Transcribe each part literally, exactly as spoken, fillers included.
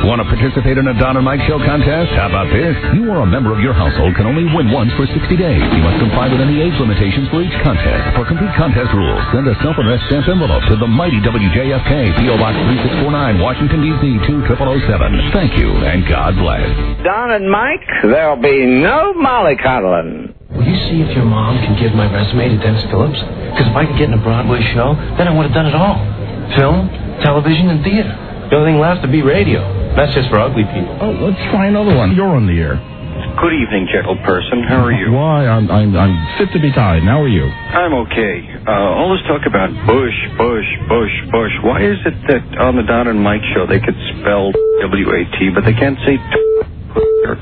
Want to participate in a Don and Mike Show contest? How about this? You or a member of your household can only win once for sixty days. You must comply with any age limitations for each contest. For complete contest rules, send a self-addressed stamped envelope to the mighty W J F K, P O Box three six four nine, Washington, D C two zero zero zero seven. Thank you, and God bless. Don and Mike, there'll be no mollycoddling. Will you see if your mom can give my resume to Dennis Phillips? Because if I could get in a Broadway show, then I would have done it all. Film, television, and theater. The only thing left to be radio. That's just for ugly people. Oh, let's try another one. You're on the air. Good evening, gentleperson. How are you? Why, I'm, I'm, I'm fit to be tied. How are you? I'm okay. Uh, all this talk about Bush, Bush, Bush, Bush. Why is it that on the Don and Mike show they could spell W A T, but they can't say T or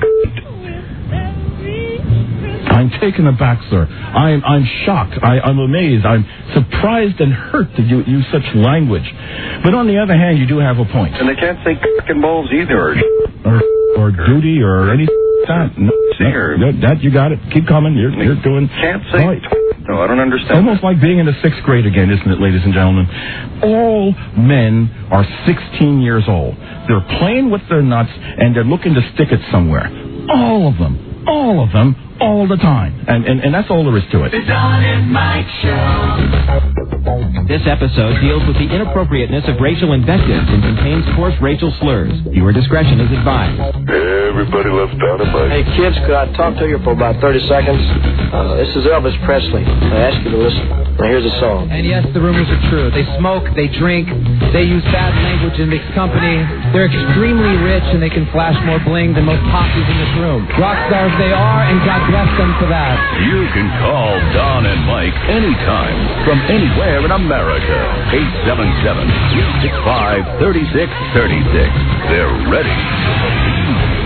I'm taken aback, sir. I'm I'm shocked. I, I'm amazed. I'm surprised and hurt that you use such language. But on the other hand, you do have a point. And they can't say cock and balls either. Or or, or duty or any that. No, no, that you got it. Keep coming. You're you're doing. Can't say. Right. No, I don't understand. Almost like being in the sixth grade again, isn't it, ladies and gentlemen? All men are sixteen years old. They're playing with their nuts and they're looking to stick it somewhere. All of them. All of them. All the time. And, and and that's all there is to it. The Don and Mike Show. This episode deals with the inappropriateness of racial invectives and contains coarse racial slurs. Your discretion is advised. Hey, everybody loves Don and Mike. Hey, kids, could I talk to you for about thirty seconds? Uh, this is Elvis Presley. I ask you to listen. Now, here's a song. And yes, the rumors are true. They smoke, they drink, they use bad language and mixed company. They're extremely rich and they can flash more bling than most poppies in this room. Rock stars they are, and God bless them for that. You can call Don and Mike anytime from anywhere in America. eight seven seven, three six five, three six three six. They're ready to believe.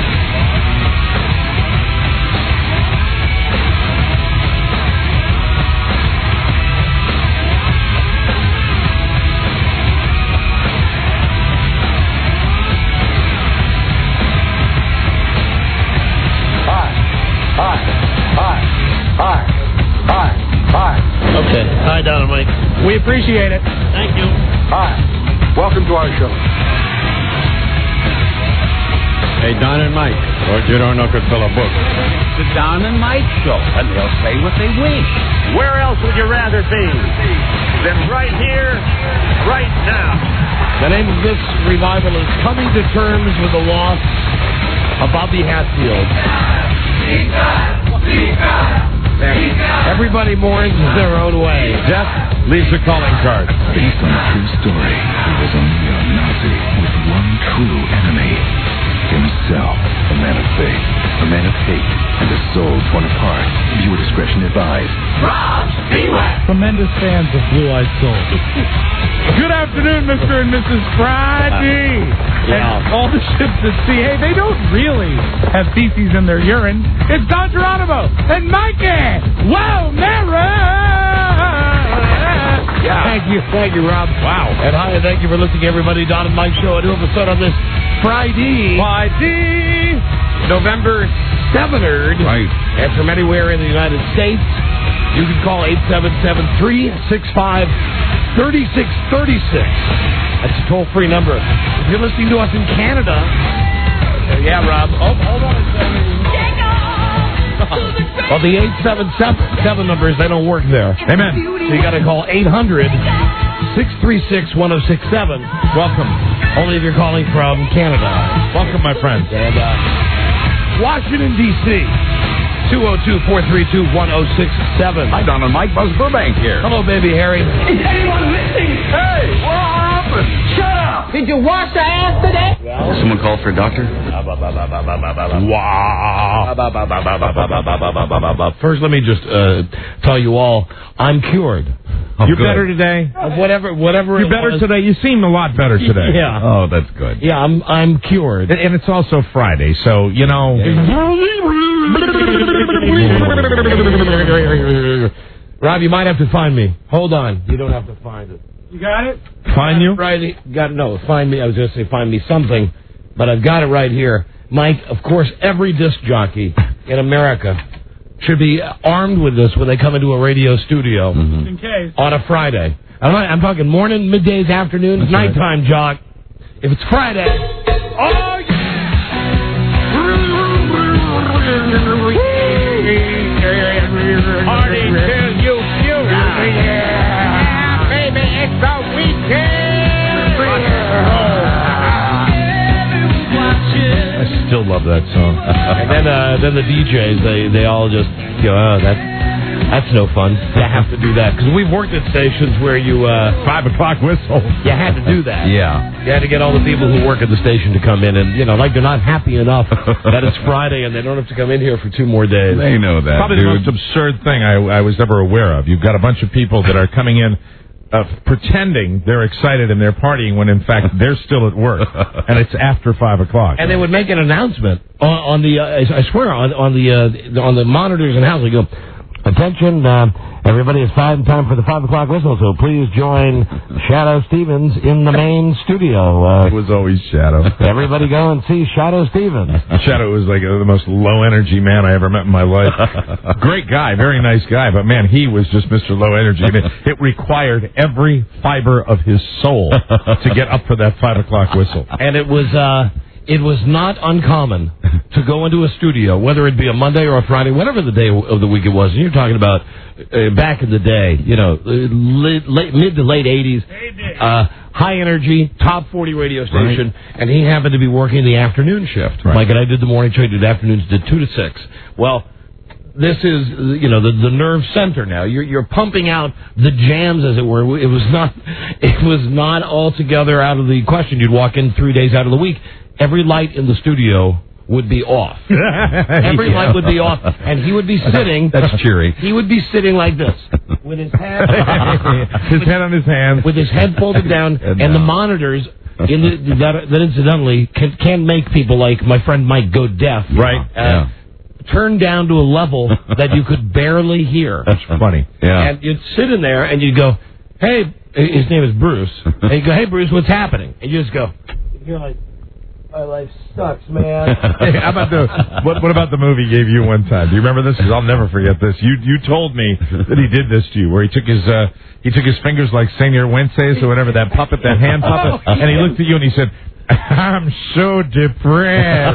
Okay. Hi, Don and Mike. We appreciate it. Thank you. Hi. Welcome to our show. Hey, Don and Mike. What you don't know could fill a book. The Don and Mike Show, and they'll say what they wish. Where else would you rather be than right here, right now? The name of this revival is Coming to Terms with the Loss of Bobby Hatfield. Everybody mourns their own way. Death leaves a calling card. Based on a true story, he was only a Nazi with one true enemy. Himself. A man of faith, a man of hate, and a soul torn apart. Viewer discretion advised. Rob, beware. Tremendous fans of Blue Eyed Soul. Good afternoon, Mister and Missus Friday. Yeah. And all the ships at sea, hey, they don't really have feces in their urine. It's Don Geronimo and Mikey. Whoa, Mara. Yeah. Thank you. Thank you, Rob. Wow. And hi, and thank you for listening, everybody. Don and Mike Show. A new episode on this Friday. Friday. November seventh. Right. And from anywhere in the United States, you can call eight seven seven, three six five, three six three six. That's a toll-free number. If you're listening to us in Canada, uh, yeah, Rob. Oh, hold on a second. Well, the eight seven seven numbers, they don't work there. Amen. So you got to call eight hundred, six three six, one oh six seven. Welcome. Only if you're calling from Canada. Welcome, my friends. And uh, Washington, D C two oh two, four three two, one oh six seven. Hi, Don and Mike. Buzz Burbank here. Hello, baby Harry. Is anyone listening? Hey, what happened? Shut up! Did you wash your ass today? Well, someone call for a doctor? Wow. First, let me just uh, tell you all, I'm cured. Oh, You're good. better today. Of whatever, whatever. You're it better was. today. You seem a lot better today. Yeah. Oh, that's good. Yeah, I'm I'm cured. And it's also Friday, so, you know. Rob, you might have to find me. Hold on. You don't have to find it. You got it? Find you? Right. Got no. Find me. I was going to say find me something, but I've got it right here. Mike, of course, every disc jockey in America should be armed with this when they come into a radio studio. Mm-hmm. In case. On a Friday. I'm, not, I'm talking morning, middays, afternoons, That's nighttime, right. jock. If it's Friday, Oh, yeah! Party till you feel yeah, baby, it's the weekend! I still love that song. And then, uh, then the D Js, they, they all just go, oh, that, that's no fun. You have to do that. Because we've worked at stations where you, uh, five o'clock whistle. You had to do that. Yeah. You had to get all the people who work at the station to come in and, you know, like they're not happy enough that it's Friday and they don't have to come in here for two more days. They know that, Probably dude. the most absurd thing I, I was ever aware of. You've got a bunch of people that are coming in Uh, pretending they're excited and they're partying when in fact they're still at work and it's after five o'clock. And they would make an announcement on, on the, uh, I swear, on, on the uh, on the monitors and house. They go, attention, uh, everybody, it's five time for the five o'clock whistle, so please join Shadow Stevens in the main studio. Uh, it was always Shadow. Everybody go and see Shadow Stevens. Shadow was like uh, the most low energy man I ever met in my life. Great guy, very nice guy, but man, he was just Mister Low Energy. I mean, it required every fiber of his soul to get up for that five o'clock whistle. And it was, uh, it was not uncommon to go into a studio, whether it be a Monday or a Friday, whatever the day of the week it was. And you're talking about uh, back in the day, you know, late, late, mid to late eighties, uh, high energy, top forty radio station, right. And he happened to be working the afternoon shift. Right. Like, and I did the morning show, did afternoons, did two to six. Well, this is, you know, the, the nerve center now. You're, you're pumping out the jams, as it were. It was not, it was not altogether out of the question. You'd walk in three days out of the week. Every light in the studio would be off. Every yeah. light would be off, and he would be sitting. That's cheery. He would be sitting like this, with his head, his with, head on his hands, with his head folded down, and, and the monitors. In the, that, that incidentally can, can make people like my friend Mike go deaf. Right. Uh, yeah. Turn down to a level that you could barely hear. That's funny. Yeah. And you'd sit in there and you'd go, "Hey," his name is Bruce. And you go, "Hey, Bruce, what's happening?" And you just go, "You're like, my life sucks, man." Hey, how about the what, what about the movie he gave you one time? Do you remember this? Because I'll never forget this. You you told me that he did this to you, where he took his uh, he took his fingers like Senor Wences or whatever, that puppet, that hand puppet, and he looked at you and he said, "I'm so depressed."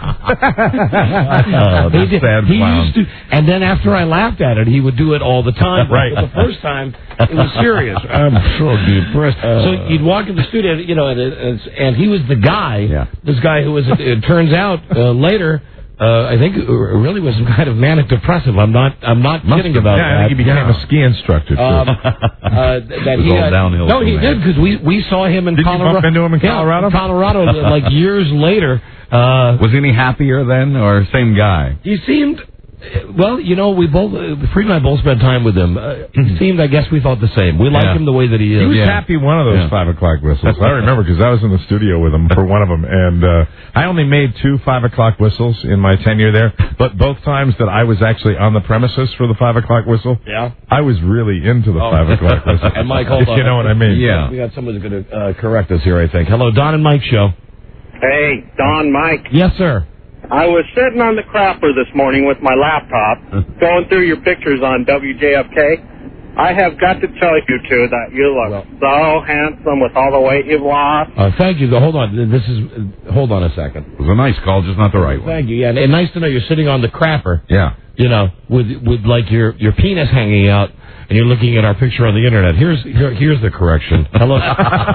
oh, he did, sad he clown. used to, and then after I laughed at it, he would do it all the time. Right. But the first time, it was serious. I'm so depressed. Uh, so you'd walk in the studio, you know, and, and, and he was the guy. Yeah. This guy who was, it turns out uh, later. Uh, I think it really was some kind of manic depressive. I'm not. I'm not Must kidding have, about yeah, that. I think he became yeah. a ski instructor. Too. Um, uh, that it was he all had, downhill. No, he did because we we saw him in did Colorado. Did you bump into him in yeah, Colorado? in Colorado, like years later. Uh, was any happier then, or same guy? He seemed. Well, you know, we both, uh, Freed and I both spent time with him. Uh, he seemed, I guess, we thought the same. We like yeah. him the way that he is. He was yeah. happy one of those yeah. five o'clock whistles. I remember because I was in the studio with him for one of them, and uh, I only made two five o'clock whistles in my tenure there. But both times that I was actually on the premises for the five o'clock whistle, yeah, I was really into the oh. five o'clock whistle. And Mike, hold if on. you know what I mean. Yeah, we got someone who's going to uh, correct us here. I think. Hello, Don and Mike show. Hey, Don, Mike. Yes, sir. I was sitting on the crapper this morning with my laptop, going through your pictures on W J F K. I have got to tell you two that you look well, so handsome with all the weight you've lost. Uh, thank you. Hold on. This is. Uh, hold on a second. It was a nice call, just not the right one. Thank you. Yeah, and, and nice to know you're sitting on the crapper. Yeah. You know, with with like your your penis hanging out, and you're looking at our picture on the internet. Here's here, here's the correction. Hello. I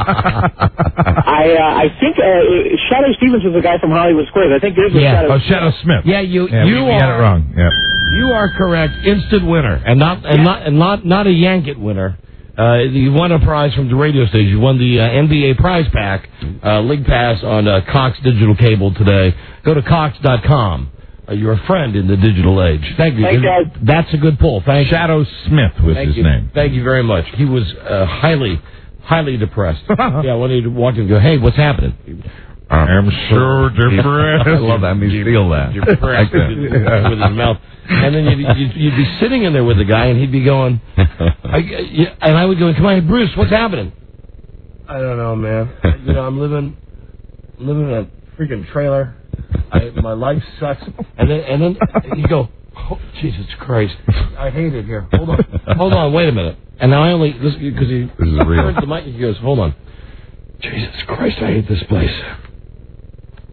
uh, I think uh, Shadow Stevens is the guy from Hollywood Squares. I think there's a yeah. Shadow. Oh, Shadow Smith. Yeah, you yeah, you we, we are had it wrong. Yeah. You are correct. Instant winner, and not and yeah. not and not not a yank it winner. Uh, you won a prize from the radio station. You won the uh, N B A prize pack, uh, League Pass on uh, Cox Digital Cable today. Go to Cox dot com. Uh, you're a friend in the digital age. Thank you. Thanks, guys. That's a good pull. Thank Shadow you. Smith was Thank his you. name. Thank you very much. He was uh, highly, highly depressed. Yeah, when he walked in and go, "Hey, what's happening?" I'm so depressed. I love that. I mean, feel that. You're depressed with, his, with his mouth. And then you'd, you'd, you'd be sitting in there with the guy, and he'd be going, I, yeah, and I would go, "Come on, Bruce, what's happening?" I don't know, man. You know, I'm living, living in a freaking trailer. I, my life sucks. And then, and then you go, "Oh, Jesus Christ, I hate it here. Hold on, hold on, wait a minute." And now I only because he this is real. turns the mic. He goes, "Hold on, Jesus Christ, I hate this place."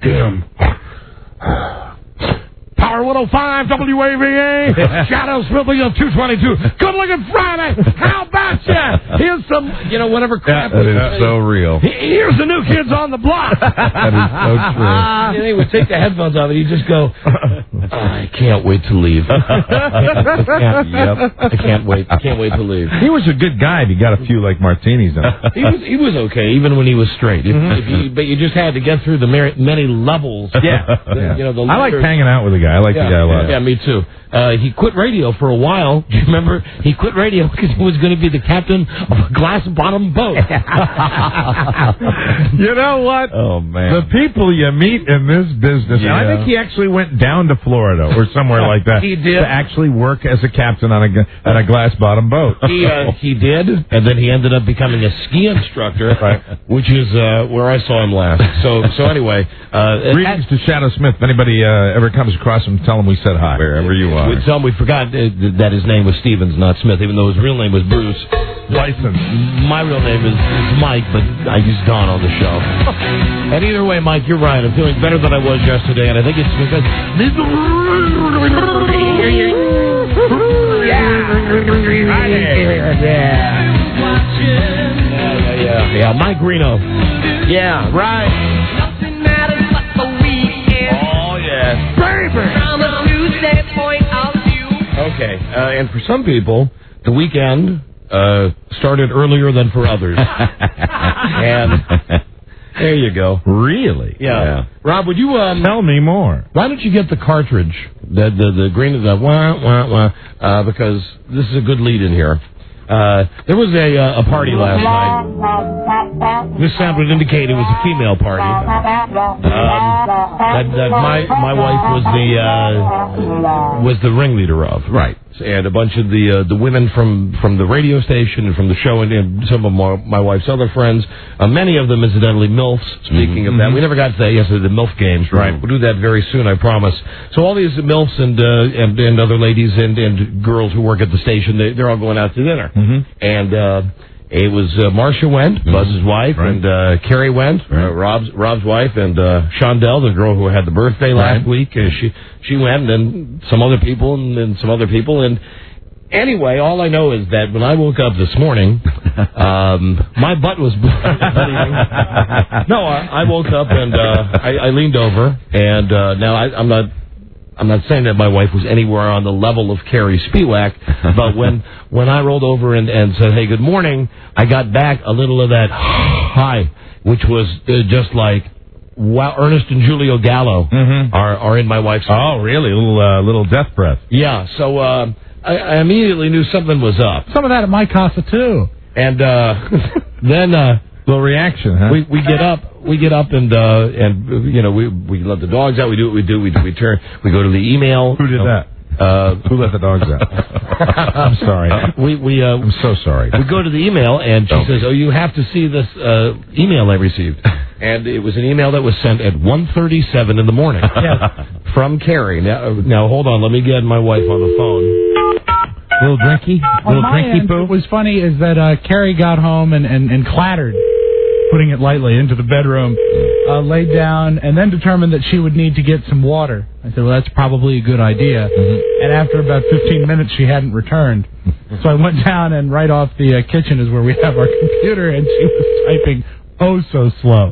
Jim. Power one oh five W A V A. Shadow Smith of two twenty-two. Good looking Friday. How about ya? Here's some, you know, whatever crap. Yeah, that is so real. Here's the new kids on the block. That is so true. And he would take the headphones off and he'd just go, I can't wait to leave. I can't, yep. I can't wait. I can't wait to leave. He was a good guy if he got a few, like, martinis in him. He was he was okay, even when he was straight. If, Mm-hmm. if you, but you just had to get through the mer- many levels. Yeah. The, yeah. You know, the I like letters. hanging out with the guy. I like yeah. the guy a lot. Yeah, me too. Uh, he quit radio for a while. Do you remember? He quit radio because he was going to be the captain of a glass-bottom boat. You know what? Oh, man. The people you meet in this business, Yeah. and I think he actually went down to Florida or somewhere like that. He did. To actually work as a captain on a, g- on a glass-bottom boat. He uh, he did, and then he ended up becoming a ski instructor, Right. which is uh, where I saw him last. So so anyway, uh, Greetings to Shadow Smith. If anybody uh, ever comes across him, tell him we said hi. Wherever you are. we tell him we forgot uh, that his name was Stevens, not Smith, even though his real name was Bruce. License. My real name is, is Mike, but I use Don on the show. And either way, Mike, you're right. I'm feeling better than I was yesterday, and I think it's because this. Yeah, yeah, yeah, yeah. Mike Reno. Yeah, right. Oh, yeah. Okay, uh, and for some people, the weekend uh, started earlier than for others. And there you go. Really? Yeah. Yeah. Rob, would you um, Tell me more. why don't you get the cartridge, the the, the green, the wah wah wah, uh, because this is a good lead in here. Uh, there was a uh, a party last night. This sound would indicate it was a female party. Um, that, that my my wife was the uh, was the ringleader of. Right. And a bunch of the uh, the women from, from the radio station and from the show, and, and some of my, my wife's other friends, uh, many of them incidentally MILFs. Speaking Mm-hmm. of that, we never got to that yesterday, the MILF games. Right. We'll do that very soon, I promise. So all these MILFs and uh, and, and other ladies and, and girls who work at the station, they, they're all going out to dinner. Mm-hmm. And uh, it was uh, Marcia went, Mm-hmm. Buzz's wife, Right. and uh, Carrie went, uh, Right. Rob's Rob's wife, and uh, Shondell, the girl who had the birthday last Right. week. Uh, she she went, and then some other people, and then some other people, and. Anyway, all I know is that when I woke up this morning, um, my butt was bleeding. No, I, I woke up and uh, I, I leaned over, and uh, now I, I'm not. I'm not saying that my wife was anywhere on the level of Carrie Spiewak, but when when I rolled over and, and said, "Hey, good morning," I got back a little of that hi, which was uh, just like. Wow, Ernest and Julio Gallo Mm-hmm. are are in my wife's. Oh, really? A little, uh, little death breath. Yeah, so uh, I, I immediately knew something was up. Some of that at my casa, too. And uh, then uh, little reaction, huh? we we get up, we get up, and uh, and you know we we let the dogs out. We do what we do. We we turn. We go to the email. Who did that? Uh, Who let the dogs out? I'm sorry. We we uh, I'm so sorry. we go to the email, and she Don't says, "Oh, you have to see this uh, email I received." And it was an email that was sent at one thirty-seven in the morning from Carrie. Now, now hold on, let me get my wife on the phone. Little drinky, On little my drinky end, poo. what was funny is that uh, Carrie got home and, and, and clattered, putting it lightly, into the bedroom, uh, laid down, and then determined that she would need to get some water. I said, well, that's probably a good idea. Mm-hmm. And after about fifteen minutes, she hadn't returned. So I went down, and right off the uh, kitchen is where we have our computer, and she was typing oh so slow.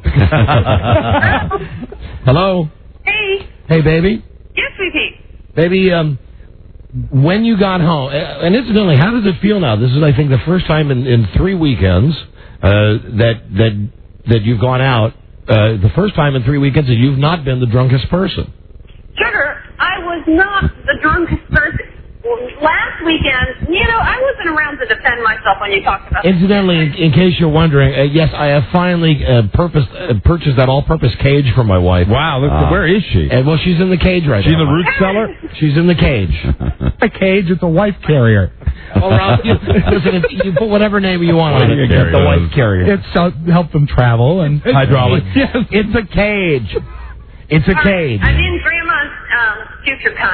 Hello? Hey. Hey, baby? Yes, sweetie. Baby, um, when you got home, and incidentally, how does it feel now? This is, I think, the first time in, in three weekends uh, that that that you've gone out. Uh, the first time in three weekends that you've not been the drunkest person. Sugar, I was not the drunkest person. Last weekend, you know, I wasn't around to defend myself when you talked about Incidentally, in, in case you're wondering, uh, yes, I have finally uh, purposed, uh, purchased that all-purpose cage for my wife. Wow, look, Uh, where is she? And well, she's in the cage right She now. in the root cellar? She's in the cage. A cage, it's a wife carrier. Oh, Rob, you, listen, if you put whatever name you want on it. Wife The carrier. wife carrier. It's uh, help them travel and Hydraulic. Yes, it's a cage. It's a All right, cage. I'm in Grandma's um, future condo.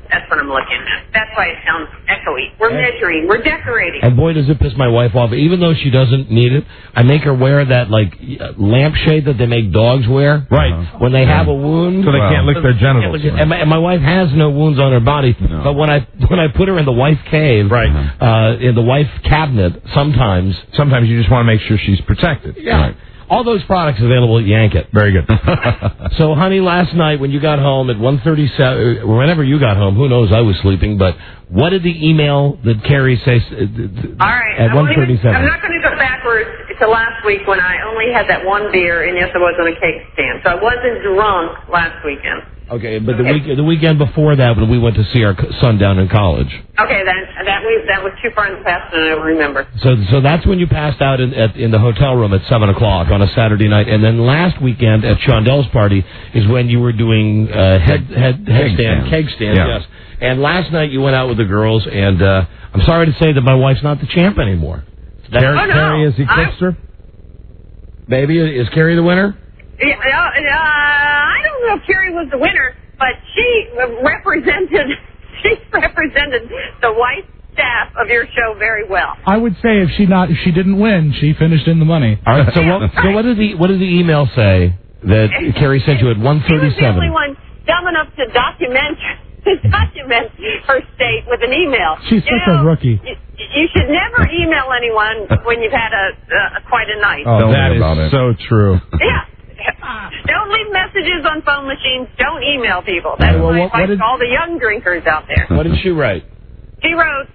That's what I'm looking at. That's why it sounds echoey. We're measuring. We're decorating. And boy, does it piss my wife off. Even though she doesn't need it, I make her wear that, like, lampshade that they make dogs wear. Right. Uh-huh. When they have a wound. So they can't lick their genitals. Right. And, my, and my wife has no wounds on her body. No. But when I when I put her in the wife cave, right. uh, in the wife cabinet, sometimes. Sometimes you just want to make sure she's protected. Yeah. Right. All those products available at Yanket. Very good. So, honey, last night when you got home at one thirty-seven, whenever you got home, who knows, I was sleeping, but what did the email that Carrie say uh, All right. at one thirty-seven? I'm not going to go backwards to last week when I only had that one beer, and yes, I was on a cake stand. So I wasn't drunk last weekend. Okay, but the week the weekend before that when we went to see our son down in college. Okay, that that was that was too far in the past, and I don't remember. So so that's when you passed out in at, in the hotel room at seven o'clock on a Saturday night, and then last weekend at Shondel's party is when you were doing uh, head head head Keg stand, stand. keg stand, Yeah. yes. And last night you went out with the girls, and uh, I'm sorry to say that my wife's not the champ anymore. That, Carrie, oh, no. Carrie has eclipsed her? Baby, is Carrie the winner? Yeah, uh, uh, I don't know if Carrie was the winner, but she represented she represented the white staff of your show very well. I would say if she not if she didn't win, she finished in the money. All right. So what? So what did the what did the email say that Carrie sent you at one She was the only thirty-seven? one dumb enough to document to document her state with an email. She's you such know, a rookie. You, you should never email anyone when you've had a, a quite a night. Oh, that is so true. Yeah. Don't leave messages on phone machines. Don't email people. That's Well, my what- what advice did- to all the young drinkers out there. What did she write? She wrote,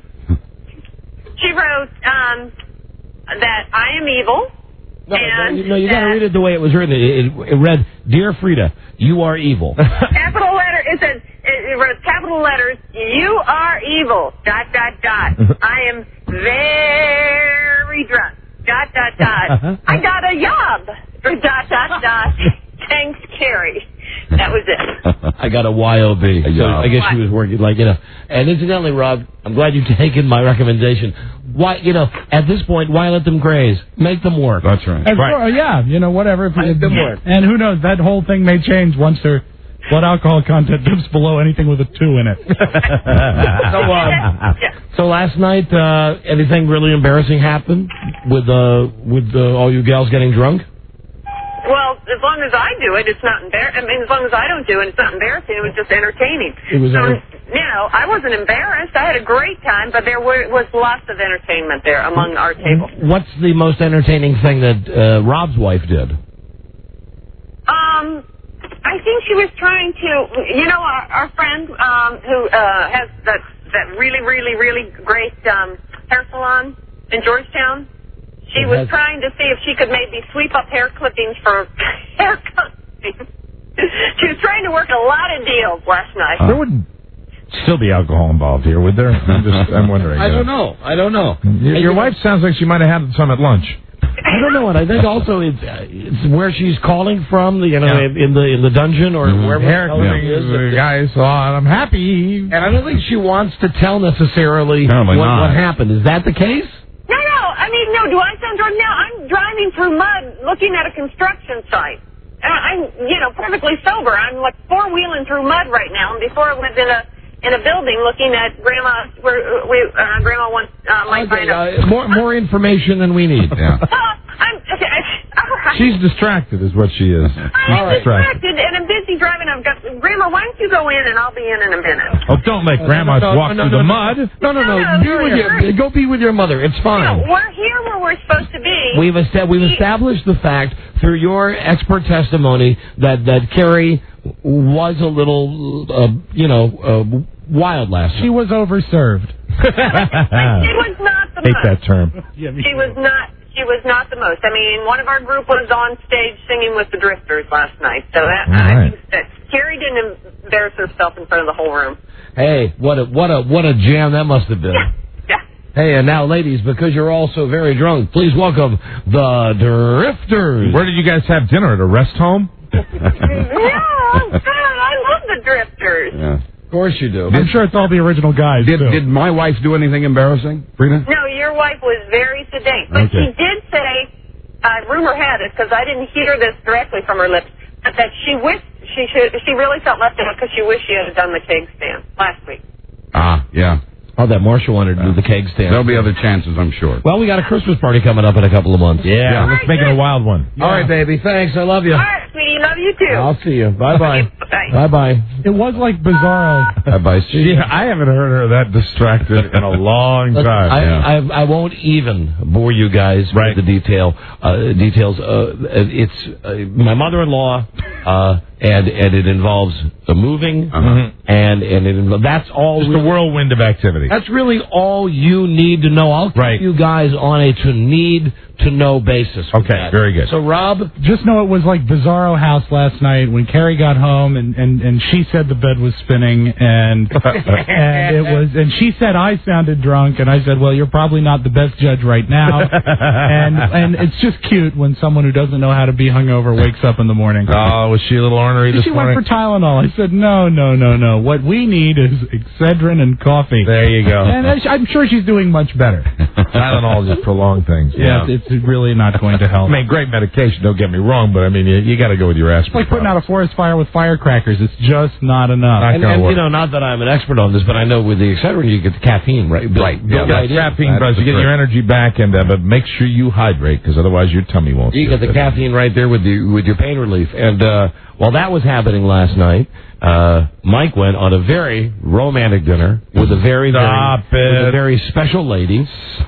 she wrote um, that I am evil. No, and no, you, no, you got to that read it the way it was written. It, it, it read, "Dear Frida, you are evil." capital letter. It says it, it wrote capital letters. You are evil. Dot dot dot. I am very drunk. Dot dot dot. I got a job. Or dot dot dot. Thanks, Carrie. That was it. I got a Y O B. So I guess she was working like, you know. And incidentally, Rob, I'm glad you've taken my recommendation. Why, you know, at this point, why let them graze? Make them work. That's right. And for- yeah, you know, whatever. If Make them work. And who knows, that whole thing may change once their blood alcohol content dips below anything with a two in it. so, um, so last night, uh, anything really embarrassing happened with uh, with uh, all you gals getting drunk? Well, as long as I do it, it's not embarrassing. I mean, as long as I don't do it, it's not embarrassing. It was just entertaining. It was so, enter- you know, I wasn't embarrassed. I had a great time, but there were, was lots of entertainment there among our table. What's the most entertaining thing that uh, Rob's wife did? Um, I think she was trying to, you know, our, our friend um, who uh, has that that really, really, really great um, hair salon in Georgetown. She was trying to see if she could maybe sweep up hair clippings for hair clippings. She was trying to work a lot of deals last night. There wouldn't still be alcohol involved here, would there? I'm just, I'm wondering. I don't know. I don't know. Your, your wife sounds like she might have had some at lunch. I don't know, and I think also it's, uh, it's where she's calling from, the, you know, Yeah. in the in the dungeon or Mm-hmm. wherever Hair the hell it is. clippings, guys, oh, I'm happy. And I don't think she wants to tell necessarily what, Apparently not. what happened. Is that the case? No, no. I mean, no. Do I sound drunk now? I'm driving through mud, looking at a construction site. Uh, I'm, you know, perfectly sober. I'm like four wheeling through mud right now. And before I was in a in a building looking at Grandma, where we uh, Grandma wants uh, might Okay, find a. uh, more more information than we need. Yeah. I'm, okay, all right. She's distracted, is what she is. She's I'm distracted. distracted and I'm busy driving. I've got Grandma. Why don't you go in and I'll be in in a minute? Oh, don't make grandmas no, no, walk no, through no, the no. mud. No, no, no. No, no, Be with hurry. your, go be with your mother. It's fine. No, we're here where we're supposed to be. We've, esta- we've We- established the fact through your expert testimony that, that Carrie was a little, uh, you know, uh, wild last night. She was overserved. She was not the Hate most. that term. She was not. She was not the most. I mean, one of our group was on stage singing with the Drifters last night. So that, All I right. think that Carrie didn't embarrass herself in front of the whole room. Hey, what a what a what a jam that must have been. Yeah, yeah. Hey, and now, ladies, because you're all so very drunk, please welcome the Drifters. Where did you guys have dinner? At a rest home? Yeah, I love the Drifters. Yeah. Of course you do. I'm sure it's all the original guys. Did too. did my wife do anything embarrassing, Frida? No, your wife was very sedate, but Okay. she did say, uh, rumor had it because I didn't hear this directly from her lips, but that she wished she should, she really felt left out because she wished she had done the keg stand last week. Ah, yeah. Oh, that Marcia wanted to do the keg stand. There'll be other chances, I'm sure. Well, we got a Christmas party coming up in a couple of months. Yeah, yeah let's make it a wild one. Yeah. All right, baby. Thanks. I love you. All right, sweetie. Love you too. I'll see you. Bye-bye. Bye. Bye-bye. It was like Bizarro. Bye-bye. Yeah, I haven't heard her that distracted in a long Look, time. I, yeah. I, I won't even bore you guys right. with the detail uh, details. Uh, it's uh, my mother-in-law, uh, and and it involves the moving, uh-huh. and and it involves, that's all. Just really, a whirlwind of activity. That's really all you need to know. I'll keep right. you guys on a to need to know basis. Okay, that. very good. So, Rob, just know it was like Bizarro House last night when Carrie got home and, and, and she said the bed was spinning and and it was and she said I sounded drunk and I said, well, you're probably not the best judge right now. and and it's just cute when someone who doesn't know how to be hungover wakes up in the morning. Oh, was she a little ornery this she morning? She went for Tylenol. I said, no, no, no, no. What we need is Excedrin and coffee. There you go. And I'm sure she's doing much better. Tylenol just prolong things. Yeah, it's, it's really not going to help. I mean, great medication. Don't get me wrong, but I mean, you, you got to go with your aspirin. It's like putting out a forest fire with firecrackers. It's just not enough. And, and you know, not that I'm an expert on this, but I know with the Excedrin you get the caffeine, right? Right. Yeah, yeah, right caffeine does. You get your energy back, and uh, but make sure you hydrate because otherwise your tummy won't. You get the caffeine right there with the with your pain relief. And uh, while that was happening last night, uh, Mike went on a very romantic dinner with a very Stop very it. with a very special lady.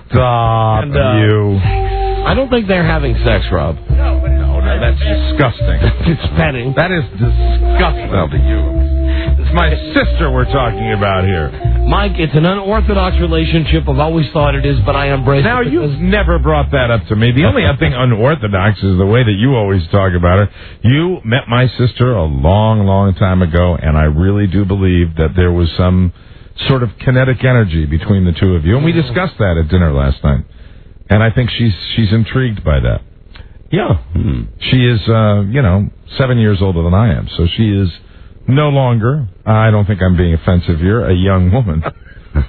Stop and, uh, you. I don't think they're having sex, Rob. No, no, that's disgusting. It's petting. That is disgusting to you. It's my sister we're talking about here. Mike, it's an unorthodox relationship. I've always thought it is, but I embrace now, it. Now, you've never brought that up to me. The only thing unorthodox is the way that you always talk about her. You met my sister a long, long time ago, and I really do believe that there was some sort of kinetic energy between the two of you. And we discussed that at dinner last night. And I think she's she's intrigued by that. Yeah. Hmm. She is, uh, you know, seven years older than I am. So she is no longer, I don't think I'm being offensive here, a young woman. but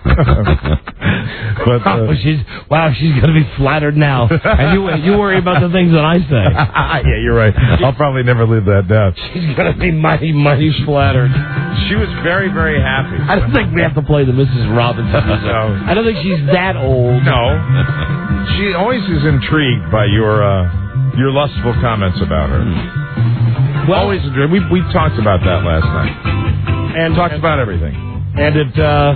uh, oh, she's wow, she's going to be flattered now. And you you worry about the things that I say. Yeah, you're right. I'll probably never live that down. She's going to be mighty, mighty flattered. She was very, very happy. I don't think we have to play the Missus Robinson. No. I don't think she's that old. No. She always is intrigued by your uh, your lustful comments about her. Well, always intrigued. We we talked about that last night. And talked about everything. And it, uh,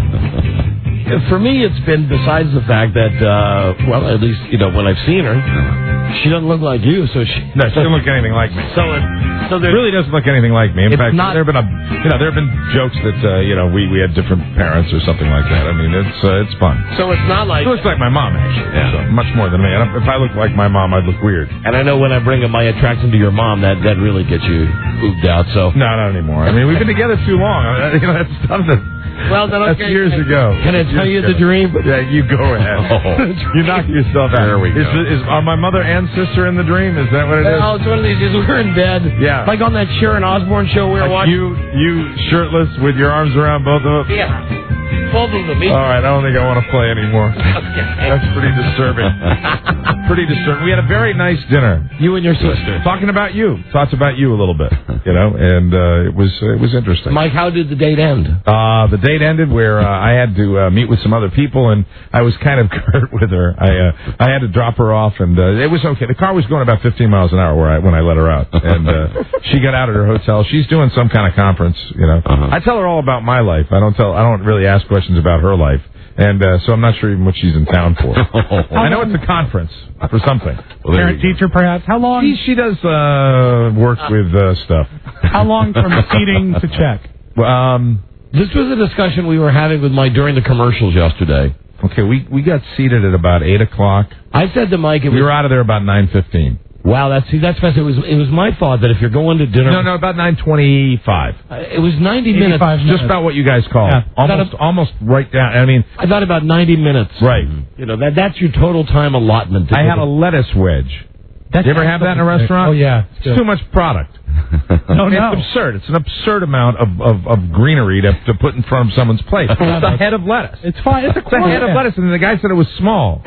for me, it's been besides the fact that, uh, well, at least, you know, when I've seen her, she doesn't look like you, so she... No, she doesn't look anything like me. So it, so it really doesn't look anything like me. In fact, not, there have been a, you know, there have been jokes that, uh, you know, we, we had different parents or something like that. I mean, it's uh, it's fun. So it's not like... It looks like my mom, actually. Yeah. So much more than me. And if I looked like my mom, I'd look weird. And I know when I bring up my attraction to your mom, that, that really gets you oofed out, so... No, not anymore. I mean, we've been together too long. You know, that's stuff that... Well, then, okay. That's years ago. Can I tell you the dream? Yeah, you go ahead. Oh. You knock yourself out. There we go. Is, is, are my mother and sister in the dream? Is that what it is? No, it's one of these. Is we're in bed. Yeah. Like on that Sharon Osbourne show we were like watching. You, you shirtless with your arms around both of them? Yeah. Both of them. All right, I don't think I want to play anymore. Okay. That's pretty disturbing. Pretty disturbing. We had a very nice dinner. You and your sister. Talking about you. Talked about you a little bit, you know, and uh, it was it was interesting. Mike, how did the date end? Uh, the date ended where uh, I had to uh, meet with some other people, and I was kind of curt with her. I uh, I had to drop her off, and uh, it was okay. The car was going about fifteen miles an hour where I, when I let her out, and uh, she got out at her hotel. She's doing some kind of conference, you know. Uh-huh. I tell her all about my life. I don't tell. I don't really ask questions about her life. And uh, so I'm not sure even what she's in town for. I know it's a conference for something. Well, parent teacher, perhaps. How long? She, she does uh, work uh, with uh, stuff. How long from seating to check? Well, um, this was a discussion we were having with Mike during the commercials yesterday. Okay, we we got seated at about eight o'clock. I said to Mike, it we was, were out of there about nine fifteen. Wow, that's see, that's fast. It was it was my thought that if you're going to dinner, no, no, about nine twenty-five. Uh, it was ninety minutes, minutes, just about what you guys call yeah. almost a, almost right down. I mean, I thought about ninety minutes. Right. You know that that's your total time allotment. I had a lettuce wedge. That's you ever have that in a restaurant? Oh yeah, it's too much product. No, no. It's absurd. It's an absurd amount of, of, of greenery to, to put in front of someone's plate. It's a head of lettuce. It's fine. It's a, it's a head of lettuce, and the guy said it was small.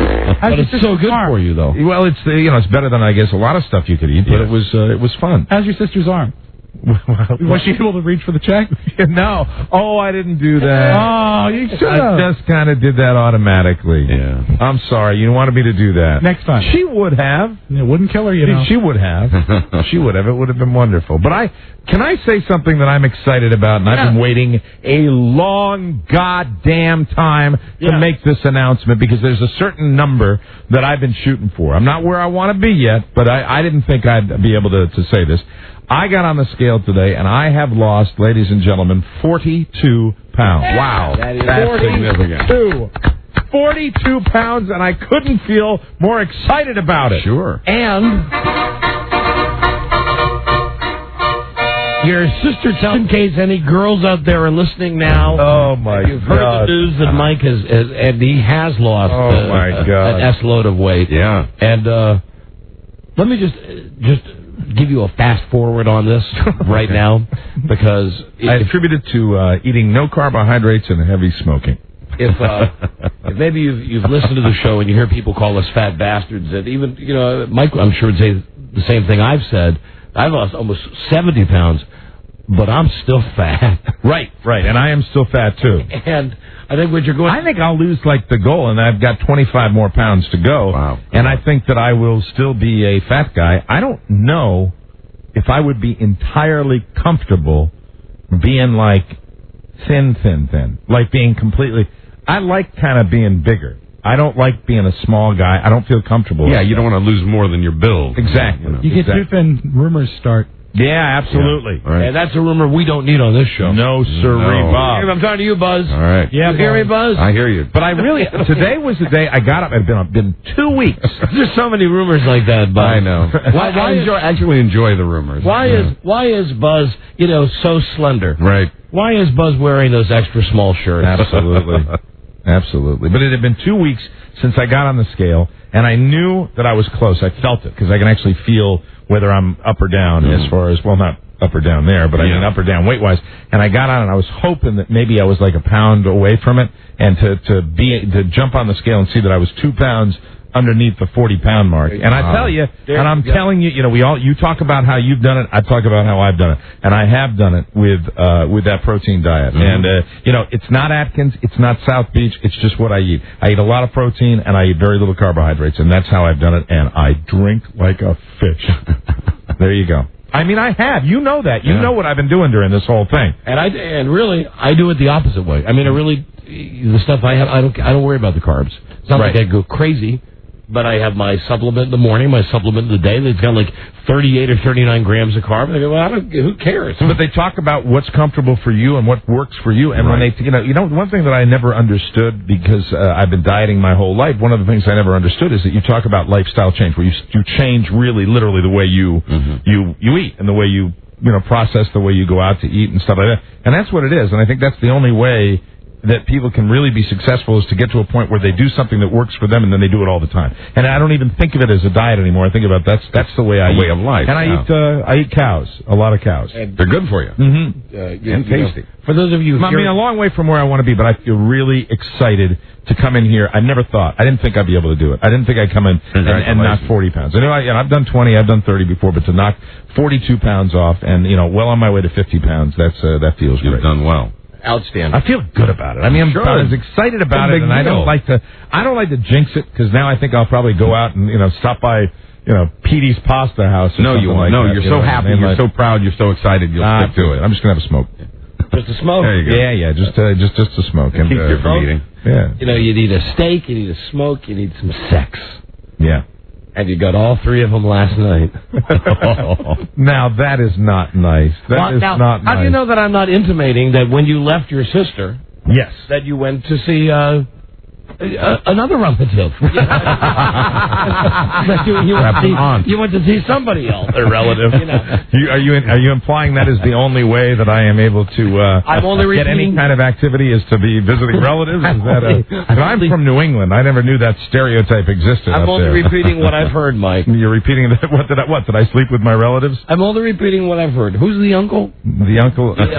But it's so good for you, though. Well, it's you know it's better than I guess a lot of stuff you could eat, but yes. it was uh, it was fun. How's your sister's arm? Was she able to reach for the check? No. Oh, I didn't do that. Oh, you should I have. just kind of did that automatically. Yeah. I'm sorry. You wanted me to do that. Next time. She would have. It wouldn't kill her, you She, know. she would have. She would have. It would have been wonderful. But I can I say something that I'm excited about, and Yeah. I've been waiting a long goddamn time to Yeah. make this announcement because there's a certain number that I've been shooting for. I'm not where I want to be yet, but I, I didn't think I'd be able to, to say this. I got on the scale today, and I have lost, ladies and gentlemen, forty-two pounds. Wow. That is That's significant. forty-two. forty-two pounds, and I couldn't feel more excited about it. Sure. And your sister, tell in case any girls out there are listening now. Oh, my You've heard God. the news that Mike has, has and he has lost Oh, uh, my a- God. an S-load of weight. Yeah. And uh, let me just just give you a fast forward on this right now, because I if, attribute it to uh, eating no carbohydrates and heavy smoking. if, uh, if maybe you've, you've listened to the show and you hear people call us fat bastards, and even, you know, Mike, I'm sure would say the same thing I've said. I've lost almost seventy pounds, but I'm still fat. Right, right, and I am still fat too. And I think what you're going I think I'll lose like the goal, and I've got twenty-five more pounds to go. Wow. And I think that I will still be a fat guy. I don't know if I would be entirely comfortable being like thin, thin, thin, like being completely. I like kind of being bigger. I don't like being a small guy. I don't feel comfortable. Yeah, with you that. don't want to lose more than your build. Exactly. You know. You get Exactly. too thin, rumors start. Yeah, absolutely. All right. And that's a rumor we don't need on this show. No, sirree, No. Bob. I'm talking to you, Buzz. All right. Yeah, you hear me, Buzz? I hear you. But I really, today was the day I got up. It's been, been two weeks. There's so many rumors like that, Buzz. I know. Why, why I is, enjoy, actually enjoy the rumors. why Yeah. is why is Buzz, you know, so slender? Right. Why is Buzz wearing those extra small shirts? Absolutely. Absolutely. But it had been two weeks since I got on the scale, and I knew that I was close. I felt it, because I can actually feel whether I'm up or down Mm. as far as, well, not up or down there, but I Yeah. mean up or down weight-wise. And I got on, and I was hoping that maybe I was like a pound away from it, and to, to be to jump on the scale and see that I was two pounds underneath the forty-pound mark. And I Wow. tell you, There and I'm you go. telling you, you know, we all, you talk about how you've done it, I talk about how I've done it. And I have done it with, uh, with that protein diet. Mm-hmm. And, uh, you know, it's not Atkins, it's not South Beach, it's just what I eat. I eat a lot of protein, and I eat very little carbohydrates, and that's how I've done it, and I drink like a fish. There you go. I mean, I have. You know that. You Yeah. know what I've been doing during this whole thing. And I and really, I do it the opposite way. I mean, I really, the stuff I have, I don't, I don't worry about the carbs. It's not Right. like I go crazy, but I have my supplement in the morning, my supplement in the day. That's got like thirty-eight or thirty-nine grams of carb. And I go, well, I don't, who cares? But they talk about what's comfortable for you and what works for you. And when Right. they, you know, you know, one thing that I never understood, because uh, I've been dieting my whole life, one of the things I never understood is that you talk about lifestyle change, where you you change really, literally the way you Mm-hmm. you you eat and the way you you know process the way you go out to eat and stuff like that. And that's what it is. And I think that's the only way that people can really be successful, is to get to a point where they do something that works for them, and then they do it all the time. And I don't even think of it as a diet anymore. I think about that's that's the way I A eat. way of life, And I yeah. eat uh, I eat cows, a lot of cows. They're good for you. Mm-hmm. Uh, you- And you know, tasty. for those of you, I mean, a long way from where I want to be, but I feel really excited to come in here. I never thought, I didn't think I'd be able to do it. I didn't think I'd come in and, and knock forty pounds. I know I, you know, I've done twenty, I've done thirty before, but to knock forty-two pounds off, and you know, well on my way to fifty pounds, that's uh, that feels You've great. done well. outstanding. I feel good about it. I mean, I'm, Sure. I'm as excited about It's a it, big and I deal. don't like to. I don't like to jinx it, because now I think I'll probably go out and you know stop by you know Petey's Pasta House. Or No, you something won't. like No, that, you're you so know, happy. and You're like- so proud. You're so excited. You'll Ah, stick to it. I'm just gonna have a smoke. Just a smoke. There you go. Yeah, yeah, just uh, just just a smoke. And, Keep uh, you from eating. Yeah, You know, you need a steak, you need a smoke, you need some sex. yeah. And you got all three of them last night. Now that is not nice. That is Well, now, not how nice. do you know that I'm not intimating that when you left your sister, Yes. that you went to see uh, uh, another relative? That you, you, went Perhaps to see, an aunt. you went to see somebody else. A relative. You know. You- are you are you implying that is the only way that I am able to uh, I'm only get any repeating- kind of activity is to be visiting relatives? Is that a, only- 'cause I'm I'm only- from New England. I never knew that stereotype existed. I'm up only there. repeating what I've heard, Mike. You're repeating that. What did I? What did I sleep with my relatives? I'm only repeating what I've heard. Who's the uncle? The uncle. The, um,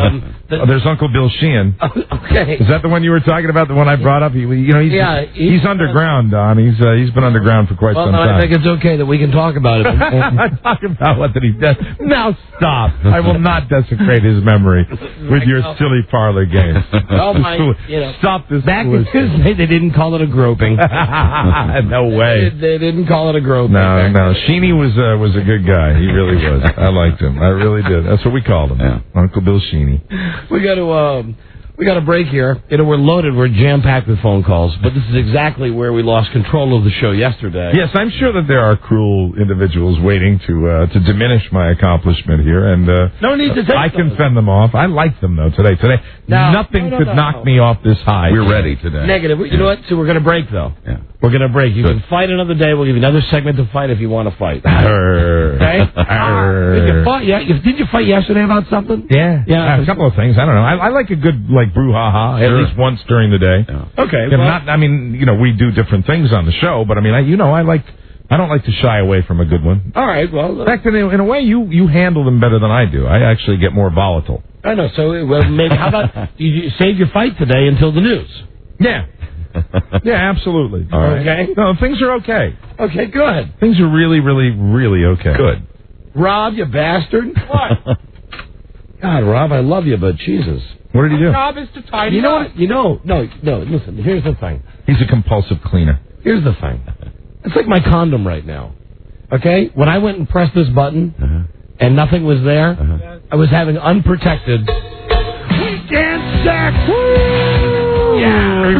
Oh, there's Uncle Bill Sheehan. Okay. Is that the one you were talking about? The one I brought up? He, you know, he's Yeah, he's, he's- underground, Don. He's uh, he's been underground for quite Well, some then time. I think it's okay that we can talk about it. Talk about what did he do? Now stop. I will not desecrate his memory with your silly parlor games. Oh, my, you know. Stop this. Back in foolishness. his day, they didn't call it a groping. No way. They, they didn't call it a groping. No, no. Sheeny was uh, was a good guy. He really was. I liked him. I really did. That's what we called him. Yeah. Uncle Bill Sheeny. We got to um, we got a break here. You know, we're loaded. We're jam packed with phone calls. But this is exactly where we lost control of the show yesterday. Yes, I'm sure that there are cruel individuals waiting to uh, to diminish my accomplishment here, and uh, No need to take I can those. fend them off. I like them though today. Today, No, nothing no, no, could no, knock no. me off this high. We're ready today. Negative. You know what? So we're going to break though. Yeah. We're going to break. You Good. can fight another day. We'll give you another segment to fight if you want to fight. Arr. Okay? Arr. Did you fight? Yeah. Did you fight yesterday about something? Yeah, Yeah. Uh, a couple of things. I don't know. I, I like a good like brouhaha Sure. at least once during the day. Yeah. Okay. Yeah, well, not. I mean, you know, we do different things on the show, but I mean, I, you know, I like. I don't like to shy away from a good one. all right. Well, In fact, in a, in a way, you you handle them better than I do. I actually get more volatile. I know. So, well, maybe how about you, you save your fight today until the news? Yeah. Yeah, absolutely. All right. Okay. No, things are okay. Okay. Good. Things are really, really, really okay. Good. Rob, you bastard. What? God, Rob, I love you, but Jesus. What did he do? job is to tidy You know up. what? You know, no, no. Listen. Here's the thing. He's a compulsive cleaner. Here's the thing. It's like my condom right now. Okay? When I went and pressed this button Uh-huh. and nothing was there, Uh-huh. I was having unprotected weekend sex. Woo! Yeah.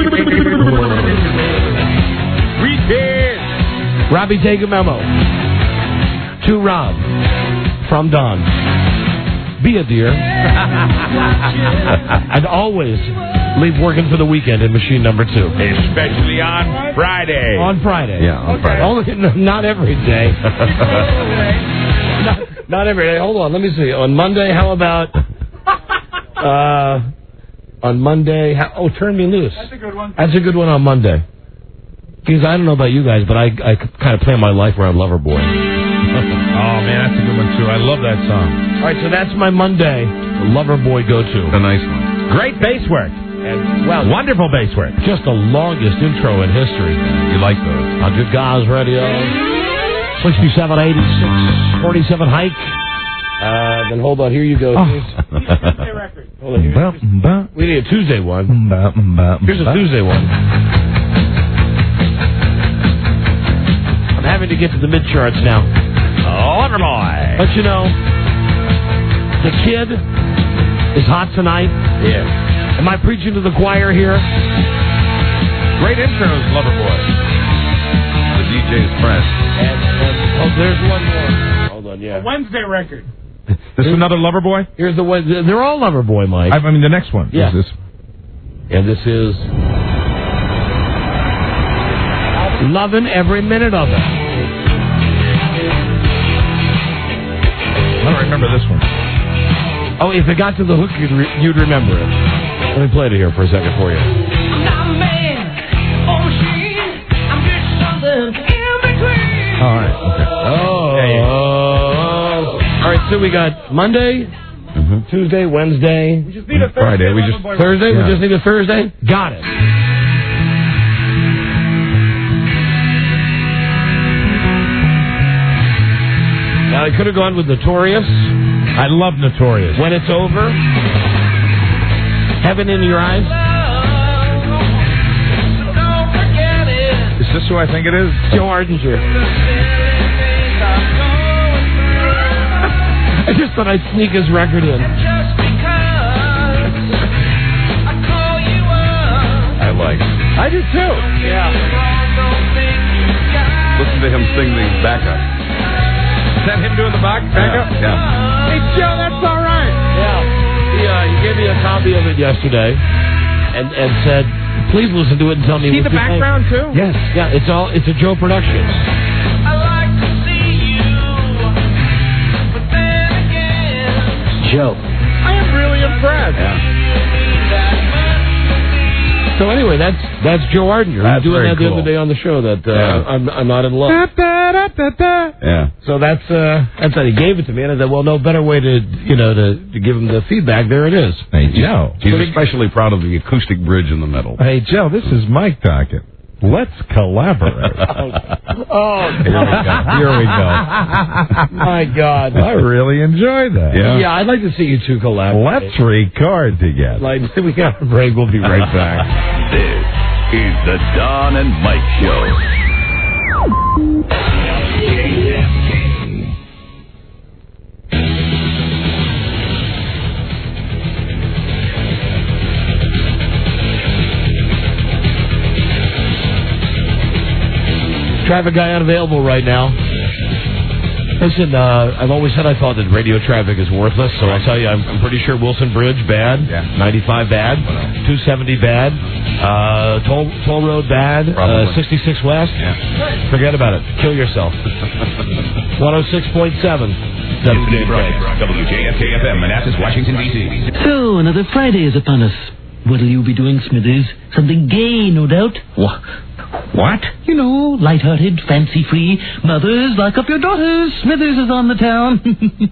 Weekend. Robbie, take a memo. To Rob. From Don. Be a dear. And always leave working for the weekend in machine number two. Especially on Friday. On Friday. Yeah, on Friday. Only, n- not every day. not, not every day. Hold on, let me see. On Monday, how about... Uh, on Monday... How, oh, Turn Me Loose. That's a good one. That's a good one on Monday. Because I don't know about you guys, but I, I kind of plan my life around Loverboy. Oh, man, that's a good one, too. I love that song. All right, so that's my Monday Loverboy go-to. A nice one. Great bass work. And, well, Wonderful bass work. just the longest intro in history. You like those? one hundred Guys Radio, sixty-seven eighty-six, forty-seven Hike. Uh, then hold on, here you go. Oh. Tuesday record. Hold on, here. We need a Tuesday one. Here's a Tuesday one. I'm having to get to the mid-charts now. Loverboy. But you know, the kid is hot tonight. Yeah. Am I preaching to the choir here? Great intros, Loverboy. The D J's friend. And, and, oh, there's one more. Hold on, yeah. A Wednesday record. This is another Loverboy? Here's the one. They're all Loverboy, Mike. I, I mean, the next one. Yeah. Is this. And this is loving every minute of it. I don't remember this one. Oh, if it got to the hook, you'd, re- you'd remember it. Let me play it here for a second for you. I'm not a man or machine. I'm just something in between. All right. Okay. Oh. Yeah, yeah. All right, so we got Monday, Mm-hmm. Tuesday, Wednesday, We just need a Thursday. Friday, we just- Loverboy record. Thursday. Yeah. We just need a Thursday. Got it. Now I could have gone with Notorious. I love Notorious. When It's Over. Heaven in Your Eyes. Is this who I think it is? Joe Ardinger. I just thought I'd sneak his record in. I like. I do too. Yeah. Listen to him sing the backup. Is that him doing the back, backup? Yeah. yeah. Hey, Joe, that's all right. Yeah. He, uh, he gave me a copy of it yesterday and, and said, please listen to it and tell me See what the you think. background, too? Yes. Yeah, it's all it's a Joe production. Joe. I am really impressed. Yeah. So anyway, that's that's Joe Ardinger. That's He was doing very that the cool. other day on the show. That uh, Yeah. I'm I'm not in love. Yeah. So that's uh, that's that. He gave it to me, and I said, well, no better way to you know to, to give him the feedback. There it is. Hey, Joe. He's especially proud of the acoustic bridge in the middle. Hey, Joe, this is Mike talking. Let's collaborate. Oh, Here we go. Here we go. My God. I really enjoy that. Yeah. I'd like to see you two collaborate. Let's record together. Like, we got a break. We'll be right back. This is the Don and Mike Show. Traffic guy unavailable right now. Listen, uh, I've always said I thought that radio traffic is worthless, so I'll tell you, I'm, I'm pretty sure Wilson Bridge, bad. Yeah. ninety-five, bad. two seventy, bad. Uh, Toll, Toll Road, bad. Uh, sixty-six West. Yeah. Forget about it. Kill yourself. one oh six point seven. W J F K. W J F K F M, Manassas, Washington, D C So, another Friday is upon us. What'll you be doing, Smithers? Something gay, no doubt. What? What? You know, light-hearted, fancy-free. Mothers, lock up your daughters. Smithers is on the town.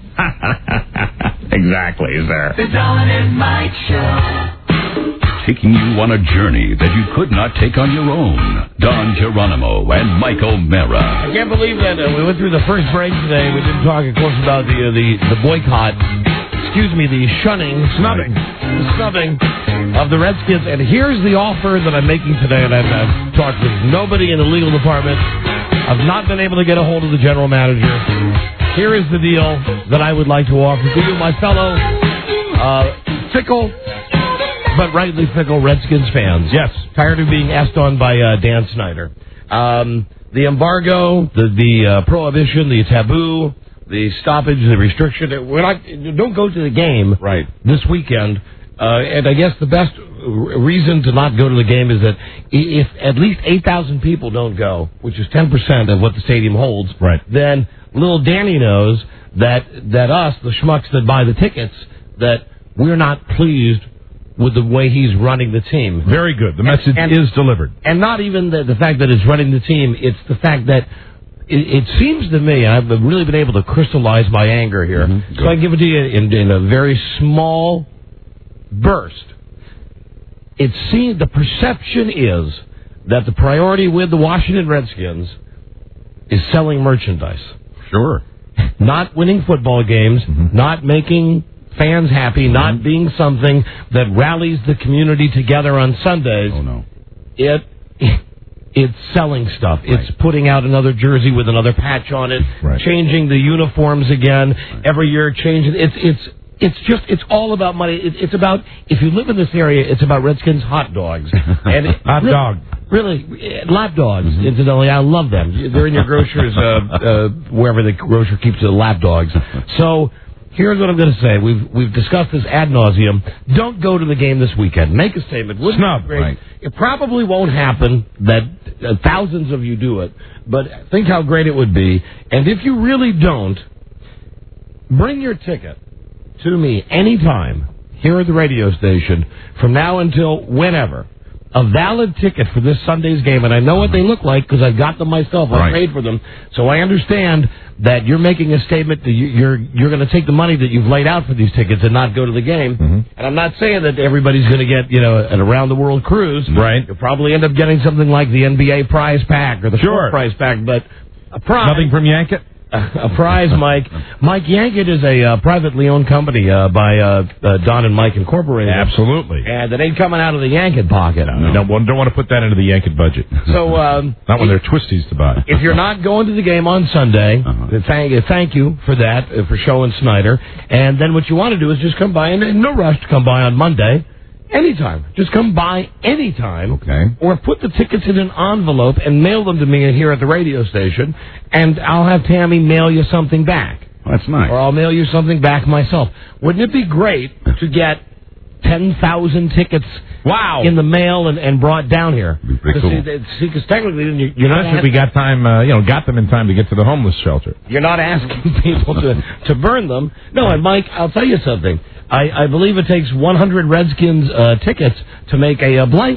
Exactly, sir. The Don and Mike Show. Taking you on a journey that you could not take on your own. Don Geronimo and Mike O'Mara. I can't believe that uh, we went through the first break today. We didn't talk, of course, about the uh, the, the boycott. Excuse me, the shunning, snubbing, the snubbing of the Redskins. And here's the offer that I'm making today, and I've, I've talked with nobody in the legal department. I've not been able to get a hold of the general manager. Here is the deal that I would like to offer to you, my fellow uh, fickle, but rightly fickle Redskins fans. Yes. Tired of being asked on by uh, Dan Snyder. Um, the embargo, the, the uh, prohibition, the taboo, the stoppage, the restriction. We're not, don't go to the game Right. this weekend. Uh, and I guess the best r- reason to not go to the game is that i- if at least eight thousand people don't go, which is ten percent of what the stadium holds, Right. then little Danny knows that, that us, the schmucks that buy the tickets, that we're not pleased with the way he's running the team. Very good. The message and, is delivered. And not even the, the fact that it's running the team, it's the fact that it, it seems to me, I've really been able to crystallize my anger here, Mm-hmm. so I give it to you in, in a very small burst. It seems, the perception is that the priority with the Washington Redskins is selling merchandise. Sure. Not winning football games, Mm-hmm. not making fans happy, not being something that rallies the community together on Sundays. Oh, no. It it's selling stuff. Right. It's putting out another jersey with another patch on it, Right. changing the uniforms again every year, changing. It's it's it's just it's all about money. It, it's about, if you live in this area, it's about Redskins hot dogs and it, Hot really, dog. Really, eh, lap dogs. Incidentally, I love them. They're in your grocer's, uh, uh, wherever the grocer keeps the lap dogs. So. Here's what I'm going to say. We've we've discussed this ad nauseum. Don't go to the game this weekend. Make a statement. Wouldn't Snub, it be great? right. It probably won't happen that uh, thousands of you do it, but think how great it would be. And if you really don't, bring your ticket to me anytime here at the radio station from now until whenever. A valid ticket for this Sunday's game, and I know what they look like because I've got them myself. I Right. paid for them, so I understand that you're making a statement that you- you're you're going to take the money that you've laid out for these tickets and not go to the game. Mm-hmm. And I'm not saying that everybody's going to get you know an around the world cruise. Right. You'll probably end up getting something like the N B A prize pack or the Sure. full prize pack, but a prize. Nothing from Yankit? A prize, Mike. Mike Yankit is a uh, privately owned company uh, by uh, uh, Don and Mike Incorporated. Absolutely. And it ain't coming out of the Yankit pocket. No, don't, don't want to put that into the Yankit budget. So, um, Not when they're twisties to buy. if you're not going to the game on Sunday, Uh-huh. thank, thank you for that, uh, for showing Snyder. And then what you want to do is just come by, and, and no rush to come by on Monday. Anytime. Just come by anytime. Okay. Or put the tickets in an envelope and mail them to me here at the radio station, and I'll have Tammy mail you something back. That's nice. Or I'll mail you something back myself. Wouldn't it be great to get ten thousand tickets Wow. in the mail and, and brought down here? pretty cool. See, because technically you- you're not, Especially if we ask, got time, uh, you know, got them in time to get to the homeless shelter. you're not asking people to, to burn them. No, and Mike, I'll tell you something. I, I believe it takes one hundred Redskins uh, tickets to make a, uh blanket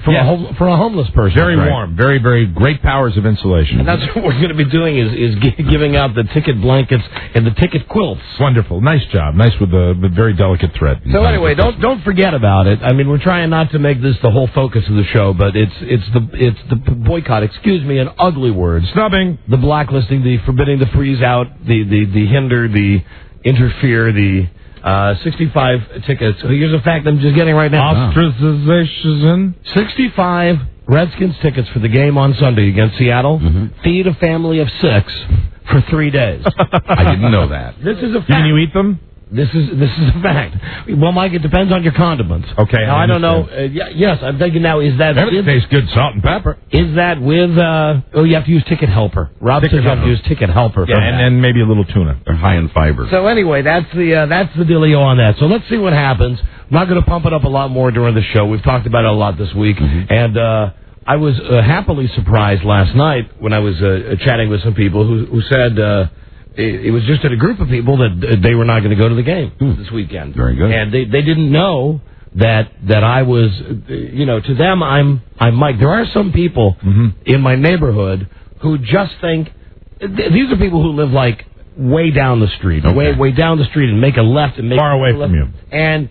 For, Yes. a, hom- for a homeless person. Very Right. warm. Very, very great powers of insulation. And that's what we're going to be doing is, is gi- giving out the ticket blankets and the ticket quilts. Wonderful. Nice job. Nice with the with very delicate thread. So anyway, don't don't forget about it. I mean, we're trying not to make this the whole focus of the show, but it's it's the it's the boycott. Excuse me, in ugly words. Snubbing, the blacklisting, the forbidding, the freeze out, the the the hinder, the interfere, the uh, sixty-five tickets. So here's a fact I'm just getting right now. Ostracization. sixty-five Redskins tickets for the game on Sunday against Seattle. Mm-hmm. Feed a family of six for three days. I didn't know that. This is a fact. Can you eat them? This is this is a fact. Well, Mike, it depends on your condiments. Okay. Now, I, don't know. Uh, yeah, yes, I'm thinking now, is that... Everything tastes good, salt and pepper. Is that with... Uh, oh, you have to use Ticket Helper. Rob Ticket says you have to Helper. use Ticket Helper. Yeah, for and that. then maybe a little tuna. They're high in fiber. So anyway, that's the uh, that's the dealio on that. So let's see what happens. I'm not going to pump it up a lot more during the show. We've talked about it a lot this week. Mm-hmm. And uh, I was uh, happily surprised last night when I was uh, chatting with some people who, who said... Uh, It, it was just at a group of people that uh, they were not going to go to the game Hmm. this weekend. Very good. And they, they didn't know that that I was, uh, you know, to them I'm I'm Mike. There are some people Mm-hmm. in my neighborhood who just think th- these are people who live like way down the street, Okay. way way down the street, and make a left and make Far away a left. from you. And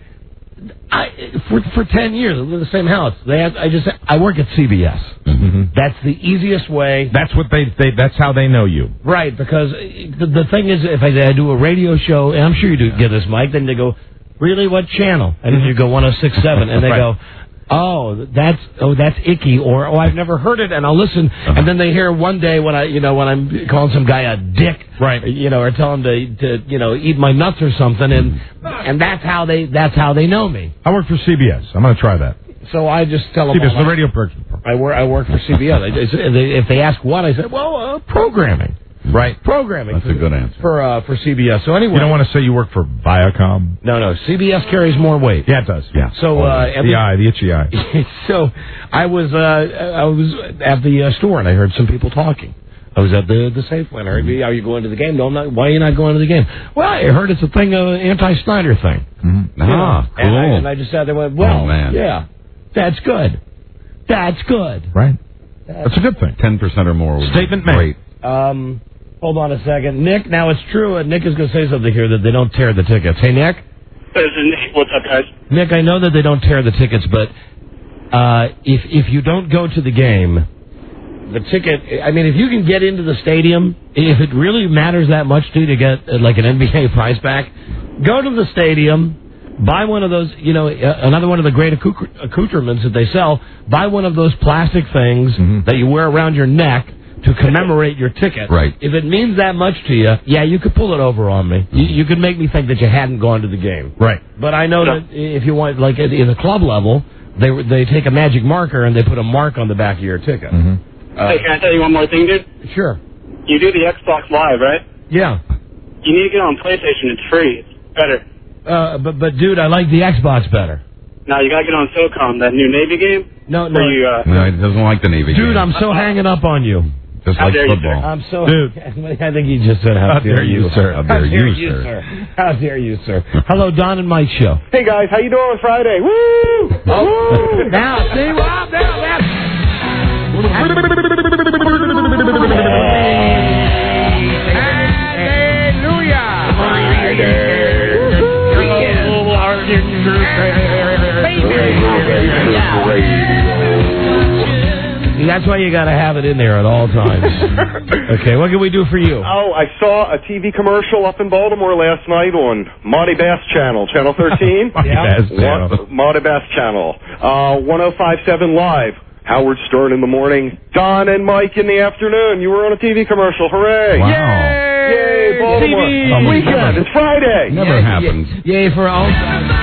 I for for ten years I live in the same house. They have, I just I work at C B S. Mm-hmm. That's the easiest way. That's what they, they. That's how they know you. Right, because the, the thing is, if I, I do a radio show, and I'm sure you do get this, Mike, then they go, really, what channel? And then you go one oh six point seven, and they Right. go, oh, that's oh, that's icky, or oh, I've never heard it, and I'll listen. Uh-huh. And then they hear one day when I, you know, when I'm calling some guy a dick, Right. you know, or tell him to, to you know, eat my nuts or something, and and that's how they that's how they know me. I work for C B S. I'm going to try that. So I just tell them, C B S, all the I- radio person. I work I work for C B S. I, I- if they ask what, I said, well, uh, programming. Right. Programming. That's for, a good answer. For uh, for C B S. So anyway, You don't want to say you work for Viacom? no, no. C B S carries more weight. Yeah, it does. Yeah. So uh, the every- eye, the itchy eye. so I was uh, I was at the uh, store and I heard some people talking. I was at the the Safeway and I heard, "Are you going to the game?" No, I'm not. Why are you not going to the game? Well, I heard it's a thing, uh, anti-Snyder thing. Mm-hmm. You know? Ah, And I, cool. and I just sat there and went, well, Oh, man. yeah, that's good. That's good. Right. That's a good thing. Ten percent or more. would be Statement made. great. Um, hold on a second. Nick, now it's true. Uh, Nick is going to say something here that they don't tear the tickets. Hey, Nick? This is Nick. What's up, guys? Nick, I know that they don't tear the tickets, but uh, if if you don't go to the game, the ticket, I mean, if you can get into the stadium, if it really matters that much to you to get uh, like an N B A prize back, go to the stadium. Buy one of those, you know, uh, another one of the great accoutre- accoutrements that they sell. Buy one of those plastic things Mm-hmm. that you wear around your neck to commemorate your ticket. Right. If it means that much to you, yeah, you could pull it over on me. You, you could make me think that you hadn't gone to the game. Right. But I know that if you want, like at, in the club level, they they take a magic marker and they put a mark on the back of your ticket. Mm-hmm. Uh, Hey, can I tell you one more thing, dude? Sure. You do the Xbox Live, right? Yeah. You need to get on PlayStation. It's free. It's better. Uh, but but dude, I like the Xbox better. Now you gotta get on SOCOM, that new Navy game. No, no. Where you, uh, No, he doesn't like the Navy Dude, game. I'm so hanging up on you. Just How like dare you, football. I'm so. Dude. I think he just said, "How, How dare you, sir. How dare you, sir. How dare you, sir? Hello, Don and Mike show. Hey guys, how you doing on Friday? Woo! Oh, now see, Rob, now that's. That's why you got to have it in there at all times. Okay, what can we do for you? Oh, I saw a T V commercial up in Baltimore last night on Marty Bass Channel, Channel thirteen. Marty Bass Channel. One- Marty Bass Channel. Uh, one oh five point seven Live. Howard Stern in the morning. Don and Mike in the afternoon. You were on a T V commercial. Hooray! Wow. Yay, Baltimore. T V. Oh, my Weekend. God. It's Friday. Never Yay, happens. Yay, yay for all.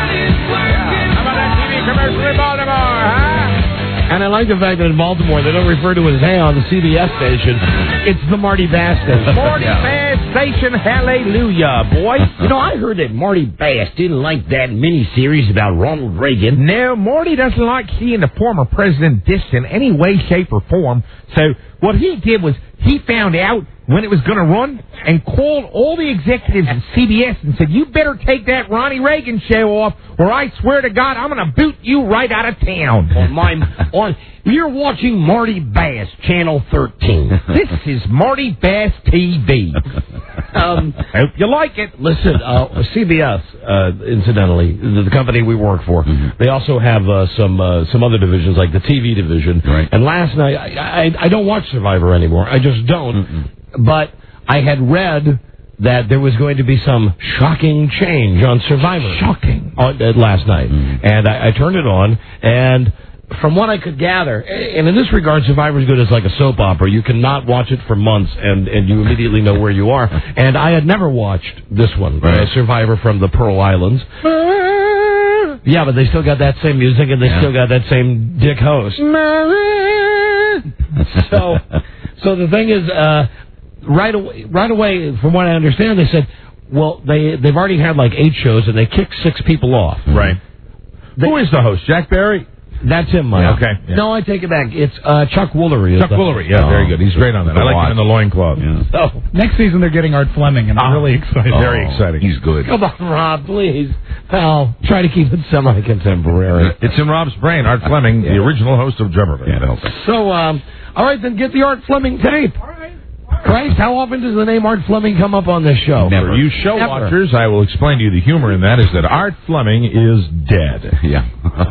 And I like the fact that in Baltimore they don't refer to it as hey on the C B S station. It's the Marty Bass station. Marty Bass Station, hallelujah, boy. You know, I heard that Marty Bass didn't like that miniseries about Ronald Reagan. No, Marty doesn't like seeing the former president dissed in any way, shape, or form. So what he did was he found out when it was going to run and called all the executives at C B S and said, you better take that Ronnie Reagan show off or I swear to God I'm going to boot you right out of town. On my, on, you're watching Marty Bass, Channel thirteen. This is Marty Bass T V. Um, I hope you like it. Listen, uh, C B S, uh, incidentally, the, the company we work for, mm-hmm. they also have uh, some uh, some other divisions, like the T V division. Right. And last night, I, I, I don't watch Survivor anymore. I just don't. Mm-mm. But I had read that there was going to be some shocking change on Survivor. Shocking. On, uh, last night. Mm-hmm. And I, I turned it on, and from what I could gather, and in this regard, Survivor's good as like a soap opera. You cannot watch it for months, and, and you immediately know where you are. And I had never watched this one, right. uh, Survivor from the Pearl Islands. Yeah, but they still got that same music, and they yeah. still got that same dick host. so, so the thing is, uh, right away, right away, from what I understand, they said, well, they they've already had like eight shows, and they kicked six people off. Right. They, Who is the host? Jack Barry? That's him, Mike. Yeah, okay. Yeah. No, I take it back. It's uh, Chuck Woolery. Chuck Woolery, yeah, oh, very good. He's great on that. I like him in the loincloth. Yeah. So, next season they're getting Art Fleming, and I'm oh. really excited. Oh, very exciting. He's good. Come on, Rob, please. Pal, try to keep it semi-contemporary. It's in Rob's brain. Art Fleming, yeah. the original host of Jeopardy. Yeah, so, um, all right, then get the Art Fleming tape. All right. Christ, how often does the name Art Fleming come up on this show? Never. For you show Never. watchers, I will explain to you the humor in that is that Art Fleming is dead. Yeah.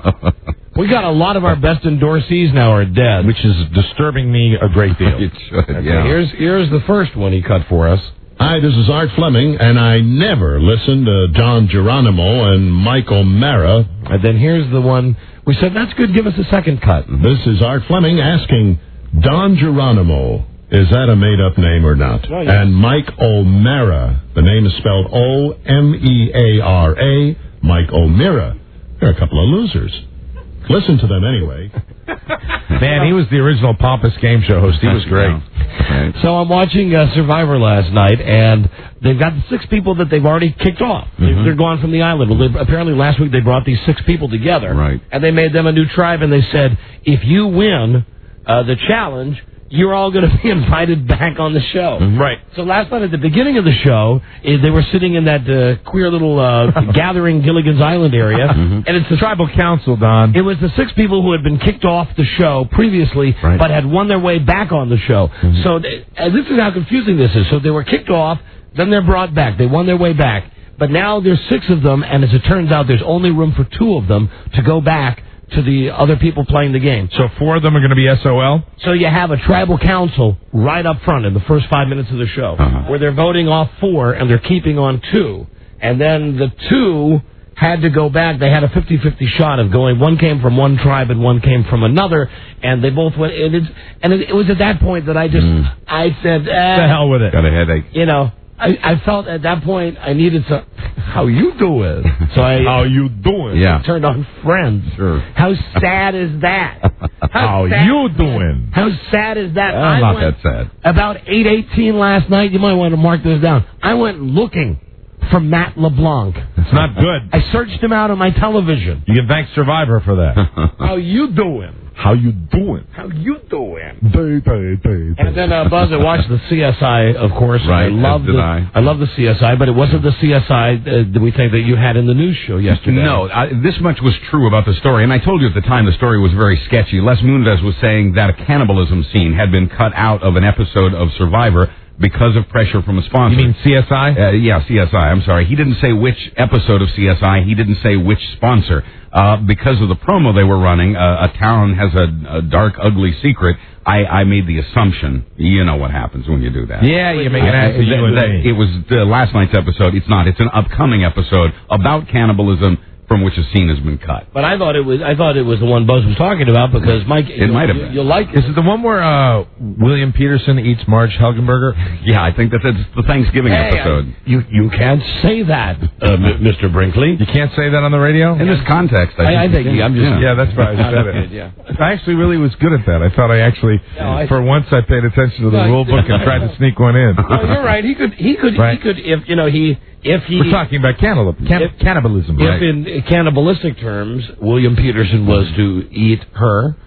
We got a lot of our best endorsees now are dead. Which is disturbing me a great deal. It should, okay, yeah. Here's, here's the first one he cut for us. Hi, this is Art Fleming, and I never listened to Don Geronimo and Mike O'Mara. And then here's the one we said, that's good, give us a second cut. This is Art Fleming asking, Don Geronimo, is that a made-up name or not? Oh, yes. And Mike O'Mara, the name is spelled O M E A R A, Mike O'Mara. They're a couple of losers. Listen to them anyway. Man, he was the original Pompous game show host. He was great. Right. So I'm watching uh, Survivor last night, and they've got the six people that they've already kicked off. Mm-hmm. They're gone from the island. Well, they, apparently last week they brought these six people together, right. and they made them a new tribe, and they said, if you win uh, the challenge, you're all going to be invited back on the show. Right. So last night at the beginning of the show, eh, they were sitting in that uh, queer little uh, gathering Gilligan's Island area. Mm-hmm. And it's the tribal council, Don. It was the six people who had been kicked off the show previously, right. but had won their way back on the show. Mm-hmm. So they, uh, this is how confusing this is. So they were kicked off, then they're brought back. They won their way back. But now there's six of them, and as it turns out, there's only room for two of them to go back to the other people playing the game. So four of them are going to be S O L? So you have a tribal council right up front in the first five minutes of the show, uh-huh. where they're voting off four, and they're keeping on two. And then the two had to go back. They had a fifty-fifty shot of going. One came from one tribe and one came from another, and they both went. And, it's, and it, it was at that point that I just, mm. I said, eh, the hell with it. Got a headache. You know. I, I felt at that point I needed some. How you doing? So I. How you doing? Yeah. Turned on Friends. Sure. How sad is that? How, How sad, you doing? How sad is that? Uh, I not went, that sad. About eight eighteen last night. You might want to mark this down. I went looking for Matt LeBlanc. It's not good. I searched him out on my television. You can thank Survivor for that. How you doing? How you doing? How you doing? Day, day, day, and then uh, Buzz, I watched the C S I, of course. Right, I love the I. I love the C S I, but it wasn't the C S I uh, that we think that you had in the news show yesterday. No, I, this much was true about the story, and I told you at the time the story was very sketchy. Les Moonves was saying that a cannibalism scene had been cut out of an episode of Survivor because of pressure from a sponsor. You mean C S I? Uh, yeah, C S I. I'm sorry. He didn't say which episode of C S I. He didn't say which sponsor. Uh, because of the promo they were running, uh, a town has a, a dark, ugly secret. I, I made the assumption. You know what happens when you do that. Yeah, you make an ass of you and me. It was uh, last night's episode. It's not. It's an upcoming episode about cannibalism from which a scene has been cut. But I thought it was I thought it was the one Buzz was talking about because Mike, it might have you, been. You'll like it. Is it the one where uh, William Peterson eats Marge Helgenberger? Yeah, I think that that's the Thanksgiving hey, episode. I, you you can't say that, uh, Mister Brinkley. You can't say that on the radio? In this context, I, I, I think I'm just yeah, yeah that's why I said it. Yeah. I actually really was good at that. I thought I actually, no, I, for once, I paid attention to the no, rule book and tried to sneak one in. No, you're right. He could he could right. he could if you know he. If he, We're talking about cannibal, can, if, cannibalism, if right? in cannibalistic terms, William Peterson was to eat her,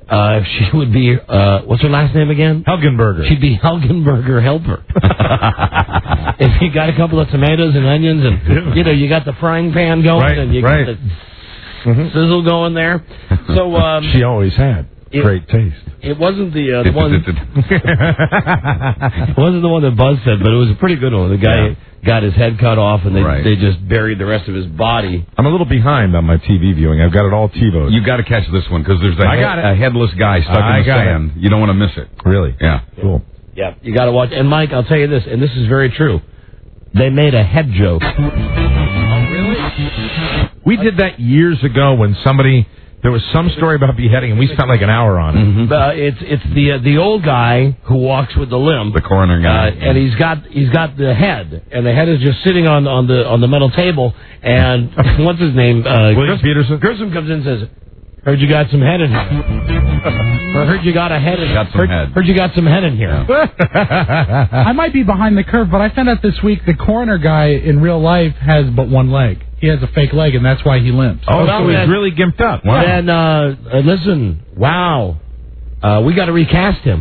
uh, she would be, uh, what's her last name again? Helgenberger. She'd be Helgenberger Helper. If you got a couple of tomatoes and onions and, you know, you got the frying pan going Right, and you right. got the sizzle going there. So, um, She always had it- great taste. it wasn't the, uh, the one, it wasn't the one that Buzz said, but it was a pretty good one. The guy got his head cut off and they, Right. they just buried the rest of his body. I'm a little behind on my T V viewing. I've got it all TiVoed. You got to catch this one because there's a, I he- got it. a headless guy stuck I in the got sand. You don't want to miss it. Really? Yeah. Cool. Yeah, you got to watch. And Mike, I'll tell you this, and this is very true. They made a head joke. We did that years ago when somebody, there was some story about beheading, and we spent like an hour on it. Mm-hmm. Uh, it's it's the uh, the old guy who walks with the limp, The coroner guy. uh, and he's got he's got the head, and the head is just sitting on on the on the metal table. And what's his name? Uh, William Peterson? Grissom comes in and says, "Heard you got some head in here." Or heard you got a head in Got some heard, head. heard you got some head in here. I might be behind the curve, but I found out this week the coroner guy in real life has but one leg. He has a fake leg, and that's why he limps. Oh, Well, so he's then- really gimped up. Wow. And uh, uh, listen, wow, uh, we got to recast him.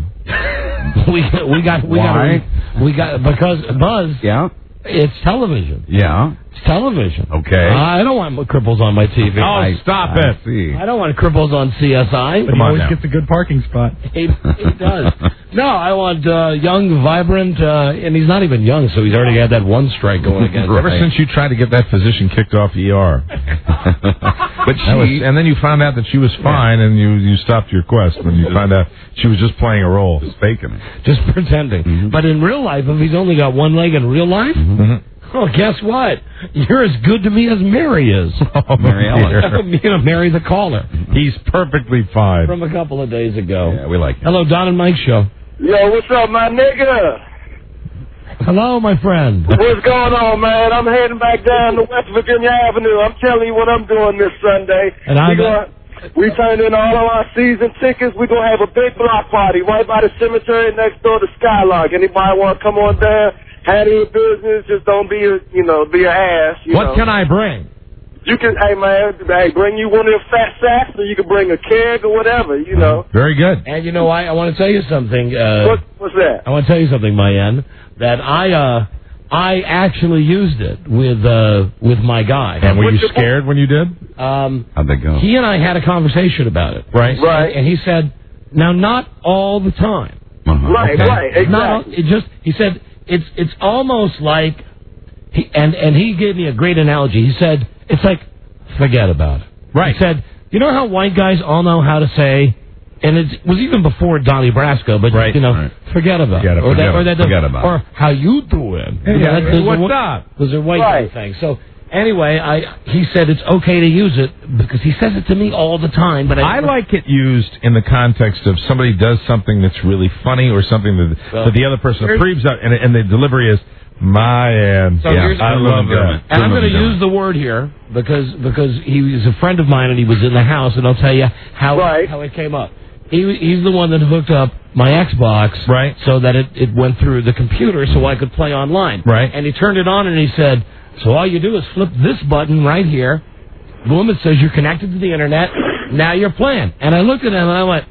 we we got we Why? got we got because Buzz. Yeah. It's television. Yeah. It's television. Okay. I don't want cripples on my T V. Oh, I, stop I it. see. I don't want cripples on C S I. But he Come on always now. gets a good parking spot. He, he does. No, I want uh, young, vibrant, uh, and he's not even young, so he's already got that one strike going against him. Ever since you tried to get that physician kicked off E R. But That was, she, and then you found out that she was fine, and you you stopped your quest when you found out she was just playing a role. was faking it. Just pretending. Mm-hmm. But in real life, if he's only got one leg in real life, oh, guess what? You're as good to me as Mary is. Oh, Mary Ellen. you know, Mary the caller He's perfectly fine. from a couple of days ago. Yeah, we like it. Hello, Don and Mike show. Yo, what's up, my nigga? Hello, my friend. What's going on, man? I'm heading back down to West Virginia Avenue. I'm telling you what I'm doing this Sunday. And I we gonna, we turned in all of our season tickets. We're going to have a big block party right by the cemetery next door to Skylark. Anybody want to come on down? Handle your business. Just don't be a, you know, be an ass. You What know. can I bring? You can, hey, man, hey, bring you one of them fat sacks, or you can bring a keg or whatever, you know. Very good. And you know, I, I want to tell you something. Uh, What, what's that? I want to tell you something, Mayen, that I uh, I actually used it with uh, with my guy. And were you scared when you did? Um, How'd they go? he and I had a conversation about it. Right. Right. And he said, now, not all the time. Uh-huh. Right, Okay? right, exactly. Not all, it just, he said, it's it's almost like, he, and, and he gave me a great analogy. He said, it's like, forget about it. Right. He said, you know how white guys all know how to say, and it was even before Donnie Brasco, but, Right, you know, right. forget about Forget it. it, Or forget that, or it, that forget about Or how you doing? Yeah, You know, that- yeah, those are what's whi- up? Those are white Right. guy things. So, anyway, I he said it's okay to use it because he says it to me all the time. But I, I like it used in the context of somebody does something that's really funny or something that, Well, that the other person here's- approves of, and, and the delivery is, my and So here's- I love that. And I'm going to use the word here because because he was a friend of mine and he was in the house, and I'll tell you how Right. how it came up. He he's the one that hooked up my Xbox, Right. so that it, it went through the computer so I could play online. Right. And he turned it on and he said, so all you do is flip this button right here. Boom, it says you're connected to the internet. Now you're playing. And I looked at him and I went,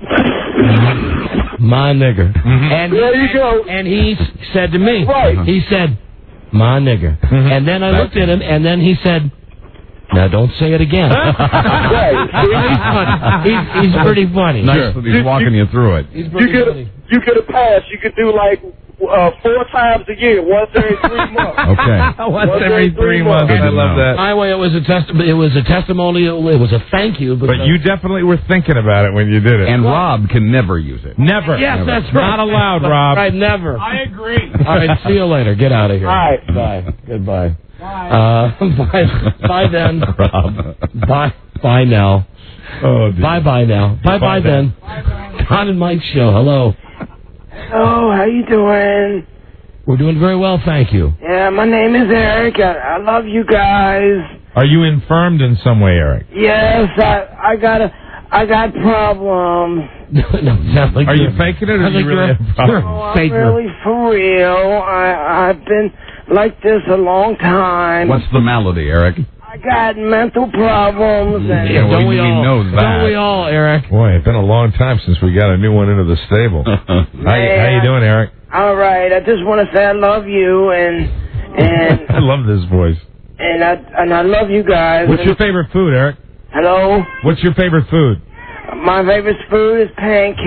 my nigger. And There you go. and he s- said to me, Right. he said, my nigger. And then I looked at him, and then he said, now don't say it again. Right. he's, funny. He's, he's pretty funny. Nice that he's walking you through it. He's You pretty get a, funny. you get a pass. You could do like uh, four times a year, once every three months. Okay. Once every three months. Good I to love know. that. My way, it was a test. It was a testimonial. It was a thank you. But you definitely were thinking about it when you did it. And Rob can never use it. Never. Yes, Never. that's right. Not allowed, Rob. Right, never. I agree. All right, see you later. Get out of here. All right. Bye. Goodbye. Bye. Uh, bye. Bye then. Rob. Bye. Bye now. Oh, dear. Bye bye now. Bye bye Bye then. Don and Mike show. Hello. Hello, how you doing? We're doing very well, thank you. Yeah, my name is Eric. I, I love you guys. Are you infirmed in some way, Eric? Yes, I I got a I got problems. no, it sounds like Are you you're- faking it, or sounds do you like really you're- have a problem? Oh, I'm Faker. really for real. I I've been like this a long time. What's the malady, Eric? I got mental problems. And Yeah, don't we all? Don't we all, Eric? Boy, it's been a long time since we got a new one into the stable. how, you, how you doing, Eric? All right, I just want to say I love you, and and I love this voice. and I and I love you guys. What's your favorite food, Eric? Hello. What's your favorite food? My favorite food is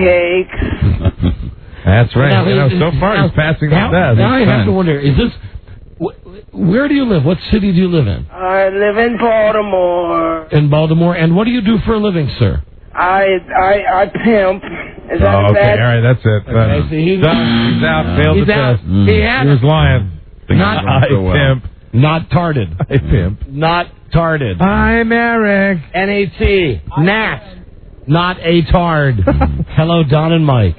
pancakes. That's right. Now, you know, is- so far now- he's passing now, the test. now I have to wonder: is this? wh- Where do you live? What city do you live in? I live in Baltimore. In Baltimore. And what do you do for a living, sir? I I I pimp. Is that Oh, okay, bad? all right, that's it. Okay, Uh, see, he's- done. He's out. Failed He's the out. test. He had He was lying. Not I pimp. Not tarded. I pimp. Not tarded. I'm Eric. N A T. Nat. Not a tard. Hello, Don and Mike.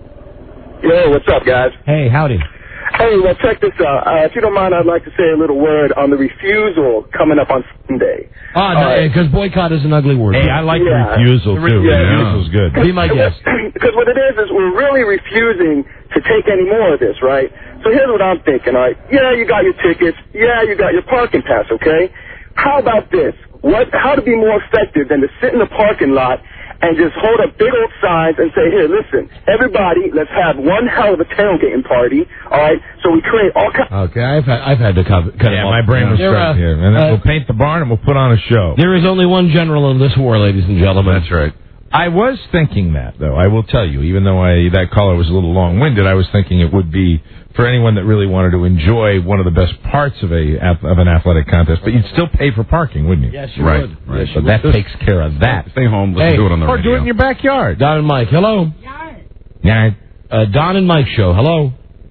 Yo, what's up, guys? Hey, howdy. Hey, well, check this out. Uh, if you don't mind, I'd like to say a little word on the refusal coming up on Sunday. Ah, no, because boycott is an ugly word. Hey, I like Yeah. refusal, too. Yeah. Refusal's good. Be my guest. Because what it is is we're really refusing to take any more of this, right? So here's what I'm thinking, all right? Yeah, you got your tickets. Yeah, you got your parking pass, okay? How about this? What? How to be more effective than to sit in the parking lot and just hold up big old signs and say, here, listen, everybody, let's have one hell of a tailgating party, all right? So we create all kinds. Okay, I've had, I've had to cut, cut Yeah, him my off. brain was There, stuck uh, here. And then uh, we'll paint the barn and we'll put on a show. There is only one general in this war, ladies and gentlemen. That's right. I was thinking that, though. I will tell you, even though I that caller was a little long-winded, I was thinking it would be for anyone that really wanted to enjoy one of the best parts of a of an athletic contest. But you'd still pay for parking, wouldn't you? Yes, you Right, would. right. Yes, you So that would. takes care of that. Stay home. Let's Hey, do it on the Or radio. do it in your backyard. Don and Mike, hello. Yeah. Uh, Don and Mike show, hello.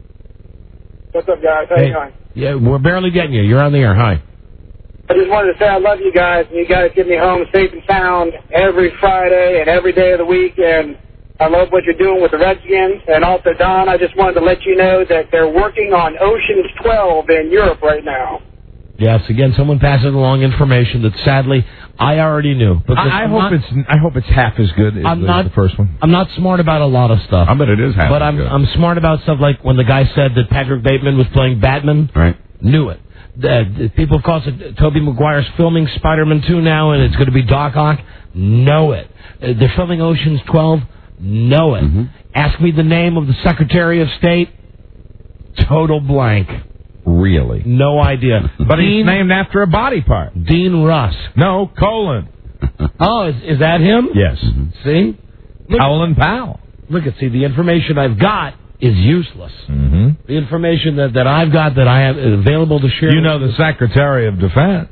What's up, guys? How Hey. you doing? Yeah, we're barely getting you. You're on the air. Hi. I just wanted to say I love you guys, and you guys get me home safe and sound every Friday and every day of the week, and I love what you're doing with the Redskins. And also, Don, I just wanted to let you know that they're working on Ocean's twelve in Europe right now. Yes, again, someone passes along information that sadly I already knew. But I, I I'm hope not- it's I hope it's half as good as I'm the, not- the first one. I'm not smart about a lot of stuff. I bet it is half But as I'm good. I'm smart about stuff like when the guy said that Patrick Bateman was playing Batman. Right. Knew it. The, people call it Tobey Maguire's filming Spider-Man two now, and it's going to be Doc Ock. Know it. Uh, they're filming Ocean's twelve. Know it. Mm-hmm. Ask me the name of the Secretary of State. Total blank. Really? No idea. But Dean, he's named after a body part. Dean Russ. No, colon. Oh, is, is that him? Yes. See? Look, Powell and Powell. look at see the information I've got is useless. Mm-hmm. The information that, that I've got that I have available to share. You know the Secretary of Defense.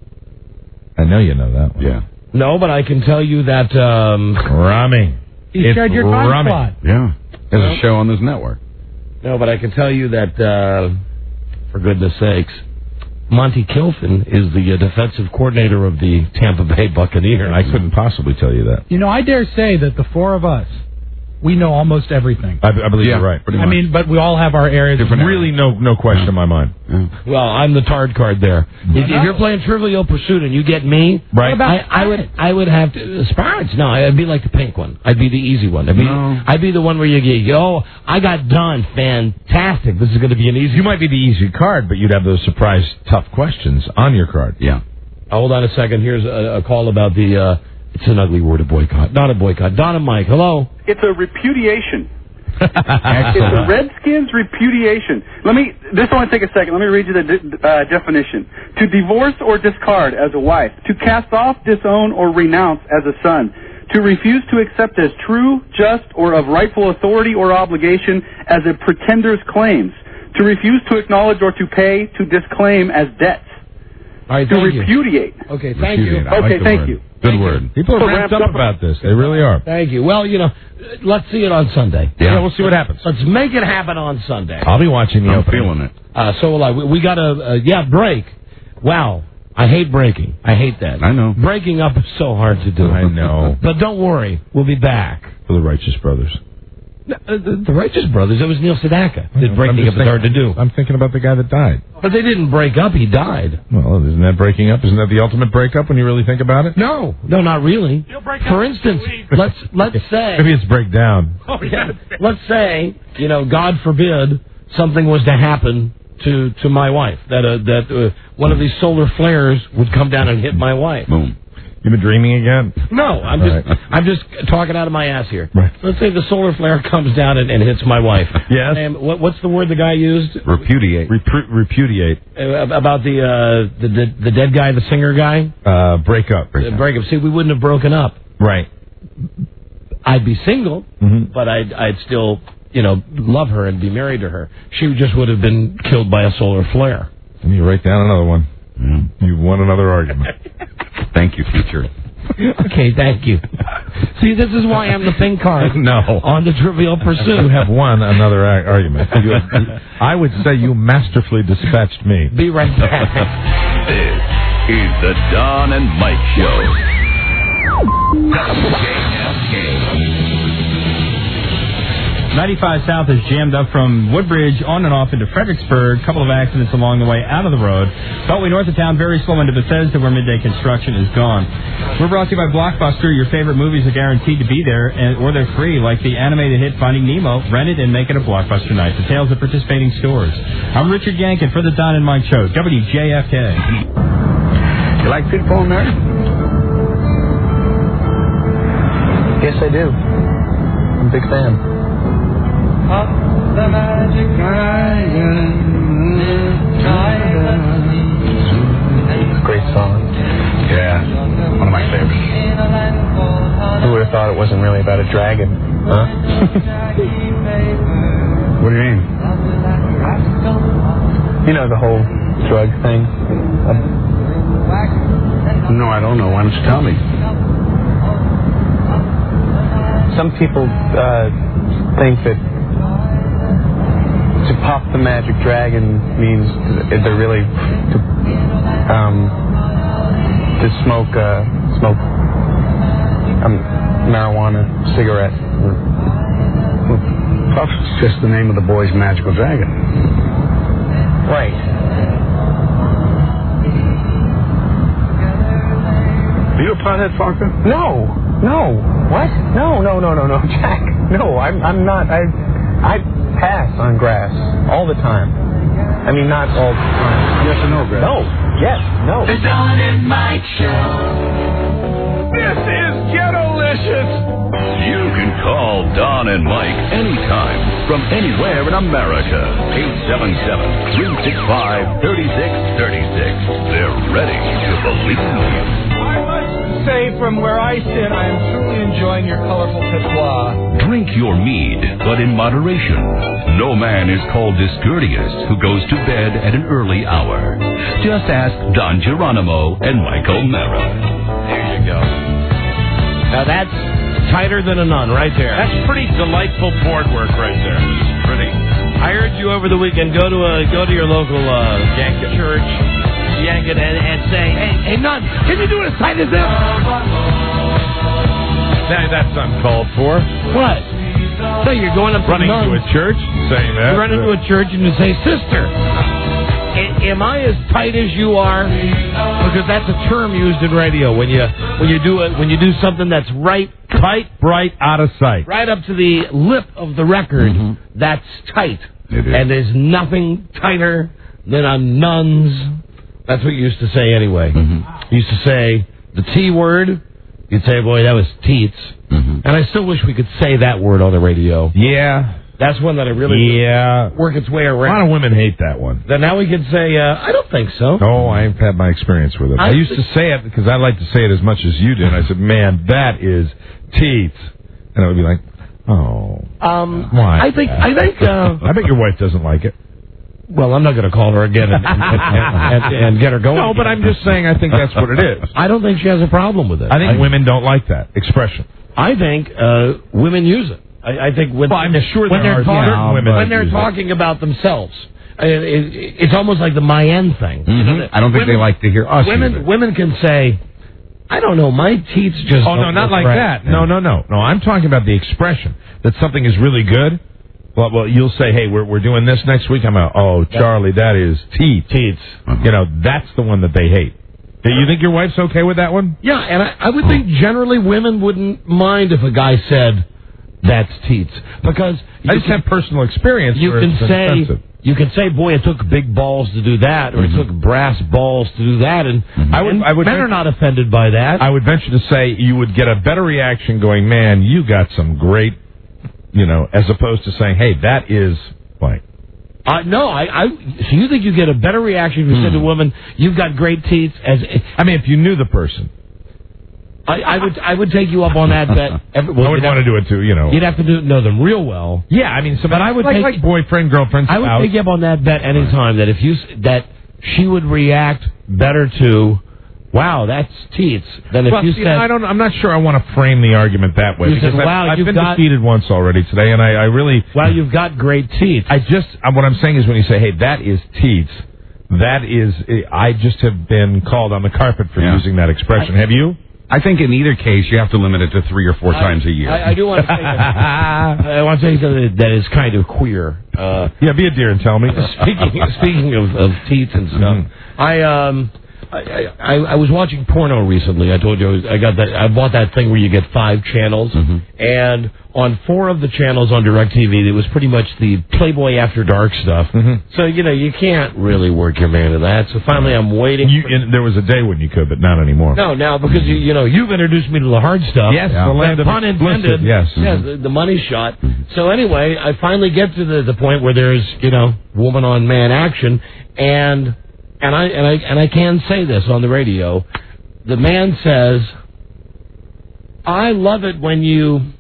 I know you know that one. Yeah. No, but I can tell you that um Rummy. He It's shared your time rummy. slot. Yeah. There's a show on this network. no, but I can tell you that uh for goodness sakes, Monty Kilfin is the uh, defensive coordinator of the Tampa Bay Buccaneers. I couldn't possibly tell you that. You know, I dare say that the four of us, we know almost everything. I, I believe Yeah, you're right. pretty I much. mean, but we all have our areas. of- Really, no, no question in my mind. Well, I'm the tard card there. If, if you're playing Trivial Pursuit and you get me, Right. What about I, I would I would have to Spirits. No, I'd be like the pink one. I'd be the easy one. I'd be, No. I'd be the one where you get, oh, I got done. Fantastic. This is going to be an easy. You might be the easy card, but you'd have those surprise tough questions on your card. Yeah. Hold on a second. Here's a, a call about the. Uh, it's an ugly word, a boycott. Not a boycott. Don and Mike. Hello. It's a repudiation. It's a Redskins repudiation. Let me. This will only take a second. Let me read you the de- uh, definition: to divorce or discard as a wife, to cast off, disown, or renounce as a son, to refuse to accept as true, just, or of rightful authority or obligation as a pretender's claims, to refuse to acknowledge or to pay, to disclaim as debts, All right. to Thank you. repudiate. Okay. Thank you. Repudiate. I like Okay, the thank word. you. Good Thank word. you. People are So ramped ramped up up- about this. They really are. Thank you. Well, you know, let's see it on Sunday. Yeah, we'll see what happens. Let's make it happen on Sunday. I'll be watching the I'm opening. feeling it. Uh, so will I. We, we got a uh, yeah break. Wow, I hate breaking. I hate that. I know. Breaking up is so hard to do. I know. But don't worry, we'll be back. For the Righteous Brothers. No, uh, The, the Righteous Brothers. It was Neil Sedaka. That I'm breaking just up is hard to thinking- do. I'm thinking about the guy that died. But they didn't break up. He died. Well, isn't that breaking up? Isn't that the ultimate breakup when you really think about it? No, no, not really. For instance, let's let's say Maybe it's breakdown. Oh, yeah. Let's say, you know, God forbid, something was to happen to to my wife. That uh, that uh, one of these solar flares would come down and hit my wife. Boom. You've been dreaming again? No, I'm All just right. I'm just talking out of my ass here. Right. Let's say the solar flare comes down and, and hits my wife. Yes. And what, what's the word the guy used? Repudiate. Repru- repudiate. Uh, about the, uh, the the the dead guy, the singer guy. Uh, break up. Uh, break up. See, we wouldn't have broken up. Right. I'd be single, mm-hmm. but I'd I'd still you know love her and be married to her. She just would have been killed by a solar flare. And you write down another one. Mm. You won another argument. Thank you, future. Okay, thank you. See, this is why I'm the pink card. No. On the Trivial Pursuit. You have won another a- argument. You have, I would say you masterfully dispatched me. Be right back. This is the Don and Mike Show. W J F K. ninety-five South is jammed up from Woodbridge on and off into Fredericksburg. A couple of accidents along the way out of the road. Beltway north of town, very slow into Bethesda, where midday construction is gone. We're brought to you by Blockbuster. Your favorite movies are guaranteed to be there, and, or they're free, like the animated hit Finding Nemo. Rent it and make it a Blockbuster night. Details at participating stores. I'm Richard Yankin for the Don and Mike Show, W J F K. You like Pitbull, nerd? Yes, I do. I'm a big fan. Up the magic dragon. Great song. Yeah, one of my favorites. Who would have thought it wasn't really about a dragon? Huh? What do you mean? You know the whole drug thing? No, I don't know. Why don't you tell me? Some people uh, think that to pop the magic dragon means they're really to, um, to smoke uh, smoke um, marijuana cigarette. Puff's just the name of the boy's magical dragon. Right. Are you a pothead, Fonka? No, no. What? No, no, no, no, no, Jack. No, I'm I'm not. I I pass on grass all the time. I mean, not all the time. Yes or no, grass? No. Yes. No. The Don and Mike Show. This is Ghetto-licious. You can call Don and Mike anytime from anywhere in America. eight seven seven, three six five, three six three six. They're ready to believe you. I must say, from where I sit, I am truly enjoying your colorful patois. Drink your mead, but in moderation. No man is called discourteous who goes to bed at an early hour. Just ask Don Geronimo and Michael Mara. There you go. Now that's tighter than a nun right there. That's pretty delightful board work right there. Pretty. I urge you over the weekend, go to a, go to your local uh, yank church, yank it, and, and say, hey, hey, nun, can you do it as tight as this? That, that's uncalled for. What? So you're going up to running nuns, to a church, saying that. You run into a church and you say, sister, a- am I as tight as you are? Because that's a term used in radio when you when you do it when you do something that's right, tight, bright, out of sight, right up to the lip of the record. Mm-hmm. That's tight, and there's nothing tighter than a nun's. That's what you used to say anyway. Mm-hmm. You used to say the T word. You'd say, boy, that was teats. Mm-hmm. And I still wish we could say that word on the radio. Yeah. That's one that I really yeah. work its way around. A lot of women hate that one. Then now we can say, uh, I don't think so. Oh, I've had my experience with it. I, I used to say it because I like to say it as much as you do. And I said, man, that is teats. And I would be like, oh. Um, why? I think, I think, uh, I bet your wife doesn't like it. Well, I'm not going to call her again and, and, and, and, and get her going. No, but I'm just saying I think that's what it is. I don't think she has a problem with it. I think I, women don't like that expression. I think uh, women use it. I, I think when, well, I'm sure when there they're are certain talking, women when they're talking it. about themselves, it, it, it's almost like the Mayen thing. Mm-hmm. You know, I don't think women, they like to hear us. Women, use it. women can say, I don't know, my teats just. Oh no, not like right. that. No, no, no, no. I'm talking about the expression that something is really good. Well, well, you'll say, hey, we're we're doing this next week. I'm out. Oh, Charlie, that is teats. Teats. Uh-huh. You know, that's the one that they hate. Do you think your wife's okay with that one? Yeah, and I, I would think generally women wouldn't mind if a guy said, that's teats. Because I just can, have personal experience. You can say, offensive. you can say, boy, it took big balls to do that, or Mm-hmm. it took brass balls to do that, and, I would, and I would men are not offended by that. I would venture to say you would get a better reaction going, man, you got some great, you know, as opposed to saying, hey, that is blank. Uh, no, I, I. So you think you get a better reaction if you Hmm. said to a woman, "You've got great teeth"? As I mean, if you knew the person, I, I would, I would take you up on that bet. Every, well, I would you'd want to have- do it too, you know. You'd have to do, know them real well. Yeah, I mean, so but I would like, take, like boyfriend, girlfriend, I would spouse. take you up on that bet any time that if you s- that she would react better to, wow, that's teeth, than if well, you see, said, I don't. I'm not sure I want to frame the argument that way You because said, I've, wow, I've you've been got- defeated once already today, and I, I really. "Wow, you've got great teeth." I just uh, what I'm saying is when you say, "Hey, that is teeth," that is. I just have been called on the carpet for Yeah. using that expression. I- have you? I think in either case you have to limit it to three or four I- times a year. I, I do want to say that. I want to say something that is kind of queer. Uh, yeah, be a dear and tell me. speaking speaking of, of teeth and stuff, Mm-hmm. I um. I, I, I was watching porno recently. I told you I, was, I got that. I bought that thing where you get five channels, Mm-hmm. and on four of the channels on DirecTV, it was pretty much the Playboy After Dark stuff. Mm-hmm. So you know you can't really work your man to that. So finally, I'm waiting. You, for, and there was a day when you could, but not anymore. no, now because you you know you've introduced me to the hard stuff. Yes, the land That of pun explicit, intended. yes. yeah, the, the money shot. So anyway, I finally get to the the point where there's you know woman on man action, and and I and I and I can say this on the radio. The man says, "I love it when you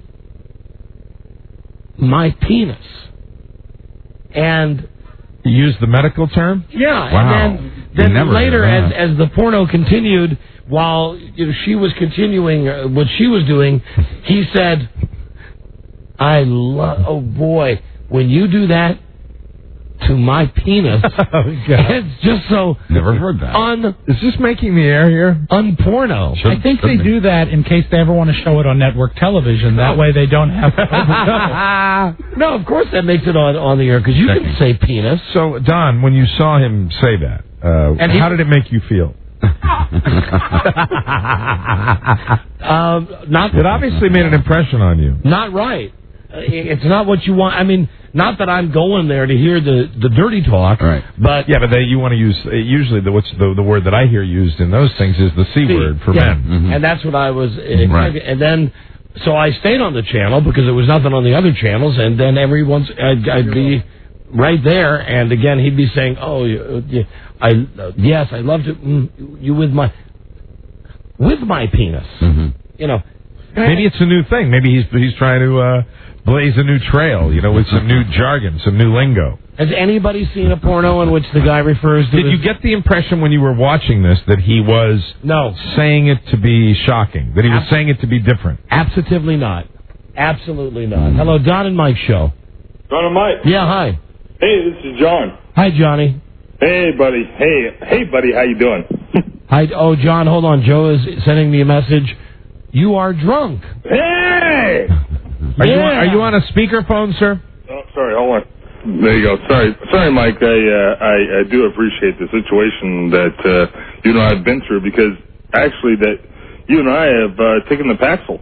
my penis," and You used the medical term? yeah, Wow. and then then Never later, heard as that. as the porno continued, while you know, she was continuing uh, what she was doing, he said, "I love. Oh boy, when you do that to my penis, it's just so Never heard that. un Is this making the air here? unporno." I think they do that in case they ever want to show it on network television. That way they don't have to overdub it. No, of course that makes it on on the air because you can say penis. So, Don, when you saw him say that, uh, And he- how did it make you feel? Um, not It obviously made an impression on you. Not right. Uh, It's not what you want. I mean, not that I'm going there to hear the, the dirty talk, Right. but Yeah, but they, you want to use, uh, usually the, what's the, the word that I hear used in those things is the C word for yeah, men. Mm-hmm. and that's what I was. Right. And then, so I stayed on the channel because there was nothing on the other channels, and then every once I'd, I'd be right there, and again he'd be saying, "Oh, you, you, I uh, yes, I love to mm, you with my with my penis." Mm-hmm. You know, Maybe it's a new thing. Maybe he's he's trying to uh, blaze a new trail, you know, with some new jargon, some new lingo. has anybody seen a porno in which the guy refers to? Did his- you get the impression when you were watching this that he was No. saying it to be shocking, that he was saying it to be different? Absolutely not. Absolutely not. Hello, Don and Mike show. Don and Mike. Yeah, hi. Hey, this is John. Hi, Johnny. Hey, buddy. Hey, hey, buddy. How you doing? Hi. Oh, John, hold on. Joe is sending me a message. You are drunk. Hey! Are you on, are you on a speakerphone, sir? Oh, sorry. Hold on. There you go. Sorry, sorry, Mike. I uh, I, I do appreciate the situation that uh, you and I have been through because actually that you and I have uh, taken the Paxil.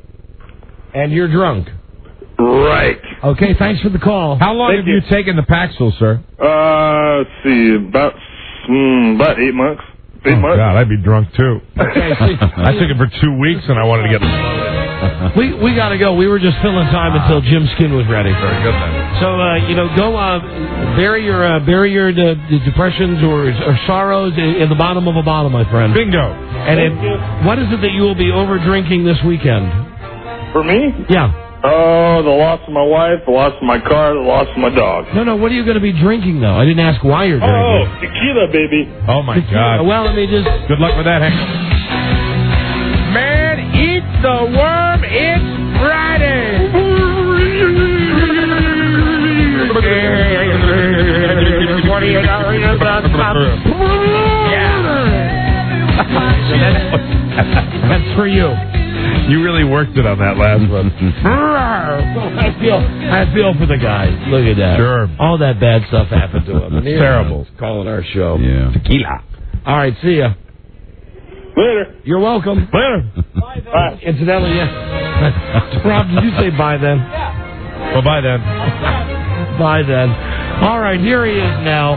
And you're drunk. Right. Okay, thanks for the call. How long Thank have you. you. taken the Paxil, sir? Uh, let's see, about mm, about eight months. Eight Oh, months. God, I'd be drunk, too. Okay, see, I took it for two weeks, and I wanted to get... we we got to go. We were just filling time until Jim's skin was ready. Very good, then. So, uh, you know, go uh, bury your uh, bury your uh, depressions or, or sorrows in, in the bottom of a bottle, my friend. Bingo. And if, what is it that you will be over drinking this weekend? For me? Yeah. Oh, the loss of my wife, the loss of my car, the loss of my dog. No, no. What are you going to be drinking, though? I didn't ask why you're drinking. Oh, tequila, baby. Oh, my Tequila. God. Well, let me just. Good luck with that, Hank. Man, eat the worm. It's Friday. That's for you. You really worked it on that last one. I feel, I feel for the guy. Look at that. Sure. All that bad stuff happened to him. And here Terrible. he is calling our show. Yeah. Tequila. All right, see ya. Later. You're welcome. Later. Bye. Incidentally, yeah. Rob, did you say bye then? Well, bye then. Bye then. All right, here he is now.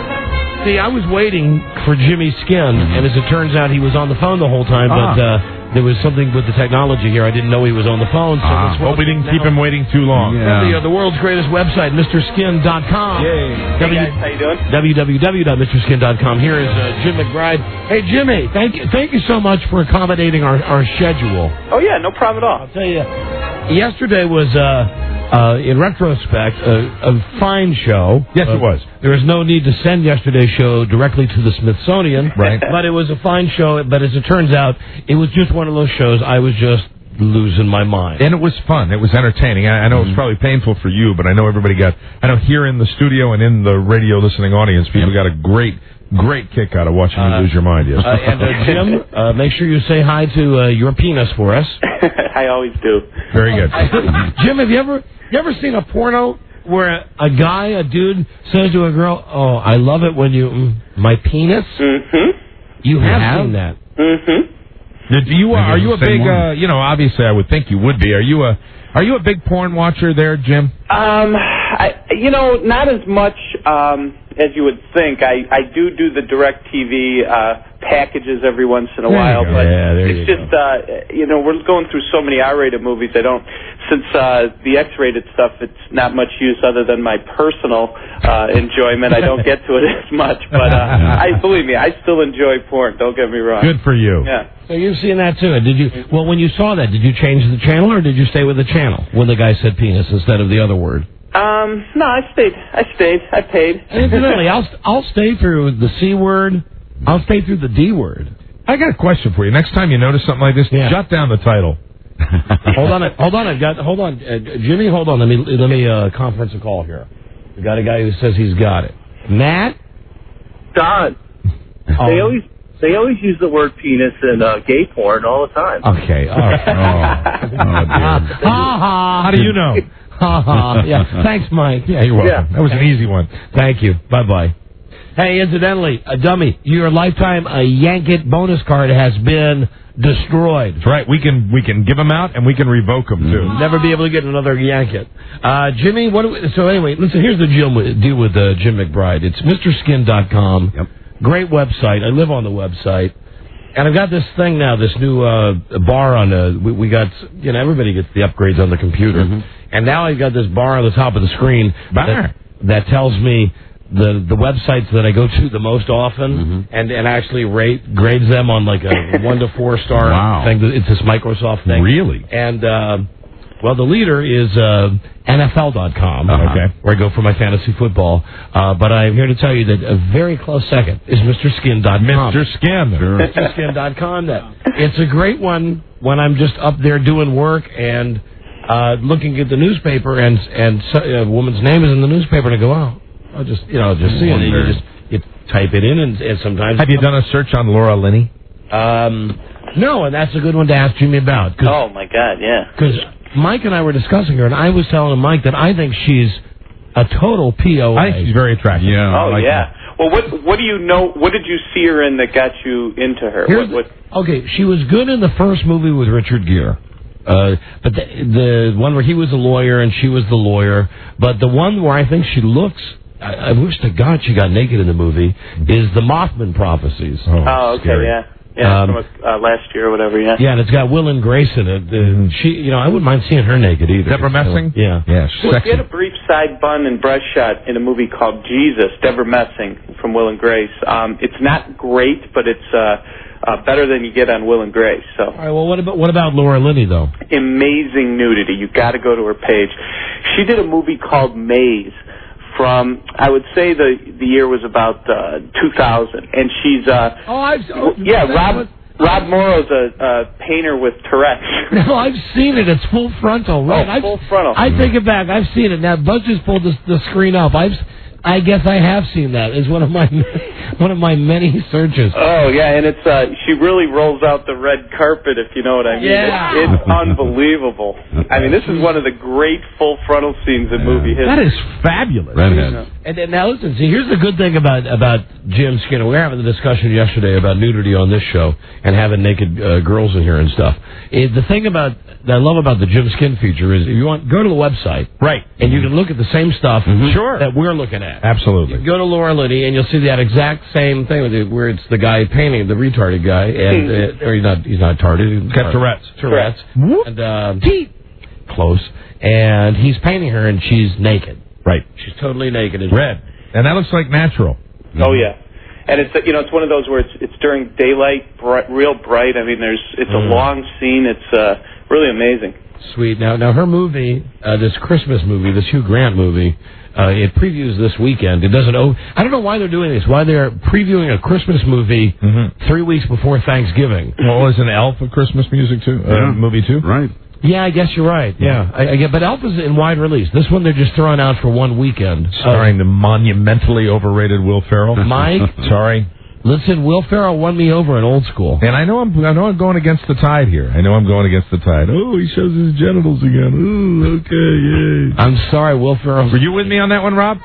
See, I was waiting for Jimmy Skin, and as it turns out, he was on the phone the whole time, but uh, there was something with the technology here. I didn't know he was on the phone. So Ah, let's hope we didn't now. keep him waiting too long. And The, uh, the world's greatest website, Mr Skin dot com. Hey guys, how you doing? w w w dot Mr Skin dot com. Here is uh, Jim McBride. Hey, Jimmy, thank you, thank you so much for accommodating our, our schedule. Oh yeah, no problem at all. I'll tell you, yesterday was, uh, uh, in retrospect, a, a fine show. Yes, uh, it was. There was no need to send yesterday's show directly to the Smithsonian. Right. But it was a fine show. But as it turns out, it was just one of those shows I was just losing my mind. And it was fun. It was entertaining. I, I know it was probably painful for you, but I know everybody got, I know here in the studio and in the radio listening audience, people got a great, great kick out of watching you Uh, lose your mind. Yes. Uh, and uh, Jim, uh, make sure you say hi to uh, your penis for us. I always do. Very good. Jim, have you ever you ever seen a porno where a, a guy, a dude, says to a girl, "Oh, I love it when you mm, my penis." Mm-hmm. You have, seen that. Mm-hmm. Now, do you, uh, are you a Same big, one. uh, you know, obviously I would think you would be. Are you a, are you a big porn watcher there, Jim? Um, I, you know, not as much um, as you would think. I, I do do the direct T V uh, packages every once in a There you while, go. but Yeah, there it's you just, uh, you know, we're going through so many R-rated movies. I don't, since uh, the X-rated stuff, it's not much use other than my personal uh, enjoyment. I don't get to it as much, but uh, I believe me, I still enjoy porn. Don't get me wrong. Good for you. Yeah. So you've seen that too. Did you? Well, when you saw that, did you change the channel or did you stay with the channel when the guy said penis instead of the other word? Um, no, I stayed. I stayed. I paid. Incidentally, I'll I'll stay through the C word. I'll stay through the D word. I got a question for you. Next time you notice something like this, Yeah. jot down the title. hold on, hold on. I've got hold on, uh, Jimmy. Hold on. Let me let me uh, conference a call here. We got a guy who says he's got it. Matt. Don. Oh. They always they always use the word penis in uh, gay porn all the time. Okay. All right. Oh, dear. Ha ha. How do you know? Ha ha. Yeah. Thanks, Mike. Yeah, you're welcome. Yeah. That was an easy one. Thank you. Bye bye. Hey, incidentally, a dummy, your lifetime a Yank It bonus card has been destroyed. That's right. We can we can give them out and we can revoke them too. Never be able to get another Yank It. Uh, Jimmy, what do we, so anyway, listen, here's the deal with, deal with uh, Jim McBride. It's Mr Skin dot com. Yep. Great website. I live on the website. And I've got this thing now, this new uh, bar on the, we, we got, you know, everybody gets the upgrades on the computer. Mm-hmm. And now I've got this bar on the top of the screen that, that tells me the the websites that I go to the most often, Mm-hmm. and and actually rate grades them on like a one to four star Wow. thing. It's this Microsoft thing. Really? And uh, well, the leader is uh, N F L dot com. Uh-huh. Okay, where I go for my fantasy football. Uh, but I'm here to tell you that a very close second is Mr Skin dot com. Mister Skin. Mr Skin dot com. That it's a great one when I'm just up there doing work and uh, looking at the newspaper, and and so, a woman's name is in the newspaper, and I go, oh. I'll just, you know, just see it. And you just you type it in, and, and sometimes. Have you done a search on Laura Linney? Um, no, and that's a good one to ask Jimmy about. Cause, Oh my God, yeah. Because Mike and I were discussing her, and I was telling Mike that I think she's a total P O A. I think she's very attractive. Yeah. Oh like yeah. Well, what what do you know? What did you see her in that got you into her? Here's What, what, Okay, she was good in the first movie with Richard Gere. Uh, but the, the one where he was a lawyer and she was the lawyer. But the one where I think she looks, I, I wish to God she got naked in the movie, is the Mothman Prophecies. oh, okay, scary. yeah, yeah, Um, from uh, last year or whatever. Yeah. Yeah, and it's got Will and Grace in it. Uh, she, you know, I wouldn't mind seeing her naked either. Deborah Messing? Yeah. Yeah, Well, sexy. she had a brief side bun and breast shot in a movie called Jesus, Deborah Messing from Will and Grace. Um, it's not great, but it's uh, uh, better than you get on Will and Grace. So. All right. Well, what about what about Laura Linney though? Amazing nudity. You got to go to her page. She did a movie called Maze. From I would say the the year was about uh, two thousand, and she's uh, Oh, I've oh, yeah Rob Rob Morrow's a, a painter with Tourette's. No, I've seen it. It's full frontal, right? Oh, I've, full frontal. I take it back. I've seen it. Now, Buzz just pulled the, the screen up. I've, I guess I have seen that. It's one of my one of my many searches. Oh yeah, and it's uh, she really rolls out the red carpet, if you know what I mean. Yeah. It's, it's unbelievable. I mean, this is one of the great full frontal scenes in movie history. That is fabulous. Redhead. And then now listen, see, here's the good thing about about Jim Skinner. We were having the discussion yesterday about nudity on this show and having naked uh, girls in here and stuff. It, the thing about that I love about the Jim Skin feature is if you want, go to the website. Right. And you can look at the same stuff Sure. that we're looking at. Absolutely. You go to Laura Liddy and you'll see that exact same thing with it, where it's the guy painting, the retarded guy, and uh, or he's not he's not retarded. He's got Tourette's. Tourette's. Whoop. And um, close. And he's painting her and she's naked. Right. She's totally naked. As Red. And that looks like natural. Oh yeah, and it's you know it's one of those where it's it's during daylight, bright, real bright. I mean, there's it's a Mm. long scene. It's uh, really amazing. Sweet. Now, now her movie, uh, this Christmas movie, this Hugh Grant movie, uh, it previews this weekend. It doesn't. Oh, I don't know why they're doing this. Why they're previewing a Christmas movie three weeks before Thanksgiving? Well, isn't Elf a Christmas music too? Uh, Yeah. movie too? Right. Yeah, I guess you're right. Yeah, I, I get. But Elf is in wide release. This one they're just throwing out for one weekend. Starring the monumentally overrated Will Ferrell. Mike, Sorry. listen, Will Ferrell won me over in Old School. And I know I'm I know I'm going against the tide here. I know I'm going against the tide. Oh, he shows his genitals again. Ooh, okay, yay. I'm sorry, Will Ferrell. Were you with me on that one, Rob?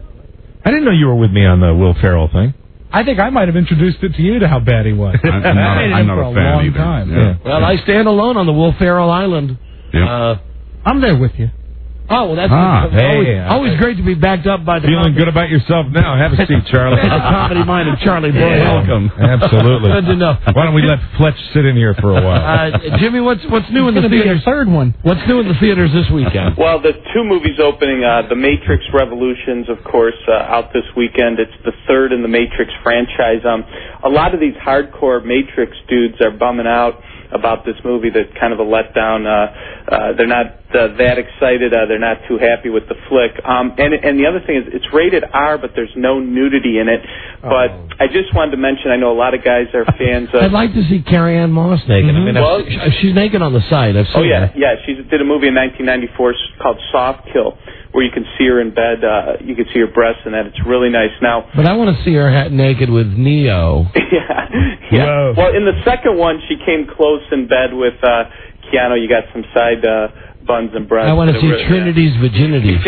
I didn't know you were with me on the Will Ferrell thing. I think I might have introduced it to you to how bad he was. I'm not, hated I'm him not for a a fan long either. time. Yeah. Well, I stand alone on the Will Ferrell Island. Yeah. Uh, I'm there with you. oh, well, that's Ah, always, hey, always great to be backed up by the Feeling good about yourself now. Have a seat, Charlie. the comedy-minded Charlie Boyle. Welcome. Absolutely. Good to know. Why don't we let Fletch sit in here for a while? Uh, Jimmy, what's what's new in It's the going to be theaters? a third one. What's new in the theaters this weekend? Well, the two movies opening, uh, The Matrix Revolutions, of course, uh, out this weekend. It's the third in the Matrix franchise. Um, a lot of these hardcore Matrix dudes are bumming out about this movie. That's kind of a letdown. Uh, uh, they're not uh, that excited. Uh, they're not too happy with the flick. Um, and and the other thing is, it's rated R, but there's no nudity in it. But Oh. I just wanted to mention, I know a lot of guys are fans of... I'd like to see Carrie Ann Moss naked. I mean, Well- I've, se- she's naked on the site. I've seen Oh yeah, her. yeah. She did a movie in nineteen ninety-four called Soft Kill, where you can see her in bed. Uh, you can see her breasts, and that it's really nice. Now, But I want to see her ha- naked with Neo. yeah, yeah. Well, in the second one, she came close in bed with uh, Keanu. You got some side uh, buns and breasts. I want to that see were- Trinity's virginity.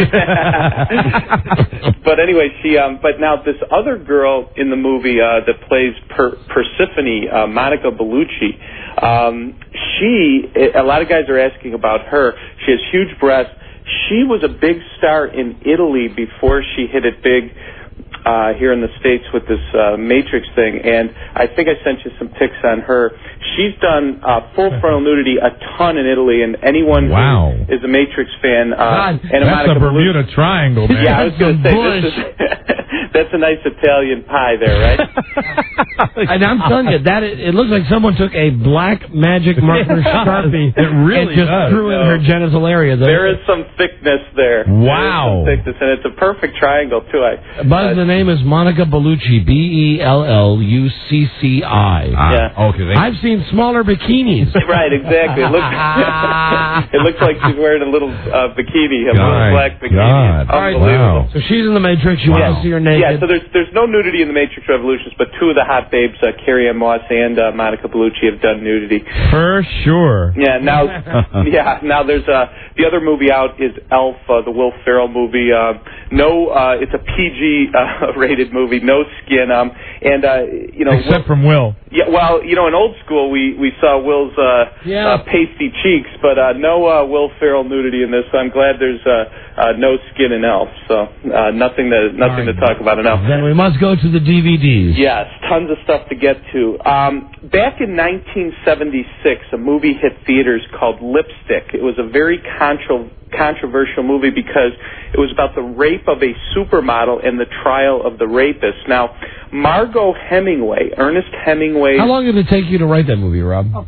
But anyway, she. Um, but now this other girl in the movie uh, that plays per- Persephone, uh, Monica Bellucci. Um, she. A lot of guys are asking about her. She has huge breasts. She was a big star in Italy before she hit it big uh, here in the States with this uh, Matrix thing, and I think I sent you some pics on her. She's done uh, full frontal nudity a ton in Italy, and anyone Wow. who is a Matrix fan, uh, God, and a that's Monica the Bermuda Bellucci- Triangle, man. Yeah, I was going to say Bush. this is that's a nice Italian pie there, right? And I'm telling you, that it, it looks like someone took a black magic marker Sharpie It really and just does. threw in her genital area. The- There is some thickness there. Wow. There is some thickness, and it's a perfect triangle too. I Buzz, the name is Monica Bellucci, B E L L U C C I. Ah, Yeah. Okay. They, I've seen smaller bikinis. Right, exactly. It looks it looks like she's wearing a little uh, bikini, a God, little black bikini. God. All right. Unbelievable. Wow. So she's in the Matrix. You want to see her naked? Yeah, so there's there's no nudity in the Matrix Revolutions, but two of the hot babes, uh, Carrie Ann Moss and uh, Monica Bellucci, have done nudity. For sure. Yeah, now, yeah, now there's uh, the other movie out is Elf, uh, the Will Ferrell movie. Uh, no, uh, it's a P G uh, rated movie, no skin, um, and uh, you know, Except from Will. yeah, well, you know, in old school we we saw Will's uh, Yeah. uh, pasty cheeks, but uh, no uh, Will Ferrell nudity in this. So I'm glad there's uh, uh, no skin in Elf, so uh, nothing to nothing to talk about in Elf. Then we must go to the D V Ds. Yes, tons of stuff to get to. Um, back in nineteen seventy-six, a movie hit theaters called Lipstick. It was a very contro- controversial movie because it was about the rape of a supermodel and the trial of the rapist. Now, Margot Hemingway, Ernest Hemingway... How long did it take you to write that movie, Rob? Oh,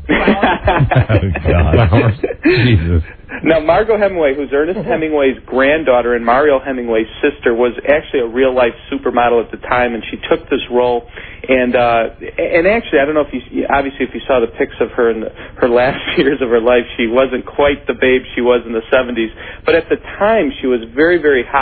God. Jesus. Now, Margot Hemingway, who's Ernest Hemingway's granddaughter and Mario Hemingway's sister, was actually a real-life supermodel at the time, and she took this role. And uh, and actually, I don't know if you obviously if you saw the pics of her in the, her last years of her life, she wasn't quite the babe she was in the seventies. But at the time, she was very, very hot.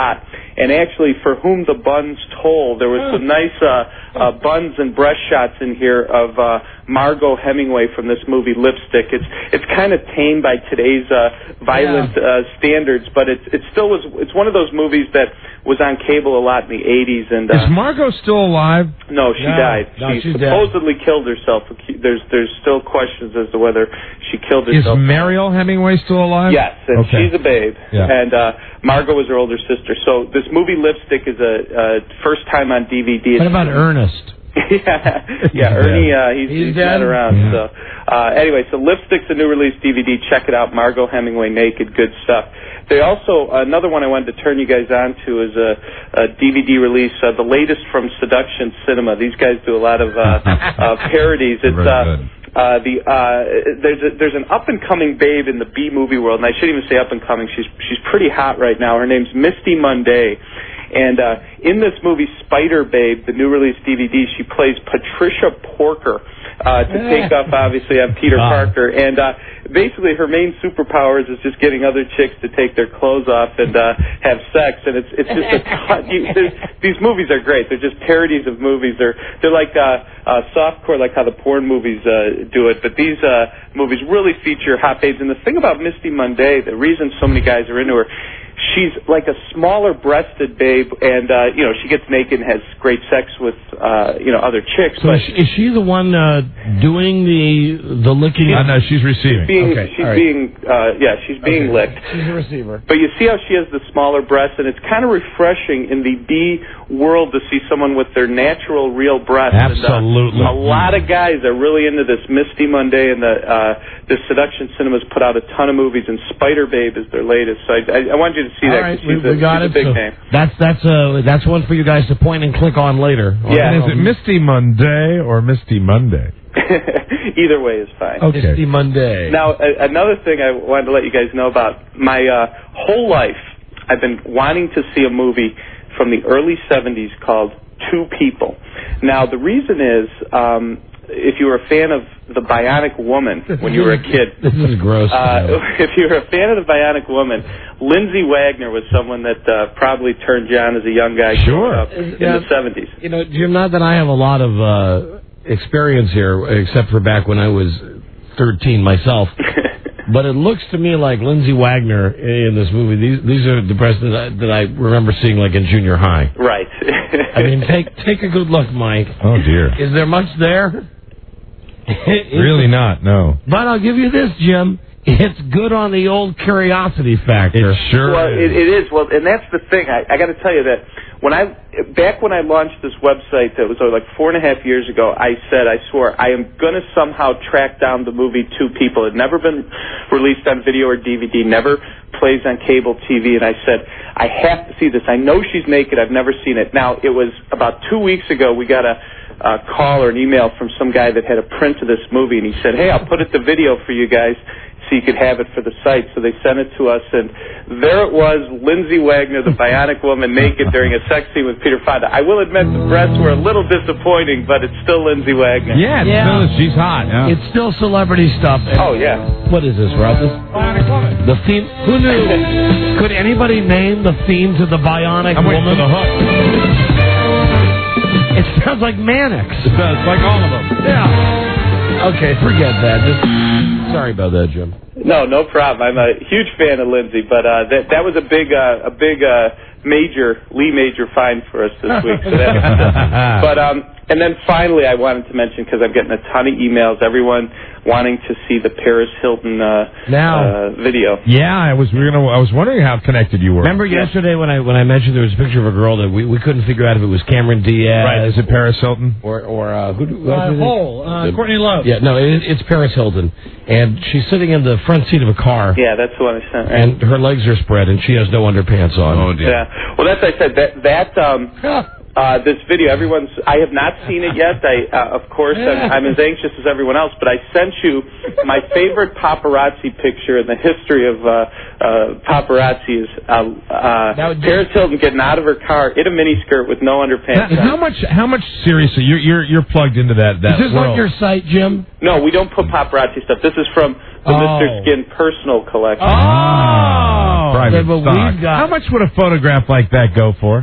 And actually, For Whom the Buns Toll, there was some nice uh, uh, buns and breast shots in here of uh, Margot Hemingway from this movie Lipstick. It's it's kind of tame by today's uh, violent Yeah. uh, standards, but it it still was. It's one of those movies that was on cable a lot in the eighties. And uh, Is Margot still alive? no, she No. died. No, she she's dead. supposedly killed herself. There's there's still questions as to whether she killed Is herself. Mariel Hemingway still alive? Yes, and Okay. she's a babe. Yeah. And uh, Margot was her older sister. So this movie Lipstick is a, a first time on D V D. What about Ernest? yeah, yeah, Ernie, uh, he's, He's he's dead? not around. Yeah. So, uh, anyway, so Lipstick's a new release D V D. Check it out. Margot Hemingway naked, good stuff. They also another one I wanted to turn you guys on to is a, a D V D release, uh, the latest from Seduction Cinema. These guys do a lot of uh, uh, parodies. It's Very uh, good. uh, the uh, there's a, there's an up and coming babe in the B movie world, and I shouldn't even say up and coming. She's she's pretty hot right now. Her name's Misty Monday. And uh, in this movie, Spider Babe, the new release D V D, she plays Patricia Porker uh, to take off, obviously, on Peter Ah. Parker. And uh, basically, her main superpowers is just getting other chicks to take their clothes off and uh, have sex. And it's it's just a ton. You, there's- these movies are great. They're just parodies of movies. They're they're like uh, uh, softcore, like how the porn movies uh, do it. But these uh, movies really feature hot babes. And the thing about Misty Monday, the reason so many guys are into her, she's like a smaller-breasted babe, and uh, you know she gets naked and has great sex with uh, you know other chicks. So but is she, is she the one uh, doing the the licking? Uh, no, she's receiving. being, Okay, she's all right. being uh, yeah, she's being Okay. licked. She's a receiver. But you see how she has the smaller breasts, and it's kind of refreshing in the B world to see someone with their natural, real breasts. Absolutely. And, uh, a lot of guys are really into this Misty Monday, and the uh, the Seduction Cinemas put out a ton of movies, and Spider Babe is their latest. So I, I, I wanted you to see All that. right, 'cause we, she's a, we got she's it. a big So name. that's that's uh that's one for you guys to point and click on later. Yeah. And is it Misty Monday or Misty Monday? Either way is fine. Okay. Misty Monday. Now, a- another thing I wanted to let you guys know about, my uh, whole life, I've been wanting to see a movie from the early seventies called Two People. Now, the reason is, um, if you were a fan of The Bionic Woman when you were a kid, This is gross. uh, if you were a fan of The Bionic Woman, Lindsay Wagner was someone that uh, probably turned you on as a young guy Sure. growing up in Yeah. the seventies. You know, Jim, not that I have a lot of uh, experience here, except for back when I was thirteen myself. But it looks to me like Lindsay Wagner in this movie. These these are the breasts that I, that I remember seeing like in junior high. Right. I mean, take take a good look, Mike. Oh, dear. Is there much there? Really not, no. But I'll give you this, Jim. It's good on the old curiosity factor. It sure Well, is. it, it is. Well, and that's the thing. I, I got to tell you that when I back when I launched this website, that was uh, like four and a half years ago. I said, I swore, I am going to somehow track down the movie Two People. It had never been released on video or D V D. Never plays on cable T V. And I said, I have to see this. I know she's naked. I've never seen it. Now, it was about two weeks ago. We got a. Uh, call or an email from some guy that had a print of this movie, and he said, hey, I'll put it the video for you guys so you could have it for the site. So they sent it to us, and there it was, Lindsay Wagner, the Bionic Woman, naked during a sex scene with Peter Fonda. I will admit the breasts were a little disappointing, but it's still Lindsay Wagner. Yeah, it's Yeah. still, she's hot. Yeah. It's still celebrity stuff. Oh, yeah. What is this, Rob? This, Bionic Woman. the theme. Who knew? Could anybody name the theme to the Bionic I'm waiting Woman? for the hook. It sounds like Mannix. It does, like all of them. Yeah. Okay, forget that. Just, sorry about that, Jim. No, no problem. I'm a huge fan of Lindsay, but uh, that that was a big, uh, a big uh, major Lee Major find for us this week. So that was, but um, and then finally, I wanted to mention because I'm getting a ton of emails. Everyone wanting to see the Paris Hilton uh, Now. uh, video. Yeah, I was we were gonna. I was wondering how connected you were. Remember yesterday when I when I mentioned there was a picture of a girl that we, we couldn't figure out if it was Cameron Diaz, Right? Is it Paris Hilton? or or uh, who? who Uh, who- Hole, uh, Courtney Love. Yeah, no, it, it's Paris Hilton, and she's sitting in the front seat of a car, Yeah, that's the one I sent. Right? and her legs are spread, and she has no underpants on. Oh, dear. Yeah. Well, that's I said that that um uh this video. Everyone's. I have not seen it yet. I uh, of course I'm, I'm as anxious as everyone else. But I sent you my favorite paparazzi picture in the history of uh, uh paparazzi is uh, uh Paris Hilton getting out of her car in a miniskirt with no underpants. How, how much? How much? Seriously, you're you're you're plugged into that that Is this world. like your site, Jim? No, we don't put paparazzi stuff. This is from the Oh. Mister Skin personal collection. Oh, Oh, Private but stock. We've got... How much would a photograph like that go for?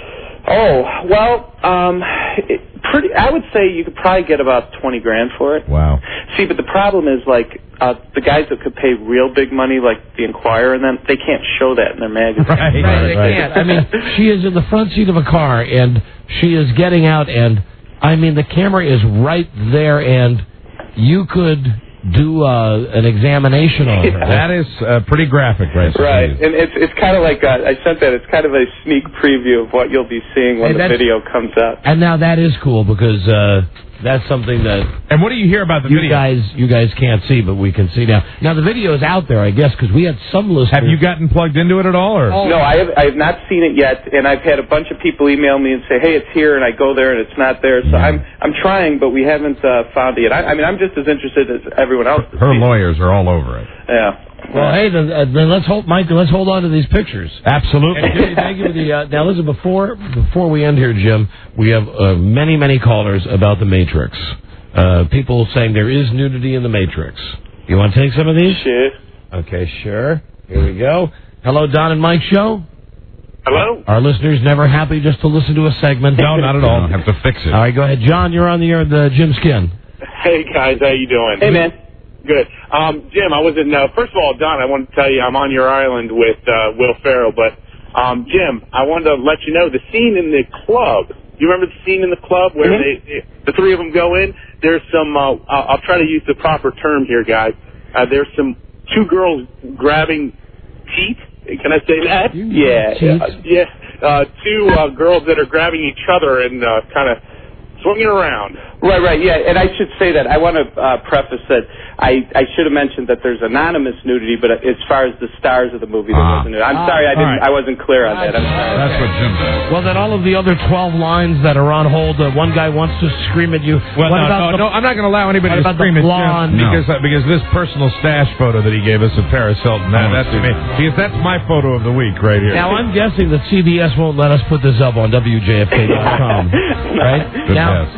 Oh, well, um, it, pretty. I would say you could probably get about twenty grand for it. Wow. See, but the problem is, like, uh, the guys that could pay real big money, like the Enquirer, and them, they can't show that in their magazine. Right, right, they right. can't. I mean, she is in the front seat of a car, and she is getting out, and, I mean, the camera is right there, and you could do uh, an examination on her. That is uh, pretty graphic, right? Right, and it's it's kind of like, uh, I sent that, it's kind of a sneak preview of what you'll be seeing when hey, the video comes out. And now that is cool, because uh, that's something that... And what do you hear about the you video? Guys, you guys can't see, but we can see now. Now, the video is out there, I guess, because we had some listeners... Have you gotten plugged into it at all? Or? No, I have, I have not seen it yet, and I've had a bunch of people email me and say, hey, it's here, and I go there, and it's not there. So I'm I'm trying, but we haven't uh, found it yet. I, I mean, I'm just as interested as everyone else. Her lawyers are all over it. Yeah. Well, hey, then, uh, then let's hold, Mike. Let's hold on to these pictures. Absolutely. And Jimmy, thank you for the. Uh, now, listen. Before before we end here, Jim, we have uh, many many callers about the Matrix. Uh, people saying there is nudity in the Matrix. You want to take some of these? Sure. Okay, sure. Here we go. Hello, Don and Mike show. Hello. Our listeners never happy just to listen to a segment. No, not at all. You don't have to fix it. All right, go ahead, John. You're on the air with uh, Jim Skin. Hey guys, how you doing? Hey man. Good. Um, Jim, I wasn't. Uh, first of all, Don, I want to tell you I'm on your island with uh, Will Ferrell. But um, Jim, I wanted to let you know the scene in the club. You remember the scene in the club where mm-hmm. they, the three of them go in? There's some. Uh, I'll try to use the proper term here, guys. Uh, there's some two girls grabbing teeth. Can I say that? Yeah. Uh, yeah. Uh, two uh, girls that are grabbing each other and uh, kind of swinging around. Right, right, yeah, and I should say that. I want to uh, preface that I, I should have mentioned that there's anonymous nudity, but as far as the stars of the movie, there ah. wasn't nudity. I'm ah, sorry, I didn't. right. I wasn't clear on that. I'm sorry. That's what Jim said. Well, then all of the other twelve lines that are on hold, uh, one guy wants to scream at you. Well, what no, about no, the, no, I'm not going to allow anybody what to about scream the at Jim blonde? because uh, because this personal stash photo that he gave us of Paris Hilton, that, that's me. Because that's my photo of the week right here. Now I'm guessing that C B S won't let us put this up on W J F K dot com, right? Good now,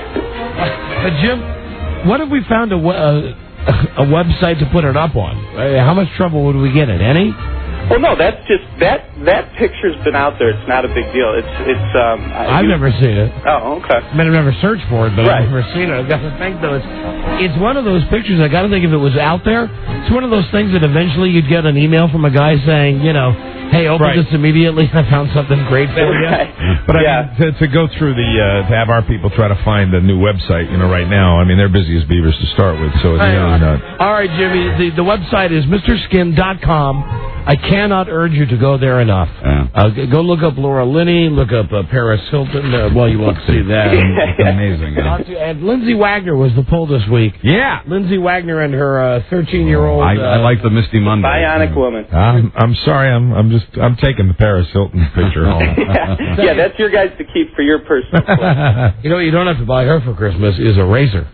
but Jim, what if we found a, a a website to put it up on? How much trouble would we get in? Any? Well, no, that's just that that picture's been out there. It's not a big deal. It's it's. Um, I've you, never seen it. Oh, okay. I mean, I've never searched for it, but right. I've never seen it. I've got to think though. It's it's one of those pictures. I got to think if it was out there, it's one of those things that eventually you'd get an email from a guy saying, you know, hey, open right. this immediately. I found something great for you. Right. But I yeah. mean, to, to go through the uh, to have our people try to find a new website, you know, right now. I mean, they're busy as beavers to start with, so it's really not. All right, Jimmy. The the website is Mister Skin dot com. I cannot urge you to go there enough. Yeah. Uh, go look up Laura Linney, look up uh, Paris Hilton. Uh, well, you won't see that. It's amazing. Yeah. And Lindsay Wagner was the pull this week. Yeah. Lindsay Wagner and her thirteen-year-old. I, uh, I like the Misty Monday. Bionic woman. I'm I'm sorry. I'm I'm just I'm taking the Paris Hilton picture home. yeah. yeah, that's your guys to keep for your personal pleasure. You know what you don't have to buy her for Christmas is a razor.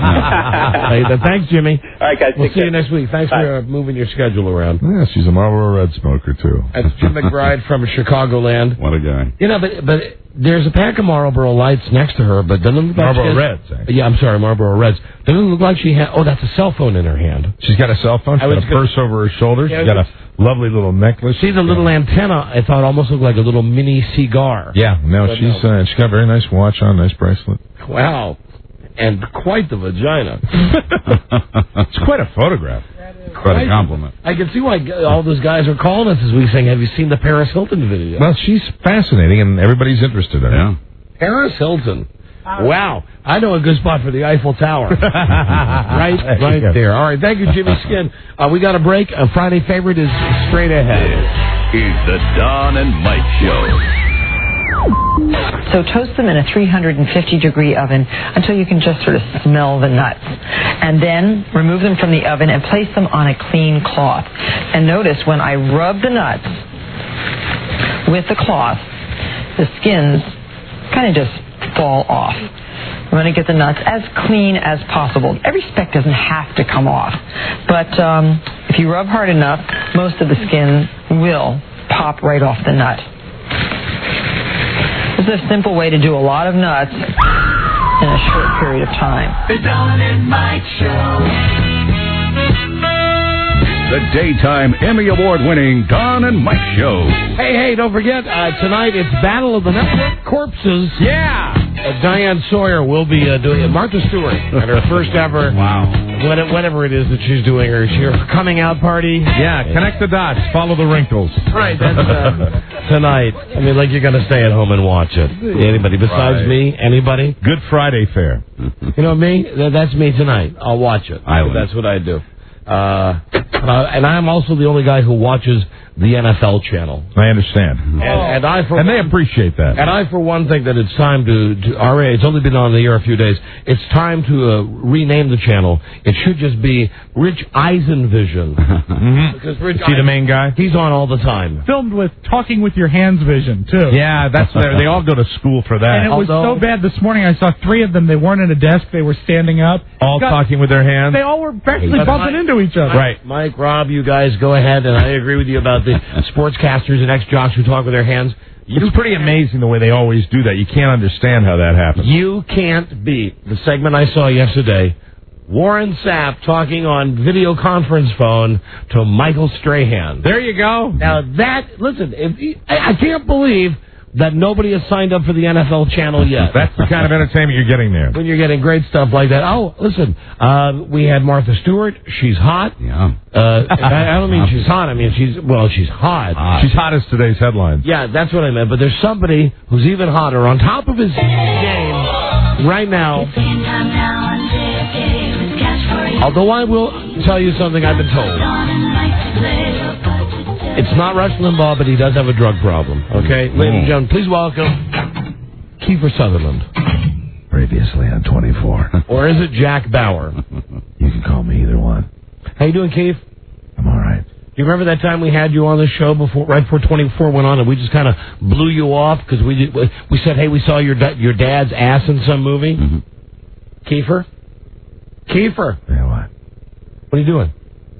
Hey, thanks, Jimmy. All right, guys. We'll take see care. you next week. Thanks Bye. for uh, moving your schedule around. Yeah, she's a Marlboro Red smoker too. That's Jim McBride from Chicagoland. What a guy. You know, but but there's a pack of Marlboro Lights next to her, but doesn't look like Marlboro she has, Reds. Actually. Yeah, I'm sorry, Marlboro Reds. Doesn't look like she has. Oh, that's a cell phone in her hand. She's got a cell phone. She's got a gonna, purse over her shoulder. Yeah, She's got a lovely little necklace. See the little yeah. antenna? I thought almost looked like a little mini cigar. Yeah, no, but she's no. Uh, she's got a very nice watch on, nice bracelet. Wow, and quite the vagina. It's quite a photograph. Quite a compliment. I can see why all those guys are calling us this week saying, have you seen the Paris Hilton video? Well, she's fascinating, and everybody's interested in her. Yeah. Paris Hilton. Wow. I know a good spot for the Eiffel Tower. right right there, there. All right, thank you, Jimmy Skin. Uh, we got a break. A Friday favorite is straight ahead. This is the Don and Mike Show. So toast them in a three hundred fifty degree oven until you can just sort of smell the nuts. And then remove them from the oven and place them on a clean cloth. And notice when I rub the nuts with the cloth, the skins kind of just fall off. I'm going to get the nuts as clean as possible. Every speck doesn't have to come off. But um, if you rub hard enough, most of the skin will pop right off the nut. This is a simple way to do a lot of nuts in a short period of time. The Don and Mike Show. The the daytime Emmy Award-winning Don and Mike Show. Hey, hey, don't forget, uh, tonight it's Battle of the Network Corpses. Yeah! Uh, Diane Sawyer will be uh, doing it. Martha Stewart at her first ever, wow, whatever it is that she's doing, her, her coming out party. Yeah, connect the dots, follow the wrinkles. Right, that's uh, tonight. I mean, like you're going to stay at home and watch it. Anybody besides Right. me? Anybody? Good Friday fare. You know me? Th- That's me tonight. I'll watch it. I would. That's what I do. Uh, and, I, and I'm also the only guy who watches the N F L channel. I understand. And, and I for And they one, appreciate that. and I for one think that it's time to, to R A. It's only been on the air a few days. It's time to uh, rename the channel. It should just be Rich Eisenvision. Mm-hmm. Because Rich Is he the main guy? He's on all the time. Filmed with Talking with Your Hands vision, too. Yeah, that's their, they all go to school for that. And it was Although- so bad this morning, I saw three of them. They weren't at a desk. They were standing up. all Got- talking with their hands. They all were practically But bumping Mike- into each other. Right. Mike, Rob, you guys go ahead, and I agree with you about the sportscasters and ex-jocks who talk with their hands. It's pretty amazing the way they always do that. You can't understand how that happens. You can't beat the segment I saw yesterday. Warren Sapp talking on video conference phone to Michael Strahan. There you go. Now that, listen, if, I, I can't believe that nobody has signed up for the N F L channel yet. That's the kind of entertainment you're getting there. When you're getting great stuff like that. Oh, listen, uh, we had Martha Stewart. She's hot. Yeah. Uh, I, I don't mean she's hot. I mean she's, well, she's hot. Hot. She's hot as today's headlines. Yeah, that's what I meant. But there's somebody who's even hotter on top of his game right now. Although I will tell you something I've been told. It's not Rush Limbaugh, but he does have a drug problem. Okay? Ladies and gentlemen, please welcome Kiefer Sutherland. Previously on twenty-four. Or is it Jack Bauer? You can call me either one. How you doing, Keith? I'm all right. Do you remember that time we had you on the show before, right before twenty-four went on, and we just kind of blew you off because we did, we said, hey, we saw your da- your dad's ass in some movie? Mm-hmm. Kiefer? Kiefer? Yeah, what? What are you doing?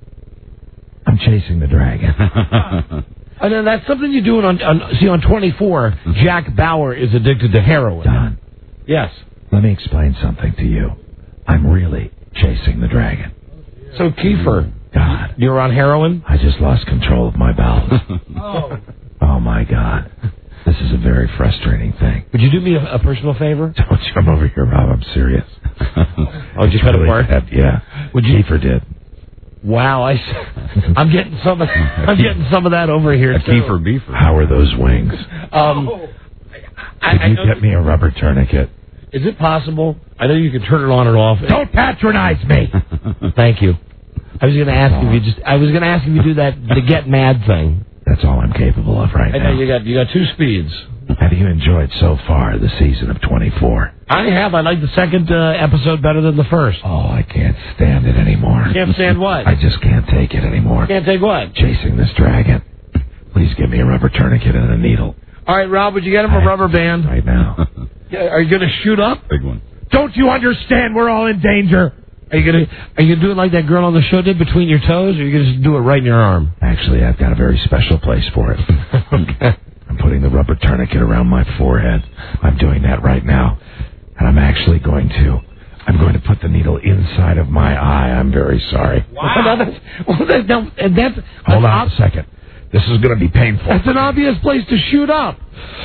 I'm chasing the dragon. And then that's something you do on, on see on twenty-four. Jack Bauer is addicted to heroin. Don, Yes. let me explain something to you. I'm really chasing the dragon. So Kiefer, God, you're on heroin? I just lost control of my bowels. Oh. Oh, my God. This is a very frustrating thing. Would you do me a, a personal favor? Don't you come over here, Rob. I'm serious. Oh, just cut Really apart? bad, Yeah. Would you? Kiefer did. Wow, I, I'm getting some of I'm getting some of that over here A too. Kiefer beefer. How are those wings? Um, I, Could I you know, get me a rubber tourniquet? is it possible? I know you can turn it on and off. Don't patronize me. Thank you. I was going to ask if you just. I was going to ask if you do that the get mad thing. That's all I'm capable of right I now. know you got you got two speeds. Have you enjoyed so far the season of twenty-four? I have. I like the second uh, episode better than the first. Oh, I can't stand it anymore. Can't stand what? I just can't take it anymore. Can't take what? Chasing this dragon. Please give me a rubber tourniquet and a needle All right, Rob, would you get him a rubber band? right now. Yeah, are you going to shoot up? Big one. Don't you understand we're all in danger? Are you going to are you gonna do it like that girl on the show did between your toes, or are you going to just do it right in your arm? Actually, I've got a very special place for it. Okay. I'm putting the rubber tourniquet around my forehead. I'm doing that right now. And I'm actually going to... I'm going to put the needle inside of my eye. I'm very sorry. Wow. Well, that's, well, that, that, and that's, that's Hold on ob- a second. This is going to be painful. That's an obvious place to shoot up.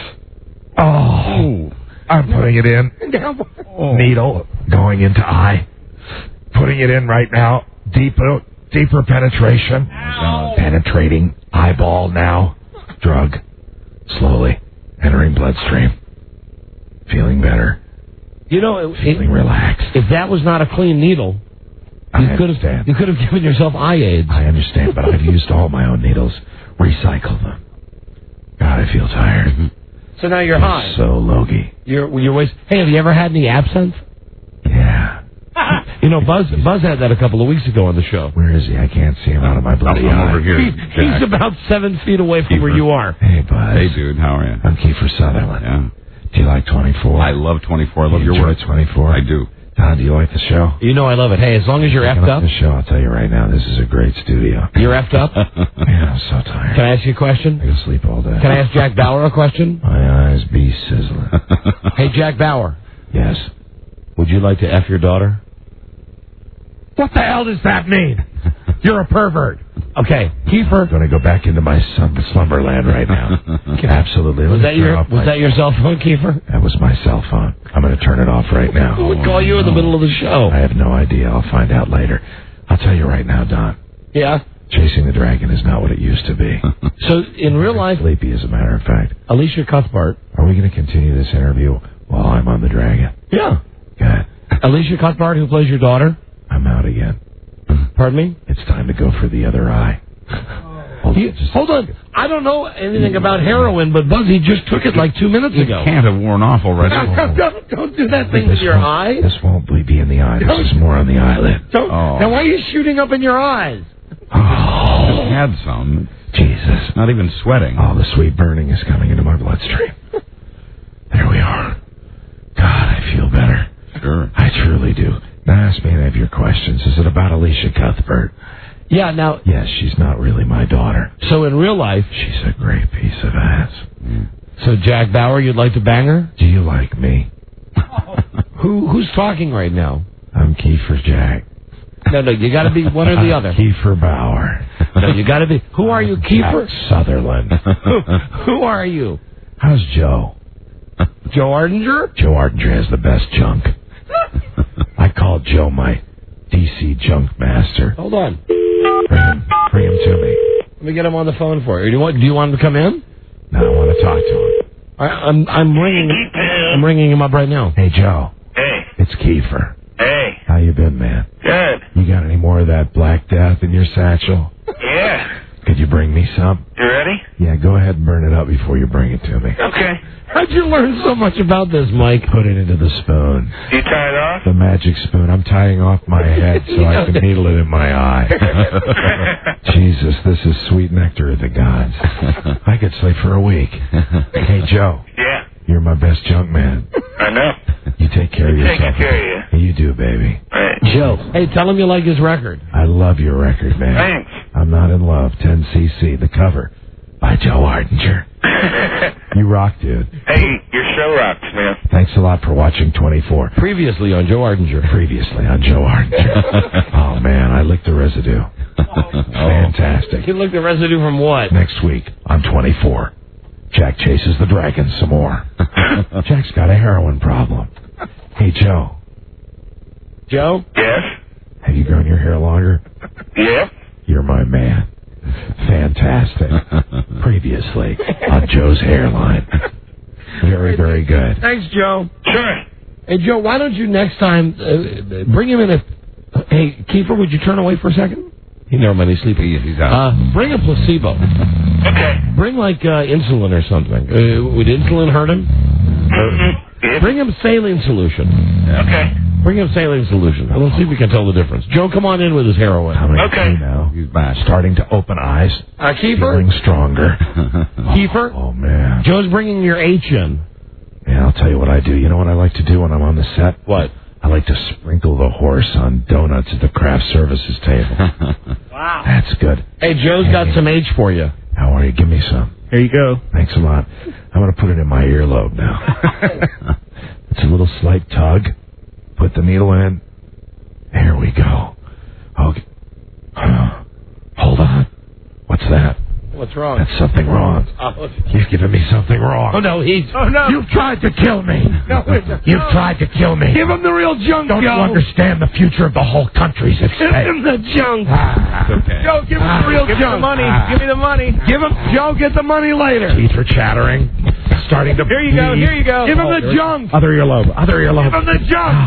Oh. I'm putting it in. Oh. Needle going into eye. Putting it in right now. Deeper, deeper penetration. Ow. Penetrating eyeball now. Drug. Slowly entering bloodstream. Feeling better. You know, it, Feeling relaxed. if that was not a clean needle, I you could have understand. you could have given yourself eye aids. I understand, but I've used all my own needles. Recycle them. God, I feel tired. So now you're high. So logy. You're you're always. Hey, have you ever had any absinthe? Yeah. You know, Buzz Buzz had that a couple of weeks ago on the show. Where is he? I can't see him out of my bloody I'm eye. over here. He, Jack. he's about seven feet away from Kiefer. where you are. Hey, Buzz. Hey, dude. How are you? I'm Kiefer Sutherland. Yeah. Do you like twenty-four? I love twenty-four. I love you your enjoy work. twenty-four? I do. Don, do you like the show? You know I love it. Hey, as long as you're Checking effed out up, the show, I'll tell you right now, this is a great studio. you're effed up. Man, I'm so tired. Can I ask you a question? I can sleep all day. Can I ask Jack Bauer a question? My eyes be sizzling. Hey, Jack Bauer, Yes. would you like to F your daughter? What the hell does that mean? You're a pervert. Okay, Kiefer. I'm going to go back into my slum- slumberland right now. Absolutely. Let Was me that turn your off was my- that your cell phone, Kiefer? That was my cell phone. I'm going to turn it off right now. Who would call you in the middle of the show? I have no idea. I'll find out later. I'll tell you right now, Don. Yeah. Chasing the Dragon is not what it used to be. So in real life, Sleepy, as a matter of fact. Alicia Cuthbert. Are we going to continue this interview while I'm on the Dragon? Yeah. Good. Alicia Cuthbert, who plays your daughter. I'm out again. Pardon me? It's time to go for the other eye. Hold, you, hold on. I don't know anything about heroin, but Buzzy just took it like two minutes It ago. can't have worn off already. don't, don't, don't do that thing This with your won't- eye. This won't be in the eye. This is more on the eyelid. Don't, Oh. Now, why are you shooting up in your eyes? Just had some. Jesus. Not even sweating. All the sweet burning is coming into my bloodstream. There we are. God, I feel better. Sure. I truly do. Now ask me any of your questions. Is it about Alicia Cuthbert? Yeah, now... Yes, she's not really my daughter. So in real life... She's a great piece of ass. So Jack Bauer, you'd like to bang her? Do you like me? Who Who's talking right now? I'm Kiefer Jack. No, no, you got to be one or the other. Kiefer Bauer. No, you got to be... Who are you, Kiefer? Jack Sutherland. who, who are you? How's Joe? Joe Ardinger? Joe Ardinger has the best junk. I call Joe my D C junk master. Hold on. Bring him, bring him to me. Let me get him on the phone for you. Do you want, do you want him to come in? No, I want to talk to him. I, I'm I'm ringing I'm ringing him up right now. Hey, Joe. Hey. It's Kiefer. Hey. How you been, man? Good. You got any more of that Black Death in your satchel? Yeah. Could you bring me some? You ready? Yeah, go ahead and burn it up before you bring it to me. Okay. How'd you learn so much about this, Mike? Put it into the spoon. You tie it off? The magic spoon. I'm tying off my head so I can needle it in my eye. Jesus, this is sweet nectar of the gods. I could sleep for a week. Hey, Joe. Yeah. You're my best junk man. I know. You take care of Taking yourself. care of you. You do, baby. Right. Joe. Hey, tell him you like his record. I love your record, man. Thanks. I'm Not in Love, ten C C, the cover by Joe Ardinger. You rock, dude. Hey, your show rocks, man. Thanks a lot for watching twenty-four. Previously on Joe Ardinger. Previously on Joe Ardinger. Oh, man, I licked the residue. Fantastic. You looked at residue from what? Next week on twenty-four, Jack chases the dragon some more. Jack's got a heroin problem. Hey, Joe. Joe? Yes? Have you grown your hair longer? Yeah? You're my man. Fantastic. Previously on Joe's hairline. Very, very good. Thanks, Joe. Sure. Hey, Joe, why don't you next time uh, bring him in a... Hey, Kiefer, would you turn away for a second? He never mind, he's sleeping. He's out. Uh, bring a placebo. Okay. Bring, like, uh, insulin or something. Uh, would insulin hurt him? Mm-hmm. Bring him saline solution. Okay. Bring him saline solution. And let's see if we can tell the difference. Joe, come on in with his heroin. Coming Okay. through now. He's back. Starting to open eyes. Uh, Kiefer? Feeling stronger. Kiefer? Oh, man. Joe's bringing your H in. Yeah, I'll tell you what I do. You know what I like to do when I'm on the set? What? I like to sprinkle the horse on donuts at the craft services table. Wow. That's good. Hey, Joe's got some H for you. How are you? Give me some. Here you go. Thanks a lot. I'm going to put it in my earlobe now. It's a little slight tug. Put the needle in. There we go. Okay. Uh, hold on. What's that? What's wrong? That's something wrong. Oh, You've given me something wrong. oh no, he's... Oh, no. You've tried to kill me. No, You've tried to kill me. Give him the real junk, Don't Joe. you understand the future of the whole country's at Give stake? him the junk. Ah. Okay. Joe, give him Ah. the real Give junk. me the money. Ah. Give me the money. Give him... Joe, get the money later. Teeth are chattering. Starting to Here you go, bleed. here you go. Give him the junk. Other earlobe. Other earlobe. Give him the junk.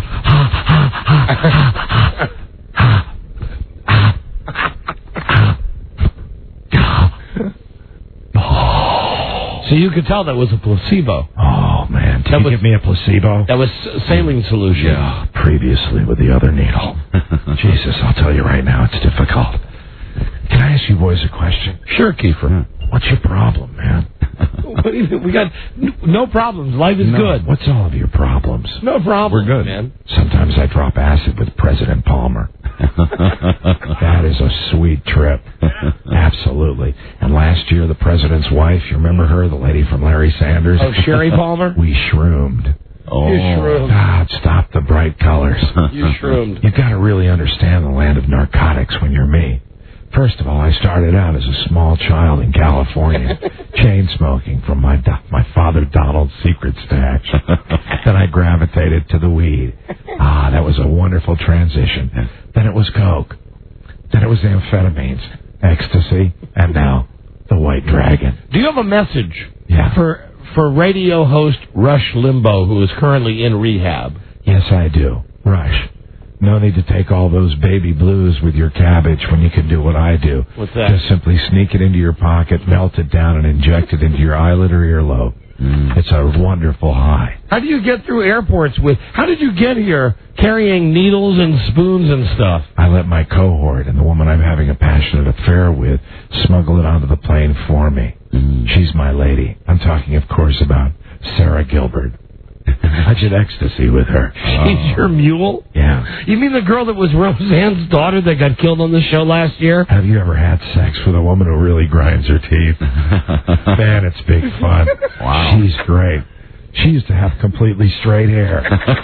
So you could tell that was a placebo. Oh, man. Did That you was- give me a placebo? That was saline solution. Yeah, previously with the other needle. Jesus, I'll tell you right now, it's difficult. Can I ask you boys a question? Sure, Kiefer. What's your problem, man? What do you mean? We got n- no problems. Life is No. good. What's all of your problems? No problem. We're good. man. Sometimes I drop acid with President Palmer. That is a sweet trip. Absolutely. And last year, the president's wife, you remember her, the lady from Larry Sanders? Oh, Sherry Palmer? We shroomed. Oh. You shroomed. God, stop the bright colors. You shroomed. You've got to really understand the land of narcotics when you're me. First of all, I started out as a small child in California, chain smoking from my do- my father Donald's secret stash. Then I gravitated to the weed. Ah, that was a wonderful transition. Then it was coke. Then it was amphetamines, ecstasy, and now the White Dragon. Do you have a message Yeah. for for radio host Rush Limbaugh, who is currently in rehab? Yes, I do. Rush. No need to take all those baby blues with your cabbage when you can do what I do. What's that? Just simply sneak it into your pocket, melt it down, and inject it into your eyelid or earlobe. Mm. It's a wonderful high. How do you get through airports with... How did you get here carrying needles and spoons and stuff? I let my cohort and the woman I'm having a passionate affair with smuggle it onto the plane for me. Mm. She's my lady. I'm talking, of course, about Sarah Gilbert. I did ecstasy with her. She's your mule? Yeah. You mean the girl that was Roseanne's daughter that got killed on the show last year? Have you ever had sex with a woman who really grinds her teeth? Man, it's big fun. Wow. She's great. She used to have completely straight hair.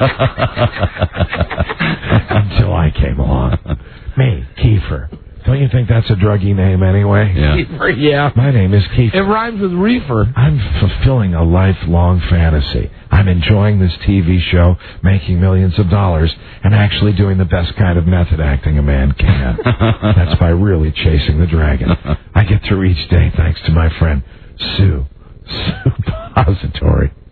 Until I came along. Me, Kiefer. Don't you think that's a druggy name anyway? Yeah. Kiefer, yeah. My name is Kiefer. It rhymes with reefer. I'm fulfilling a lifelong fantasy. I'm enjoying this T V show, making millions of dollars, and actually doing the best kind of method acting a man can. That's by really chasing the dragon. I get through each day thanks to my friend Sue. Suppository.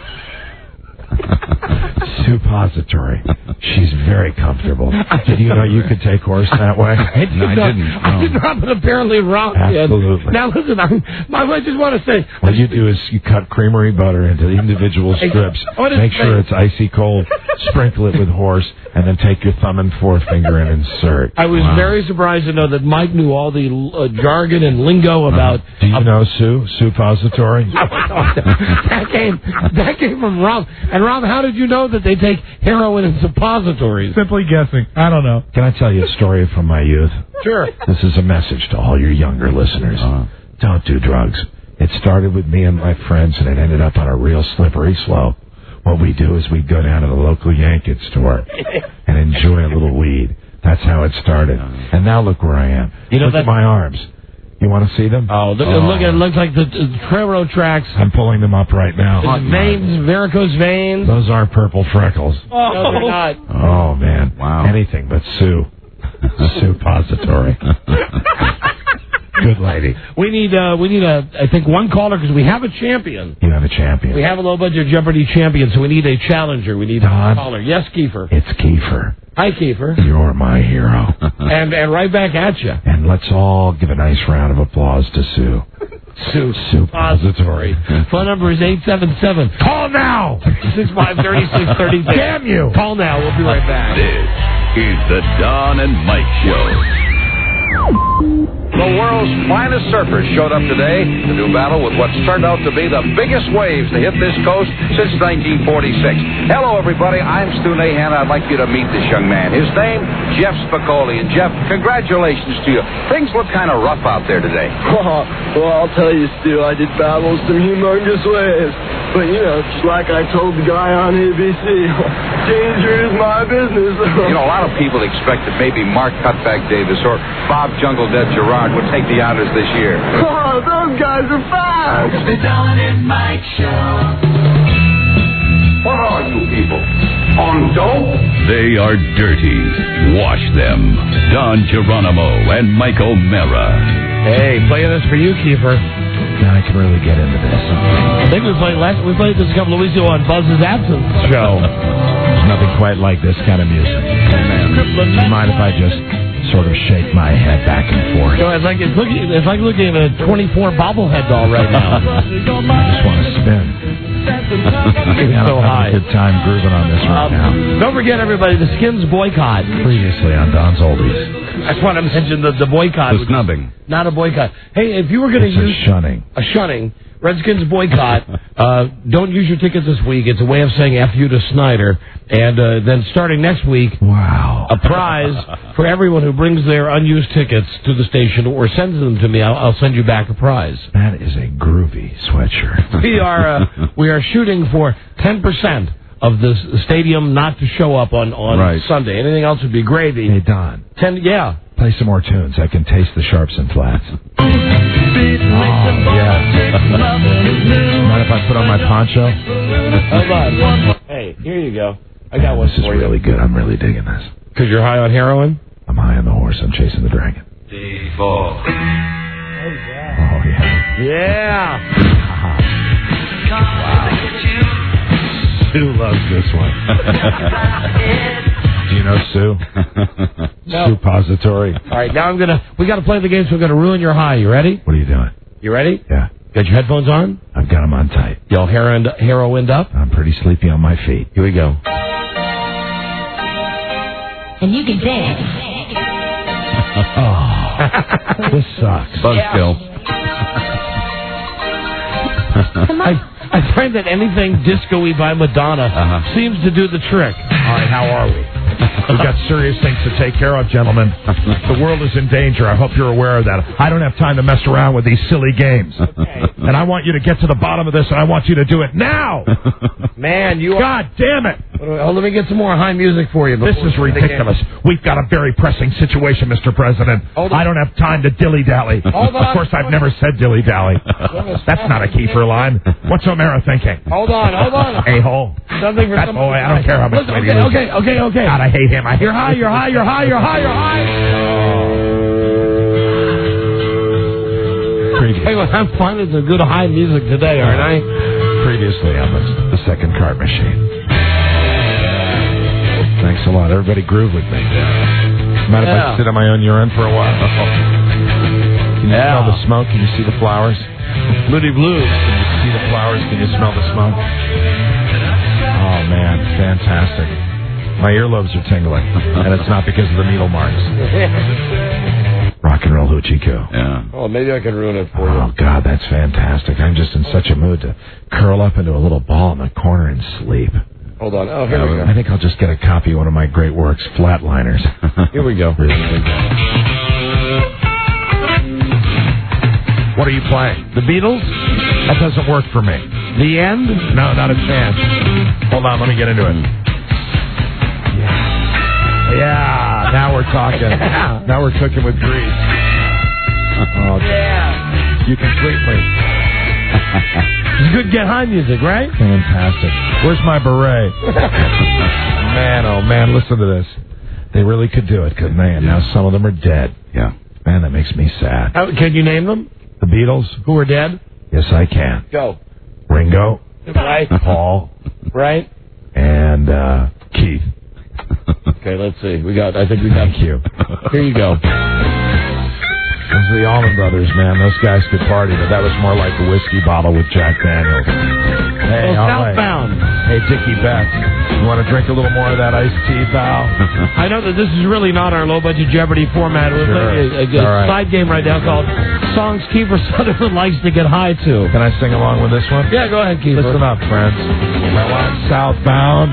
Suppository. She's very comfortable. Did you know you could take horse that way? I did No, I not, didn't. I No. did not, but apparently Rob did. Absolutely. Now listen, I'm, I just want to say... What you do is you cut creamery butter into individual strips, What is make sure that? it's icy cold, sprinkle it with horse, and then take your thumb and forefinger and insert. I was very surprised to know that Mike knew all the uh, jargon and lingo about... Do you know Sue? Suppository? that came that came from Rob. And Rob, how did you know that they take heroin and suppositories? Simply guessing. I don't know. Can I tell you a story from my youth? Sure. This is a message to all your younger listeners. Uh-huh. Don't do drugs. It started with me and my friends, and it ended up on a real slippery slope. What we do is we go down to the local Yankee store and enjoy a little weed. That's how it started. And now look where I am. You know look that- at my arms. You want to see them? Oh, look, Oh. look, it looks like the, the railroad tracks. I'm pulling them up right now. There's veins, varicose veins. Those are purple freckles. Oh, no, they're not. Oh, man. Wow. Anything but Sue. Suppository. Good lady. We need, uh, we need a, I think, one caller because we have a champion. You have a champion. We have a low budget Jeopardy champion, so we need a challenger. We need Don? a caller. Yes, Kiefer. It's Kiefer. Hi, Kiefer. You're my hero. and and right back at you. And let's all give a nice round of applause to Sue. Sue. Suppository. Phone number is eight seven seven. Call now! six five three six three six. Damn you! Call now. We'll be right back. This is the Don and Mike Show. The world's finest surfers showed up today to do battle with what's turned out to be the biggest waves to hit this coast since nineteen forty-six. Hello, everybody. I'm Stu Nahan. I'd like you to meet this young man. His name, Jeff Spicoli. And, Jeff, congratulations to you. Things look kind of rough out there today. Well, I'll tell you, Stu, I did battle some humongous waves. But, you know, just like I told the guy on A B C, danger is my business. You know, a lot of people expect that maybe Mark Cutback Davis or Bob Jungle Dead Gerard would take the honors this year. Oh, those guys are fast. The Don and Mike Show. What are you people? On dope? They are dirty. Wash them. Don Geronimo and Mike O'Mara. Hey, playing this for you, Kiefer. Now I can really get into this. I think we played last. We played this a couple of weeks ago on Buzz's Absence show. There's nothing quite like this kind of music. Do you mind if I just sort of shake my head back and forth? You know, it's like it's looking. It's like looking at a twenty-four bobblehead doll right now. I just want to spin. It's so I'm high. having a good time grooving on this right Um, now. Don't forget, everybody, the Skins boycott. Previously on Don's Oldies. I just want to mention the, the boycott. The snubbing. Not a boycott. Hey, if you were going to It's use a shunning. a shunning, Redskins boycott, uh, don't use your tickets this week. It's a way of saying F you to Snyder. And uh, then starting next week, wow, a prize for everyone who brings their unused tickets to the station or sends them to me. I'll, I'll send you back a prize. That is a groovy sweatshirt. We are uh, we are shooting for ten percent of the stadium not to show up on, on Right. Sunday. Anything else would be gravy. Hey, Don. Ten, yeah. Play some more tunes. I can taste the sharps and flats. Oh, yeah. Mind if I put on my poncho? Hold on. Hey, here you go. I got one This is for you. really good. I'm really digging this. Because you're high on heroin? I'm high on the horse. I'm chasing the dragon. D four. Oh, yeah. Yeah. Wow. Sue loves this one. Do you know Sue? No. Suppository. All right, now I'm going to... We got to play the game, so we're going to ruin your high. You ready? What are you doing? You ready? Yeah. Got your headphones on? I've got them on tight. Y'all heroin, heroined up? I'm pretty sleepy on my feet. Here we go. And you can dance. Oh, this sucks. Buzzkill. I, I find that anything disco-y by Madonna Uh-huh. seems to do the trick. All right, how are we? We've got serious things to take care of, gentlemen. The world is in danger. I hope you're aware of that. I don't have time to mess around with these silly games. Okay. And I want you to get to the bottom of this, and I want you to do it now. Man, you are... God damn it. Oh, let me get some more high music for you. This before is we begin. ridiculous. We've got a very pressing situation, Mister President. Hold on. I don't have time to dilly-dally. Hold on. Of course, I've never said dilly-dally. That's not a key for a line. What's O'Mara thinking? Hold on, hold on. A-hole. Something for That some... boy, I don't care how much Listen, weight he okay, loses. okay, okay, okay. God, I hate him. I hate You're high, you're high, you're high, you're high, you're high. Previous. Hey, well, I'm finding some good high music today, aren't I? Previously on the, the second cart machine. Thanks a lot. Everybody groove with me. Mind if Yeah. I sit on my own urine for a while? Can you Yeah. smell the smoke? Can you see the flowers? Moody Blues. Can you see the flowers? Can you smell the smoke? Oh, man. Fantastic. My earlobes are tingling. And it's not because of the needle marks. Rock and roll hoochie coo. Yeah. Oh, maybe I can ruin it for Oh, you. God, that's fantastic. I'm just in such a mood to curl up into a little ball in the corner and sleep. Hold on. Oh, here we go. I think I'll just get a copy of one of my great works, Flatliners. Here we go. Really, really good. What are you playing? The Beatles? That doesn't work for me. The End? No, not a chance. Hold on, let me get into it. Yeah, now we're talking. Now we're cooking with grease. Oh, Yeah. you complete me. It's good get high music, right? Fantastic. Where's my beret? Man, oh man, listen to this. They really could do it, couldn't they? And now some of them are dead. Yeah. Man, that makes me sad. How, can you name them? The Beatles? Who are dead? Yes, I can. Go. Ringo, Right? Paul, Right? and uh, Keith. Okay, let's see. We got, I think we got... Thank you. Here you go. Those are the Allman Brothers, man. Those guys could party, but that was more like a whiskey bottle with Jack Daniels. Hey, Oh, all right. Southbound. Hey, Dickie Beck, you want to drink a little more of that iced tea, pal? I know that this is really not our low-budget Jeopardy format. We're Sure. playing a, a, a All right. side game right now called Songs Kiefer Sutherland Likes to Get High To. Can I sing along with this one? Yeah, go ahead, Kiefer. Listen up, friends. Well, I'm southbound.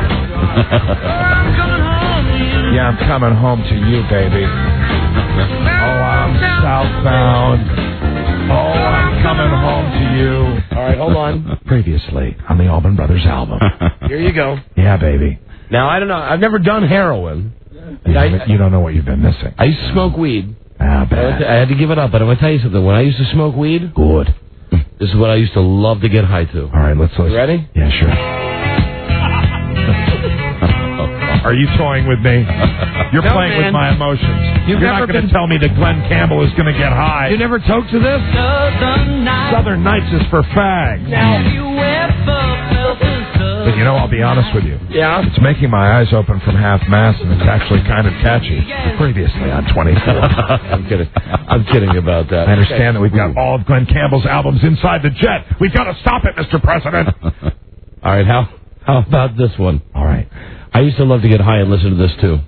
Yeah, I'm coming home to you, baby. Oh, I'm southbound. Oh, I'm coming home to you. All right, hold on. Previously on the Allman Brothers album. Here you go. Yeah, baby. Now, I don't know. I've never done heroin. You, I- don't- you don't know what you've been missing. I used to smoke weed. Ah, I bad. had to give it up, but I'm going to tell you something. When I used to smoke weed, Good. this is what I used to love to get high to. All right, let's listen. You ready? Yeah, sure. Are you toying with me? You're No, playing man. with my emotions. You've You're never not going been- to tell me that Glenn Campbell is going to get high. You never toke to this? Southern Nights is for fags. But you know, I'll be honest with you. Yeah? It's making my eyes open from half-mast, and it's actually kind of catchy. Previously on twenty-four. I'm kidding. I'm kidding about that. I understand that we've got all of Glenn Campbell's albums inside the jet. We've got to stop it, Mister President. All right, how how about this one? All right. I used to love to get high and listen to this, too.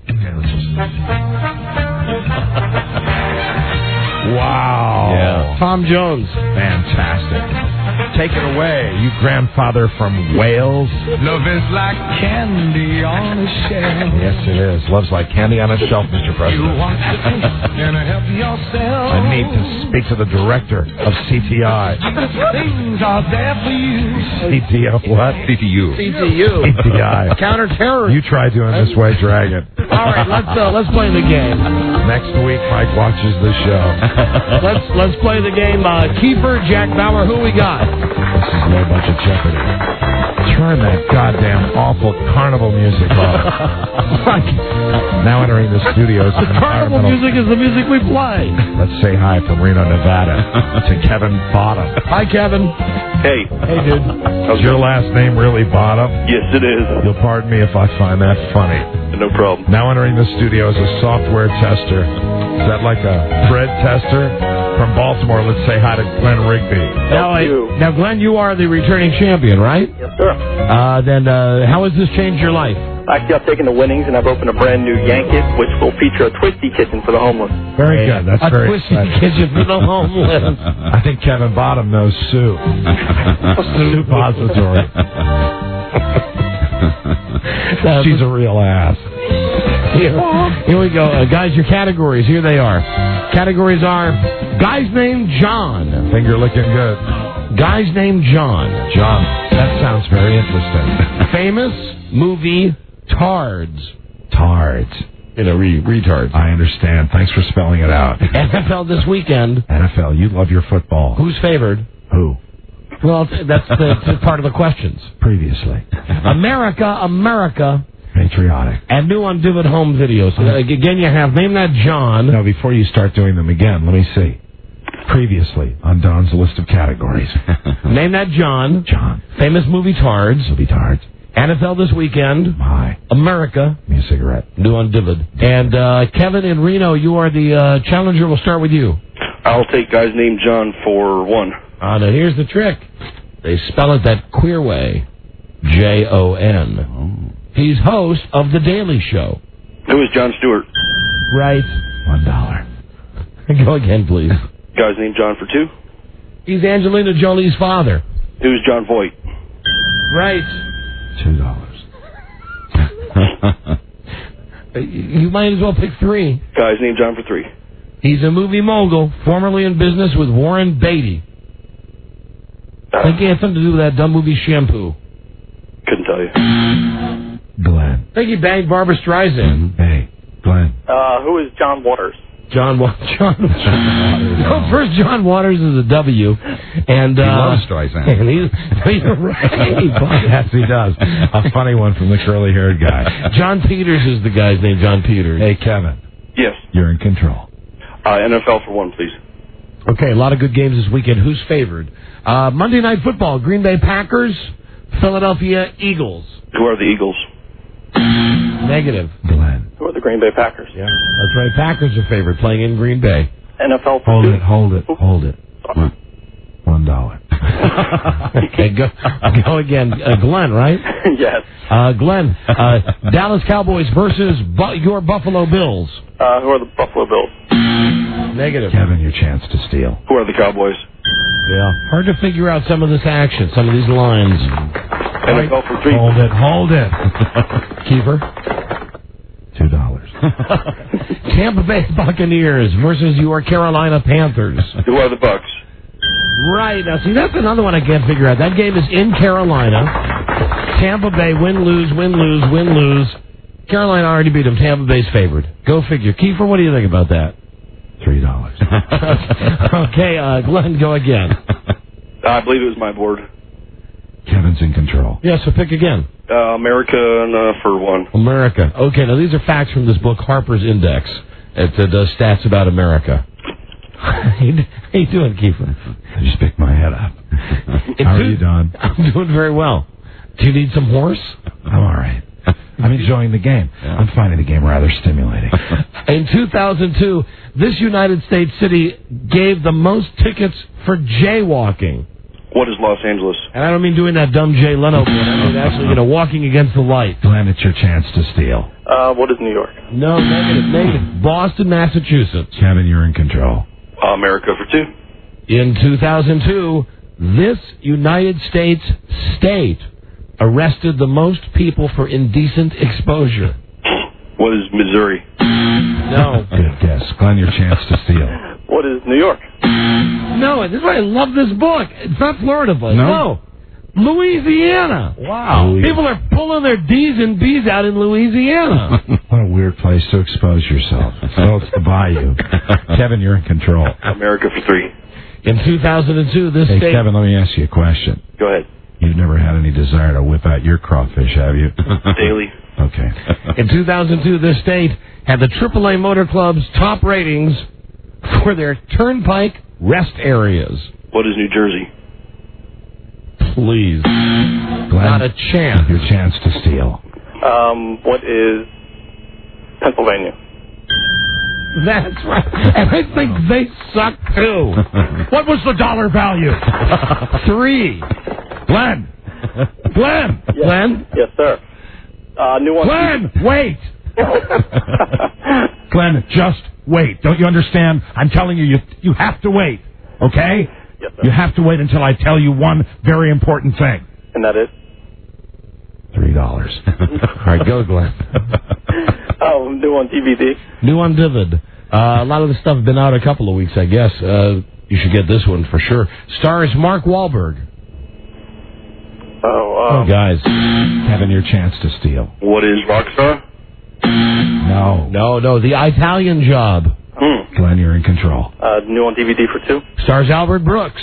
Wow. Yeah. Tom Jones. Fantastic. Take it away, you grandfather from Wales. Love is like candy on a shelf. Yes, it is. Love's like candy on a shelf, Mister President. You want to taste and help yourself. I need to speak to the director of C T I. Things are there for you. C T O what? C T U. C T U. C T I. Counterterrorism. You try doing this way, Dragon. All right, let's uh, let's play the game. Next week, Mike watches the show. let's let's play the game. Uh, Kiefer, Jack Bauer, who we got? This is no bunch of Jeopardy. Turn that goddamn awful carnival music off. Now entering the studios. The carnival music is the music we play. Let's say hi from Reno, Nevada to Kevin Bottom. Hi, Kevin. Hey. Hey, dude. Is your last name really Bottom? Yes, it is. You'll pardon me if I find that funny. No problem. Now entering the studio is a software tester. Is that like a bread tester? From Baltimore, let's say hi to Glenn Rigby. Now, I, now, Glenn, you are the returning champion, right? Yes, sir. Uh, then uh, how has this changed your life? Actually, I've taken the winnings and I've opened a brand new Yankit, which will feature a twisty kitchen for the homeless. Very good. That's a very twisty exciting. kitchen for the homeless. I think Kevin Bottom knows Sue. Suppository. She's a real ass. Here, here we go. Uh, guys, your categories. Here they are. Categories are guys named John. Finger looking good. Guys named John. John. That sounds very interesting. Famous movie tards. Tards. You know, re- retards. I understand. Thanks for spelling it out. N F L this weekend. N F L. You love your football. Who's favored? Who? Well, that's the, that's part of the questions. Previously. America, America. Patriotic. And new on Divid Home Videos. So, uh, again, you have Name That John. No, before you start doing them again, let me see. Previously on Don's list of categories. Name That John. John. Famous movie tards. Movie tards. N F L this weekend. My. America. Give me a cigarette. New on Divid. And uh, Kevin in Reno, you are the uh, challenger. We'll start with you. I'll take guys named John for one. Uh, now, here's the trick. They spell it that queer way. J O N. Oh. He's host of The Daily Show. Who is Jon Stewart? Right. One dollar. Go again, please. Guys named John for two. He's Angelina Jolie's father. Who's John Voight? Right. Two dollars. You might as well pick three. Guys named John for three. He's a movie mogul, formerly in business with Warren Beatty. I think he had something to do with that dumb movie Shampoo. Couldn't tell you. Glenn. I think he banged Barbara Streisand. Hey, Glenn. Uh, who is John Waters? John Wa- John Waters. No, first John Waters is a W, and uh, he loves Streisand. And he's, he's right. Yes, he does. A funny one from the curly-haired guy. John Peters is the guy's name. John Peters. Hey, Kevin. Yes. You're in control. Uh, N F L for one, please. Okay, a lot of good games this weekend. Who's favored? Uh, Monday Night Football: Green Bay Packers, Philadelphia Eagles. Who are the Eagles? Negative. Glenn. Who are the Green Bay Packers? Yeah, that's right. Packers are favored, playing in Green Bay. N F L for Hold two. it, hold it, hold it. One, one dollar. Okay, go, go again. Uh, Glenn, right? Yes. Uh, Glenn, uh, Dallas Cowboys versus Bu- your Buffalo Bills. Uh, who are the Buffalo Bills? Negative. Kevin, your chance to steal. Who are the Cowboys? Yeah. Hard to figure out some of this action, some of these lines. N F L for three. Hold it, hold it. Kiefer. Two dollars. Tampa Bay Buccaneers versus your Carolina Panthers. Who are the Bucks? Right. Now, see, that's another one I can't figure out. That game is in Carolina. Tampa Bay, win, lose, win, lose, win, lose. Carolina already beat them. Tampa Bay's favored. Go figure. Kiefer, what do you think about that? Three dollars. Okay, uh, Glenn, go again. I believe it was my board. Kevin's in control. Yeah, so pick again. Uh, America and, uh, for one. America. Okay, now these are facts from this book, Harper's Index. It uh, does stats about America. How you doing, Kiefer? I just picked my head up. How are you, Don? I'm doing very well. Do you need some horse? I'm all right. I'm enjoying the game. Yeah. I'm finding the game rather stimulating. In two thousand two, this United States city gave the most tickets for jaywalking. What is Los Angeles? And I don't mean doing that dumb Jay Leno bit. I mean actually, you know, walking against the light. Glenn, it's your chance to steal. Uh, what is New York? No, negative, negative. Boston, Massachusetts. Kevin, you're in control. Uh, America for two. In two thousand two, this United States state arrested the most people for indecent exposure. What is Missouri? No. Good guess. Glenn, your chance to steal. What is New York? No, this is why I love this book. It's not Florida Buzz. No? No. Louisiana. Wow. People are pulling their D's and B's out in Louisiana. What a weird place to expose yourself. So it's the Bayou. Kevin, you're in control. America for three. In two thousand two, this Hey, state... Kevin, let me ask you a question. Go ahead. You've never had any desire to whip out your crawfish, have you? Daily. Okay. In two thousand two, this state had the triple A Motor Club's top ratings for their turnpike rest areas. What is New Jersey? Please. Glenn, Not a chance. your chance to steal. Um, what is Pennsylvania? That's right. And I think they suck, too. What was the dollar value? Three. Glenn. Glenn. Yes. Glenn? Yes, sir. Uh, new one. Glenn, wait. Glenn, just wait. Don't you understand? I'm telling you, you, you have to wait. Okay? Yes, sir. You have to wait until I tell you one very important thing. And that is? Three dollars. All right, go, Glenn. Oh, new on D V D. New on Vivid. Uh, a lot of the stuff has been out a couple of weeks, I guess. Uh, you should get this one for sure. Stars Mark Wahlberg. Oh, um, Oh, guys. Kevin, your chance to steal. What is Rockstar? No. No, no, The Italian Job. hmm. Glenn, you're in control. Uh, new on D V D for two. Stars Albert Brooks.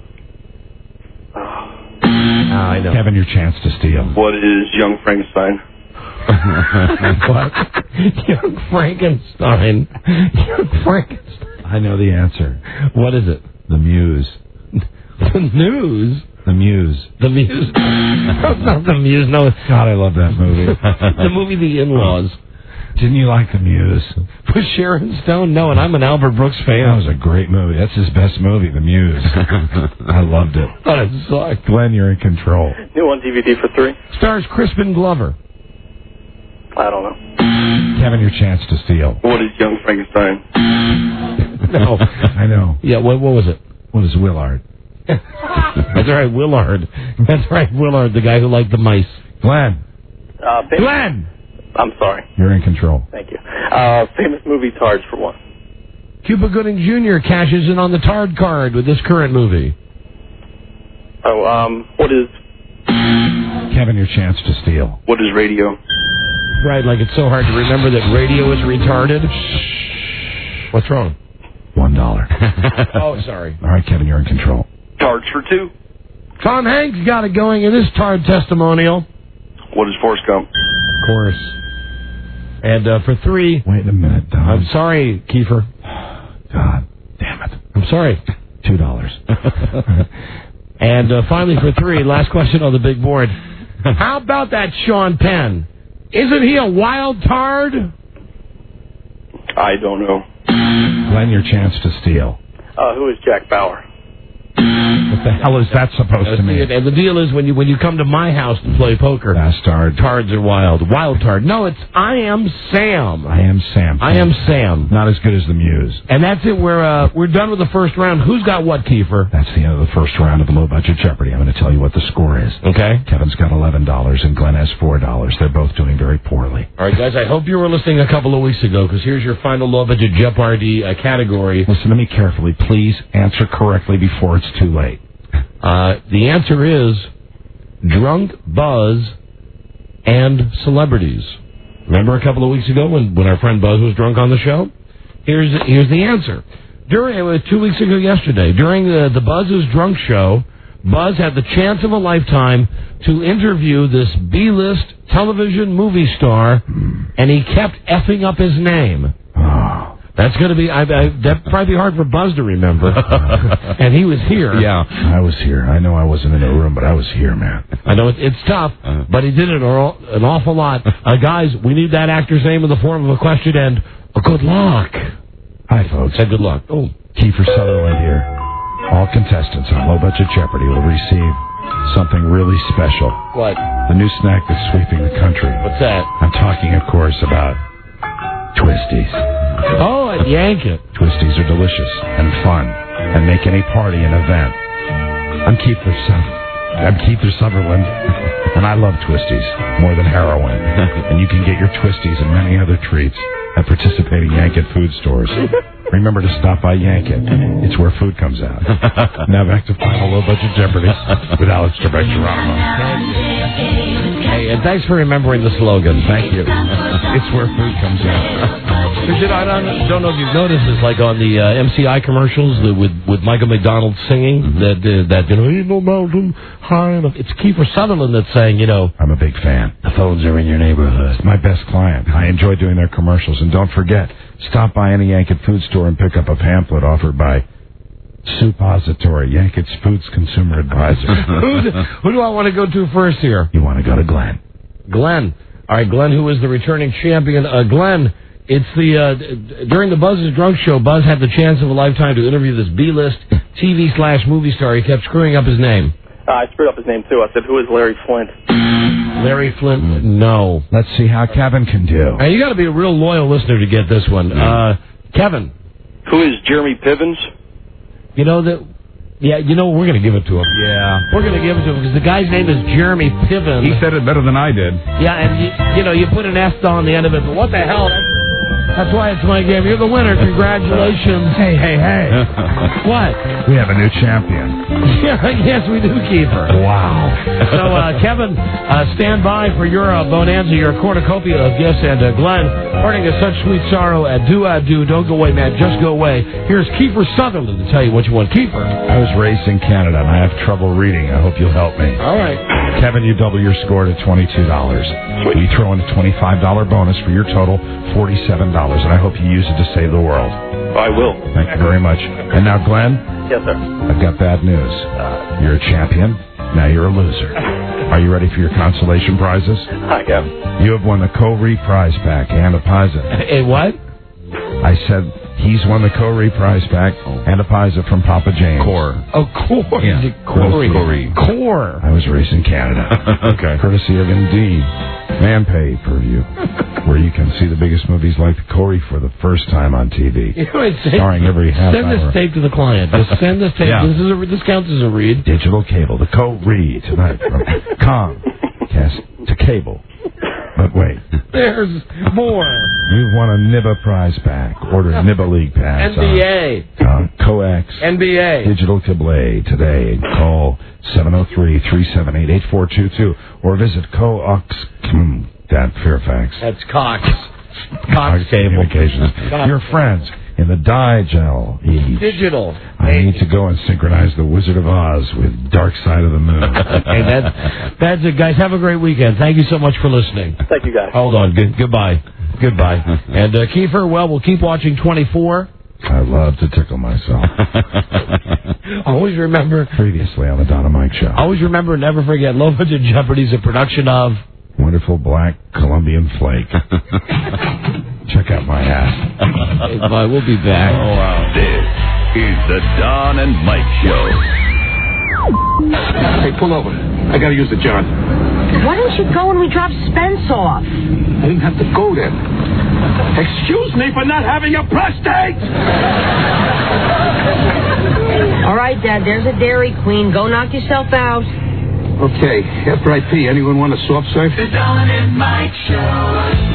Ah, I know. Kevin, your chance to steal. What is Young Frankenstein? What? Young Frankenstein. Young Frankenstein. I know the answer. What is it? The Muse. The News. The Muse. The Muse. That's not The Muse. No, it's God, I love that movie. the movie The In-Laws. Didn't you like The Muse? With Sharon Stone? No, and I'm an Albert Brooks fan. That was a great movie. That's his best movie, The Muse. I loved it. Thought it sucked. Glenn, you're in control. New on D V D for three. Stars Crispin Glover. I don't know. Kevin, your chance to steal. What is Young Frankenstein? No. I know. Yeah, what, what was it? What is Willard? That's right, Willard. That's right, Willard, the guy who liked the mice. Glenn, Uh, famous, Glenn. I'm sorry. you're in control. Thank you. Uh, famous movie Tards for one. Cuba Gooding Junior cashes in on the Tard card with this current movie. Oh, um, what is? Kevin, your chance to steal. What is radio? Right, like it's so hard to remember that radio is retarded. What's wrong? One dollar. Oh, sorry. All right, Kevin, you're in control. Tards for two. Tom Hanks got it going in this Tard testimonial. What is Forrest Gump? Of course. And uh, for three... Wait a minute, Don. I'm sorry, Kiefer. God damn it. I'm sorry. Two dollars. And uh, finally, for three, last question on the big board. How about that Sean Penn? Isn't he a wild tard? I don't know. Glenn, your chance to steal. Uh, who is Jack Bauer? What the hell is that supposed to mean? And the deal is when you when you come to my house to play poker, Bastard. tards are wild. Wild tard. No, it's I am Sam. I am Sam. I am Sam. Not as good as the Muse. And that's it. We're uh, we're done with the first round. Who's got what, Kiefer? That's the end of the first round of the low budget Jeopardy. I'm going to tell you what the score is. Okay. Kevin's got eleven dollars and Glenn has four dollars. They're both doing very poorly. All right, guys. I hope you were listening a couple of weeks ago because here's your final low budget Jeopardy uh, category. Listen to me carefully. Please answer correctly before it's too late. Uh, the answer is drunk Buzz and celebrities. Remember a couple of weeks ago when, when our friend Buzz was drunk on the show? Here's here's the answer. During it was two weeks ago yesterday, during the, the Buzz's drunk show, Buzz had the chance of a lifetime to interview this B-list television movie star, and he kept effing up his name. That's going to be, I, I, that'd probably be hard for Buzz to remember. And he was here. Yeah. I was here. I know I wasn't in the room, but I was here, man. I know it, it's tough, but he did it all, an awful lot. Uh, guys, we need that actor's name in the form of a question and a good luck. Hi, folks. Say good luck. Oh, Kiefer Sutherland here. All contestants on Low Budget Jeopardy will receive something really special. What? The new snack that's sweeping the country. What's that? I'm talking, of course, about Twisties. Oh, at Yankee. Twisties are delicious and fun and make any party an event. I'm Kiefer Sutherland. I'm Kiefer Sutherland, and I love Twisties more than heroin. And you can get your Twisties and many other treats at participating Yankee food stores. Remember to stop by Yankee. It's where food comes out. Now back to Final Low Budget Jeopardy with Alex Trebek Geronimo. Hey, and thanks for remembering the slogan. Thank you. It's where food comes out. You know, I don't, don't know if you've noticed this, like on the uh, M C I commercials the, with with Michael McDonald singing mm-hmm. that uh, that you know ain't no mountain high enough. It's Kiefer Sutherland that's saying, you know, I'm a big fan. The phones are in your neighborhood. It's my best client. I enjoy doing their commercials, and don't forget, stop by any Yankee food store and pick up a pamphlet offered by Suppository, Yankees Foods Consumer Advisor. who, do, who do I want to go to first here? You want to go to Glenn. Glenn. All right, Glenn, who is the returning champion. Uh, Glenn, it's the uh, during the Buzz's Drunk Show, Buzz had the chance of a lifetime to interview this B-list T V slash movie star. He kept screwing up his name. Uh, I screwed up his name, too. I said, who is Larry Flint? Larry Flint? No. Let's see how Kevin can do. Hey, you got to be a real loyal listener to get this one. Uh, Kevin. Who is Jeremy Pivens? You know that... Yeah, you know, we're going to give it to him. Yeah. We're going to give it to him because the guy's name is Jeremy Piven. He said it better than I did. Yeah, and, you, you know, you put an S on the end of it, but what the hell? That's why it's my game. You're the winner. Congratulations. Hey, hey, hey. What? We have a new champion. Yeah, yes, we do, Kiefer. Wow. So, uh, Kevin, uh, stand by for your uh, bonanza, your cornucopia of gifts. And uh, Glenn, parting is such sweet sorrow. Adieu, adieu. Don't go away, man. Just go away. Here's Kiefer Sutherland to tell you what you want. Kiefer. I was raised in Canada, and I have trouble reading. I hope you'll help me. All right. Kevin, you double your score to twenty-two dollars. We throw in a twenty-five dollars bonus for your total, forty-seven dollars. And I hope you use it to save the world. I will. Thank you very much. And now, Glenn? Yes, sir. I've got bad news. Uh, you're a champion. Now you're a loser. Are you ready for your consolation prizes? Hi, Kevin. You have won the Co-Re prize pack and a Pisa. Hey, what? I said he's won the Co-Re prize pack and a Pisa from Papa James. Core. Oh, Core. Yeah. Core. Core. Core. I was raised in Canada. Okay. Courtesy of Indeed. Man pay per view. Where you can see the biggest movies like the Corey for the first time on T V. You know, say, starring every half send hour. Send this tape to the client. Just send this tape. Yeah. This, is a, this counts as a read. Digital cable. The Co-Re tonight from Comcast to cable. But wait. There's more. You've won a N B A prize pack. Order N B A League Pass. N B A. On, on Coax. N B A. Digital Cable today. Call seven oh three, three seven eight, eight four two two or visit Coax. That Fairfax. That's Cox. Cox Cable. Communications. Your friends in the Digel Age. Digital. I need to go and synchronize the Wizard of Oz with Dark Side of the Moon. Hey, that, that's it, guys. Have a great weekend. Thank you so much for listening. Thank you, guys. Hold on. Good, goodbye. Goodbye. And uh, Kiefer, well, we'll keep watching twenty-four. I love to tickle myself. Always remember. Previously on the Donna Mike Show. Always remember, never forget, Low Budget Jeopardy is a production of Wonderful Black Colombian Flake. Check out my hat. Bye. We'll be back. Oh, wow. This is the Don and Mike Show. Hey, pull over. I gotta use the John. Why don't you go when we drop Spence off? I didn't have to go then. Excuse me for not having a prostate! All right, Dad, there's a Dairy Queen. Go knock yourself out. Okay, after I pee, anyone want a soft serve? The Don and Mike Show.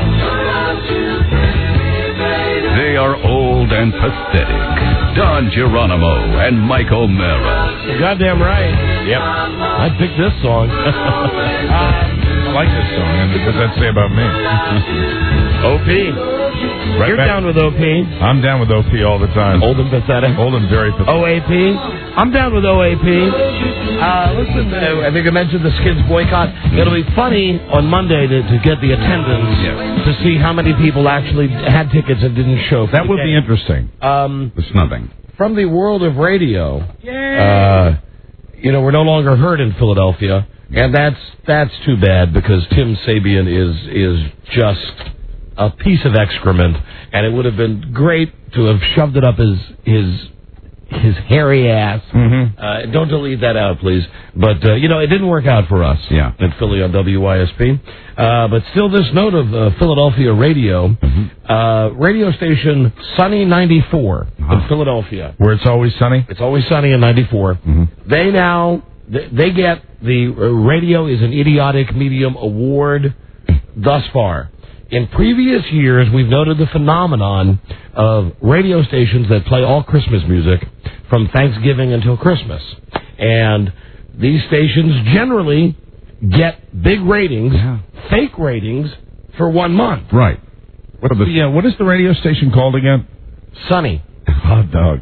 They are old and pathetic. Don Geronimo and Mike O'Mara. You're goddamn right. Yep. I picked this song. I like this song, and what does that say about me? O P. Right You're back. down with O P. I'm down with O P all the time. Old and pathetic. Old and very pathetic. O A P. I'm down with O A P. Uh, listen, uh, I think I mentioned the Skids boycott. It'll be funny on Monday to, to get the attendance Yeah. to see how many people actually had tickets and didn't show. For That the would game. be interesting. Um, The snubbing. from the world of radio, uh, you know, we're no longer heard in Philadelphia, and that's that's too bad because Tim Sabian is is just a piece of excrement, and it would have been great to have shoved it up his his his hairy ass. Mm-hmm. Uh, don't delete that out, please. But, uh, you know, it didn't work out for us yeah. at Philly on W Y S P. Uh, but still this note of uh, Philadelphia radio, Mm-hmm. uh, radio station Sunny ninety-four uh-huh. in Philadelphia. Where it's always sunny? It's always sunny in ninety-four. Mm-hmm. They now, they, they get the uh, Radio is an Idiotic Medium Award thus far. In previous years, we've noted the phenomenon of radio stations that play all Christmas music from Thanksgiving until Christmas. And these stations generally get big ratings, yeah. fake ratings, for one month. Right. What's the, uh, what is the radio station called again? Sunny. Hot dog.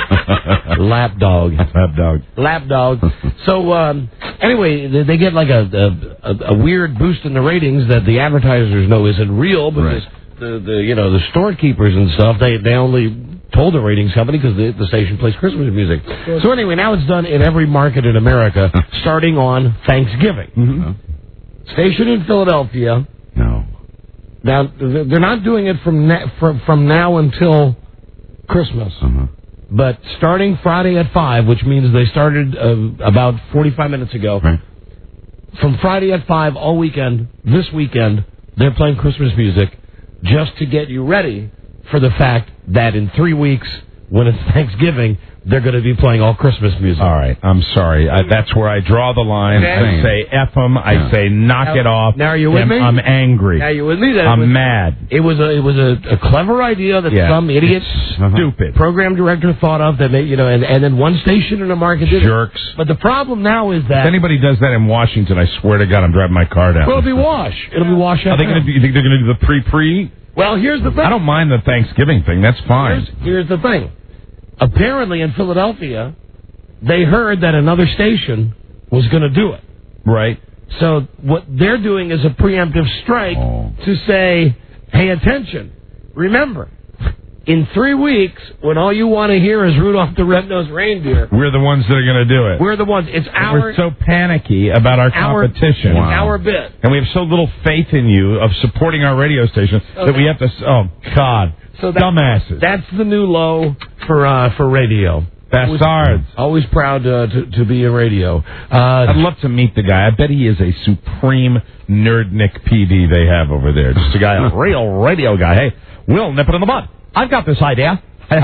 Lap dog. Lap dog. Lap dog. So, um, anyway, they, they get like a, a, a weird boost in the ratings that the advertisers know isn't real because right. the, the, you know, the storekeepers and stuff, they, they only told the ratings company because the, the station plays Christmas music. So anyway, now it's done in every market in America starting on Thanksgiving. Mm-hmm. Station in Philadelphia. No. Now, they're not doing it from, na- from, from now until Christmas. Uh-huh. But starting Friday at five, which means they started uh, about forty-five minutes ago, right. from Friday at five all weekend, this weekend, they're playing Christmas music just to get you ready for the fact that in three weeks, when it's Thanksgiving, they're going to be playing all Christmas music. All right, I'm sorry. I, that's where I draw the line. Okay. I say F them. I Yeah. say knock Now- it off. now are you with I'm, me? I'm angry. Now, you with me? That I'm was, mad. It was a it was a, a clever idea that Yeah. some idiot Stupid. program director thought of that, made, you know, and, and then one station in the market did it. Jerks. But the problem now is If that anybody does that in Washington, I swear to God, I'm driving my car down. well, it'll be wash. It'll be wash. Are they going to do? You think they're going to do the pre-pre? Well, here's the thing. I don't mind the Thanksgiving thing. That's fine. Here's, here's the thing. Apparently, in Philadelphia, they heard that another station was going to do it. Right. So what they're doing is a preemptive strike Oh. to say, hey, attention. Remember, in three weeks, when all you want to hear is Rudolph the Red-Nosed Reindeer, We're the ones that are going to do it. we're the ones. It's our We're so panicky about our our, competition. It's our bit. And we have so little faith in you of supporting our radio station that we have to. s- Oh God, So that, dumbasses. That's the new low for uh, for radio. Bastards. Always proud uh, to to be in radio. Uh, I'd love to meet the guy. I bet he is a supreme nerdnik P D they have over there. Just a guy, a real radio guy. Hey, Will, nip it in the bud. I've got this idea.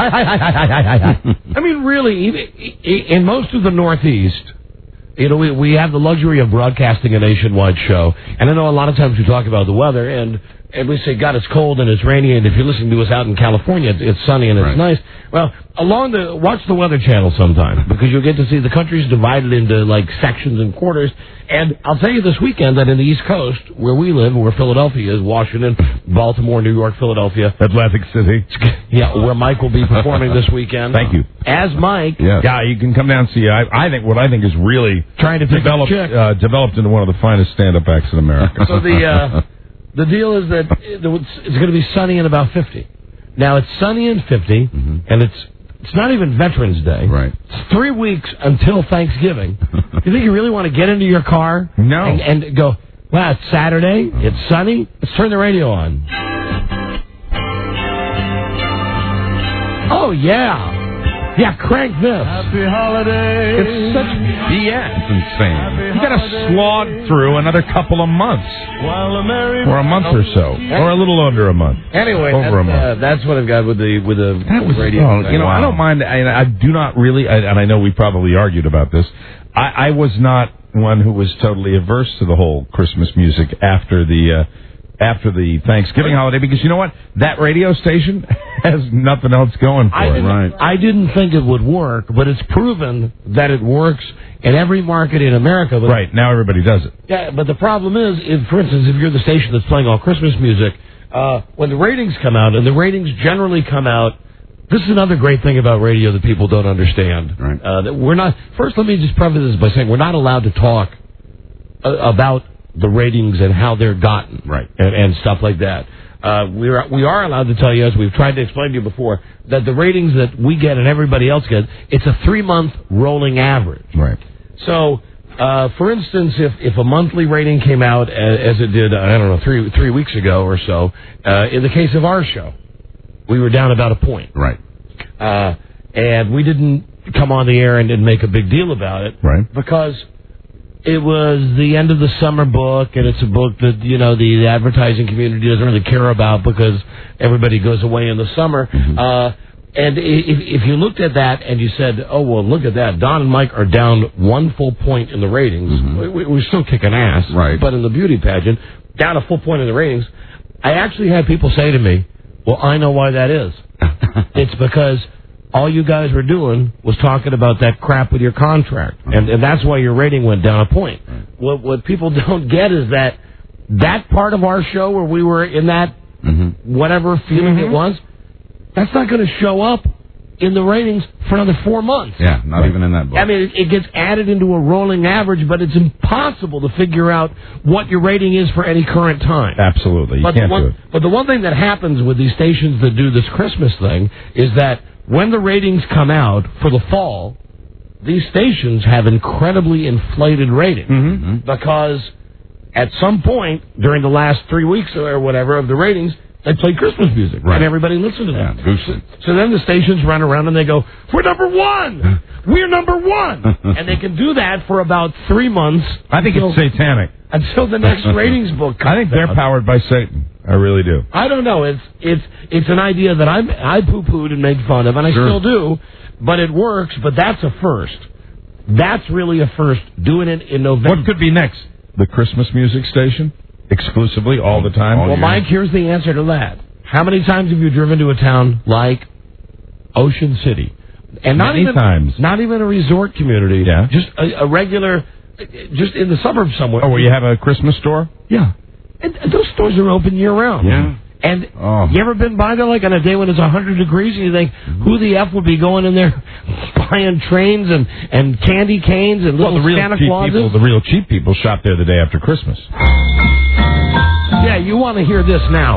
I mean, really, even in most of the Northeast, you know, we we have the luxury of broadcasting a nationwide show, and I know a lot of times we talk about the weather, and and we say, God, it's cold and it's rainy, and if you're listening to us out in California, it's, it's sunny and it's Right. nice. Well, along the watch the Weather Channel sometime, because you'll get to see the country's divided into like sections and quarters. And I'll tell you this weekend that in the East Coast, where we live, where Philadelphia is, Washington, Baltimore, New York, Philadelphia, Atlantic City. yeah, where Mike will be performing this weekend. Thank you. As Mike. Yeah. yeah, you can come down and see. I, I think what I think is really Trying to pick up developed a chick. uh, developed into one of the finest stand-up acts in America. So the uh, the deal is that it's going to be sunny and about fifty. Now it's sunny and fifty, Mm-hmm. and it's it's not even Veterans Day. Right. It's three weeks until Thanksgiving. You think you really want to get into your car? No. And, and go, wow, it's Saturday. It's sunny. Let's turn the radio on. Oh yeah. Yeah, crank this. Happy holidays. It's such yeah, It's insane. you got to slog through another couple of months, While a merry or a month or so, or a little under a month. Anyway, over a that's, month. uh, that's what I've got with the with the That was, radio. oh, you know, I don't mind. I, I do not really, I, and I know we probably argued about this. I, I was not one who was totally averse to the whole Christmas music after the uh, after the Thanksgiving holiday, because you know what, that radio station has nothing else going for I it. didn't, Right? I didn't think it would work, but it's proven that it works in every market in America. But Right now, everybody does it. Yeah, but the problem is, if, for instance, if you're the station that's playing all Christmas music, uh, when the ratings come out, and the ratings generally come out, this is another great thing about radio that people don't understand. Right. Uh, that we're not. First, let me just preface this by saying we're not allowed to talk uh, about the ratings and how they're gotten, Right. and, and stuff like that. Uh, we are we are allowed to tell you, as we've tried to explain to you before, that the ratings that we get and everybody else gets, it's a three month rolling average. Right. So, uh, for instance, if, if a monthly rating came out as, as it did, I don't know, three three weeks ago or so, uh, in the case of our show, we were down about a point. Right. Uh, and we didn't come on the air and, and make a big deal about it. Right. Because it was the end of the summer book, and it's a book that, you know, the, the advertising community doesn't really care about because everybody goes away in the summer. Mm-hmm. Uh, and if, if you looked at that and you said, oh, well, look at that, Don and Mike are down one full point in the ratings. Mm-hmm. we, we're still kicking ass. Right. But in the beauty pageant, down a full point in the ratings. I actually had people say to me, well, I know why that is. It's because all you guys were doing was talking about that crap with your contract, and, and that's why your rating went down a point. What, what people don't get is that that part of our show where we were in that mm-hmm. whatever feeling mm-hmm. it was, that's not going to show up in the ratings for another four months. Yeah, not right. even in that book. I mean, it, it gets added into a rolling average, but it's impossible to figure out what your rating is for any current time. Absolutely, you but can't the one, do it. But the one thing that happens with these stations that do this Christmas thing is that when the ratings come out for the fall, these stations have incredibly inflated ratings Mm-hmm. because at some point during the last three weeks or whatever of the ratings, they play Christmas music, right. and everybody listens to them. Yeah, so, so then the stations run around and they go, we're number one! We're number one! And they can do that for about three months. I think until, it's satanic. Until the next ratings book comes I think they're out. powered by Satan. I really do. I don't know. It's it's it's an idea that I'm, I poo-pooed and made fun of, and I Sure. still do, but it works, but that's a first. That's really a first, doing it in November. What could be next? The Christmas music station? Exclusively, all the time? Well, Mike, here's the answer to that. How many times have you driven to a town like Ocean City? And not Many even, times. Not even a resort community. Yeah. Just a, a regular, just in the suburbs somewhere. Oh, where you have a Christmas store? Yeah. And those stores are open year-round. Yeah. And oh. you ever been by there like on a day when it's one hundred degrees and you think, who the F would be going in there buying trains and, and candy canes and little well, the real Santa cheap Clauses? people, the real cheap people shop there the day after Christmas. Yeah, you want to hear this now.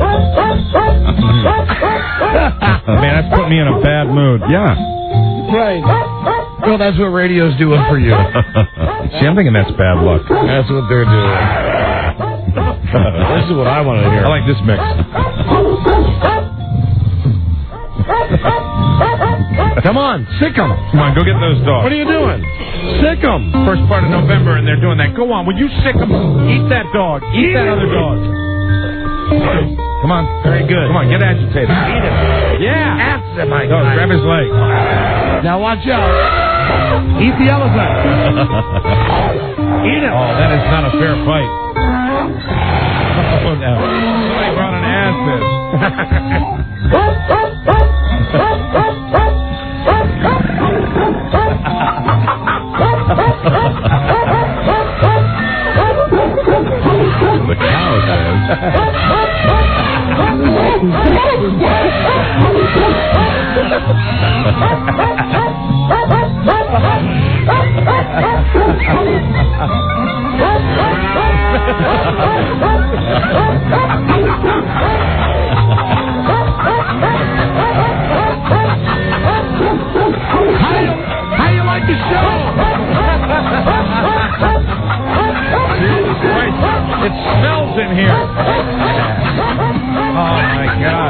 Man, that's put me in a bad mood. Yeah. Right. Well, that's what radio's doing for you. See, I'm thinking that's bad luck. That's what they're doing. This is what I want to hear. I like this mix. Come on, sick 'em. Come on, go get those dogs. What are you doing? Sick 'em. First part of November, and they're doing that. Go on, would you sick 'em? Eat that dog. Eat, Eat that other dog. Come on. Very good. Come on, get agitated. Eat him. Yeah. Ask him, I No, grab his leg. Now watch out. Eat the elephant. Eat him. Oh, that is not a fair fight. Oh, no. Somebody brought an acid. The cow How you like the show? Jesus Christ. It smells in here. Oh, my God.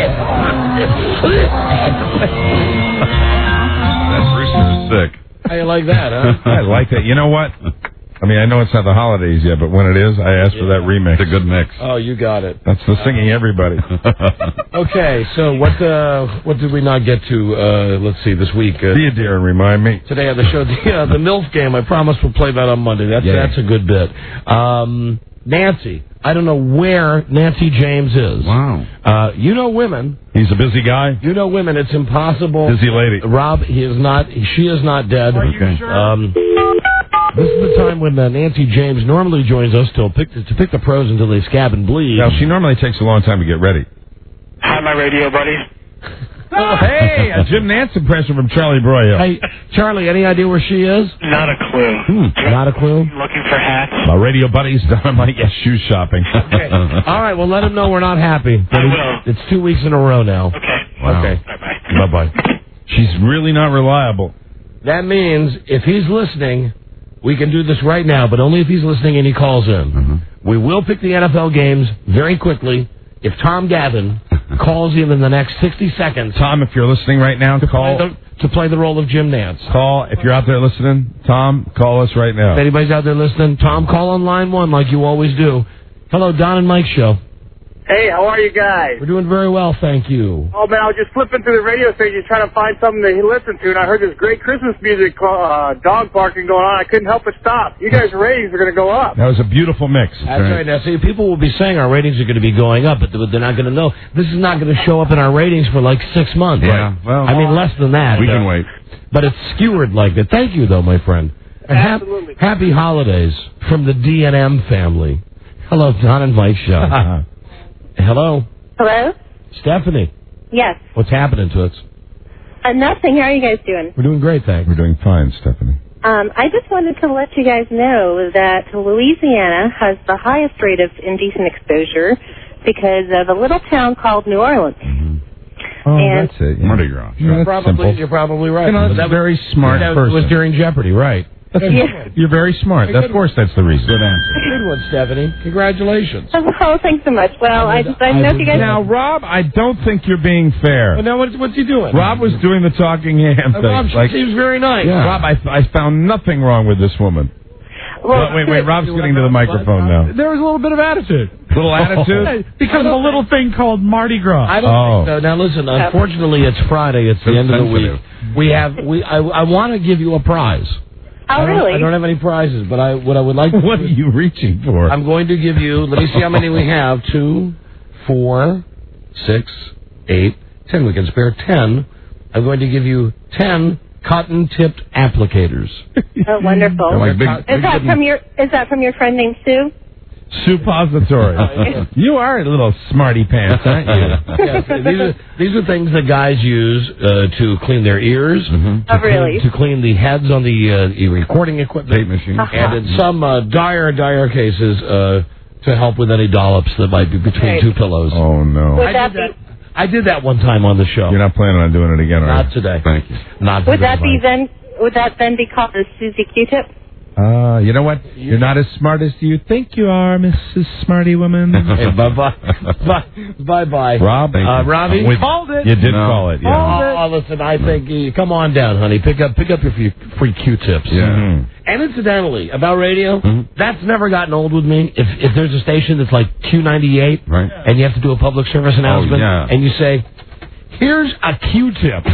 That rooster is sick. How you like that, huh? I like that. You know what? I mean, I know it's not the holidays yet, but when it is, I ask for that remix. It's a good mix. Oh, you got it. That's the singing everybody. Okay, so what uh, what did we not get to, uh, let's see, this week? Uh, Be a dear and remind me. Today on the show, the, uh, the MILF game, I promise we'll play that on Monday. That's, Yeah. that's a good bit. Um, Nancy. I don't know where Nancy James is. Wow. Uh, you know women. He's a busy guy. You know women. It's impossible. Busy lady. Rob, he is not, she is not dead. Are you Okay. sure? Um, this is the time when uh, Nancy James normally joins us to pick, to pick the pros until they scab and bleed. Now, she normally takes a long time to get ready. Hi, my radio buddy. Oh, hey, a Jim Nance impression from Charlie Broyo. Hey, Charlie, any idea where she is? Not a clue. Hmm. Not a clue? Looking for hats. My radio buddies done my yes, shoe shopping. Okay. All right, well, let him know we're not happy. I will. It's two weeks in a row now. Okay. Wow. Okay. Bye-bye. Bye-bye. She's really not reliable. That means if he's listening, we can do this right now, but only if he's listening and he calls in. Mm-hmm. We will pick the N F L games very quickly if Tom Gavin calls him in the next sixty seconds. Tom, if you're listening right now, to call. Play the, to play the role of Jim Nance. Call. If you're out there listening, Tom, call us right now. If anybody's out there listening, Tom, call on line one like you always do. Hello, Don and Mike Show. Hey, how are you guys? We're doing very well, thank you. Oh, man, I was just flipping through the radio station trying to find something to listen to, and I heard this great Christmas music, uh, dog barking going on. I couldn't help but stop. You guys' ratings are going to go up. That was a beautiful mix. That's right. Now, see, people will be saying our ratings are going to be going up, but they're not going to know. This is not going to show up in our ratings for like six months. Yeah, right? well, I mean, less than that. We can wait. But it's skewered like that. Thank you, though, my friend. And Absolutely. Ha- happy holidays from the D and M family. Hello, Don and Mike Show. Hello. Hello? Stephanie. Yes. What's happening to us? Uh, nothing. How are you guys doing? We're doing great, thanks. We're doing fine, Stephanie. Um, I just wanted to let you guys know that Louisiana has the highest rate of indecent exposure because of a little town called New Orleans. Oh, And- that's it. Yeah. Mardi Gras. Yeah, that's probably, simple. You're probably right. You know, that's But a very smart that person. was during Jeopardy, right? That's Yeah. You're very smart. Of course, that's the reason. Good answer. Good one, Stephanie. Congratulations. Oh, thanks so much. Well, I just I know if you guys. Now, Rob, I don't think you're being fair. Well, now what's, what's he doing? Rob was doing the talking ham Uh, thing. Rob like, seems very nice. yeah. Rob, I, I found nothing wrong with this woman. Well, wait, wait, Rob's getting to the microphone now. There was a little bit of attitude. Little attitude? Because of a little thing called Mardi Gras. I don't Oh. think so. Now listen, unfortunately it's Friday, it's the So end of the sensitive. week. We have we I, I want to give you a prize. Oh, I don't, really? I don't have any prizes, but I what I would like to What are you reaching for? I'm going to give you, let me see how many we have. Two, four, six, eight, ten. We can spare ten. I'm going to give you ten cotton-tipped applicators. Oh, wonderful. They're like big- is big that wooden- from your Is that from your friend named Sue? Suppository. You are a little smarty pants, aren't you? Yes, these are these are things that guys use uh, to clean their ears, Mm-hmm. Oh, really? to clean the heads on the, uh, the recording equipment, Tape machine. Uh-huh. and in some uh, dire, dire cases, uh, to help with any dollops that might be between Right. two pillows. Oh, no. Would I that did be? that. I did that one time on the show. You're not planning on doing it again, are Not today. Thank you. Not Would today, that be Mike. then? Would that then be called the Susie Q-tip? you? Uh, you know what? You're not as smart as you think you are, Missus Smarty Woman. Hey, bye bye, bye bye bye. Rob, uh, Robbie, I'm with- Called it. You did No. call it, yeah. Oh, listen, I think uh, come on down, honey. Pick up, pick up your free, free Q-tips. Yeah. Mhm. And incidentally, about radio, Mhm. that's never gotten old with me. If if there's a station that's like Q ninety-eight, Right. and you have to do a public service announcement, yeah. and you say, "Here's a Q-tip,"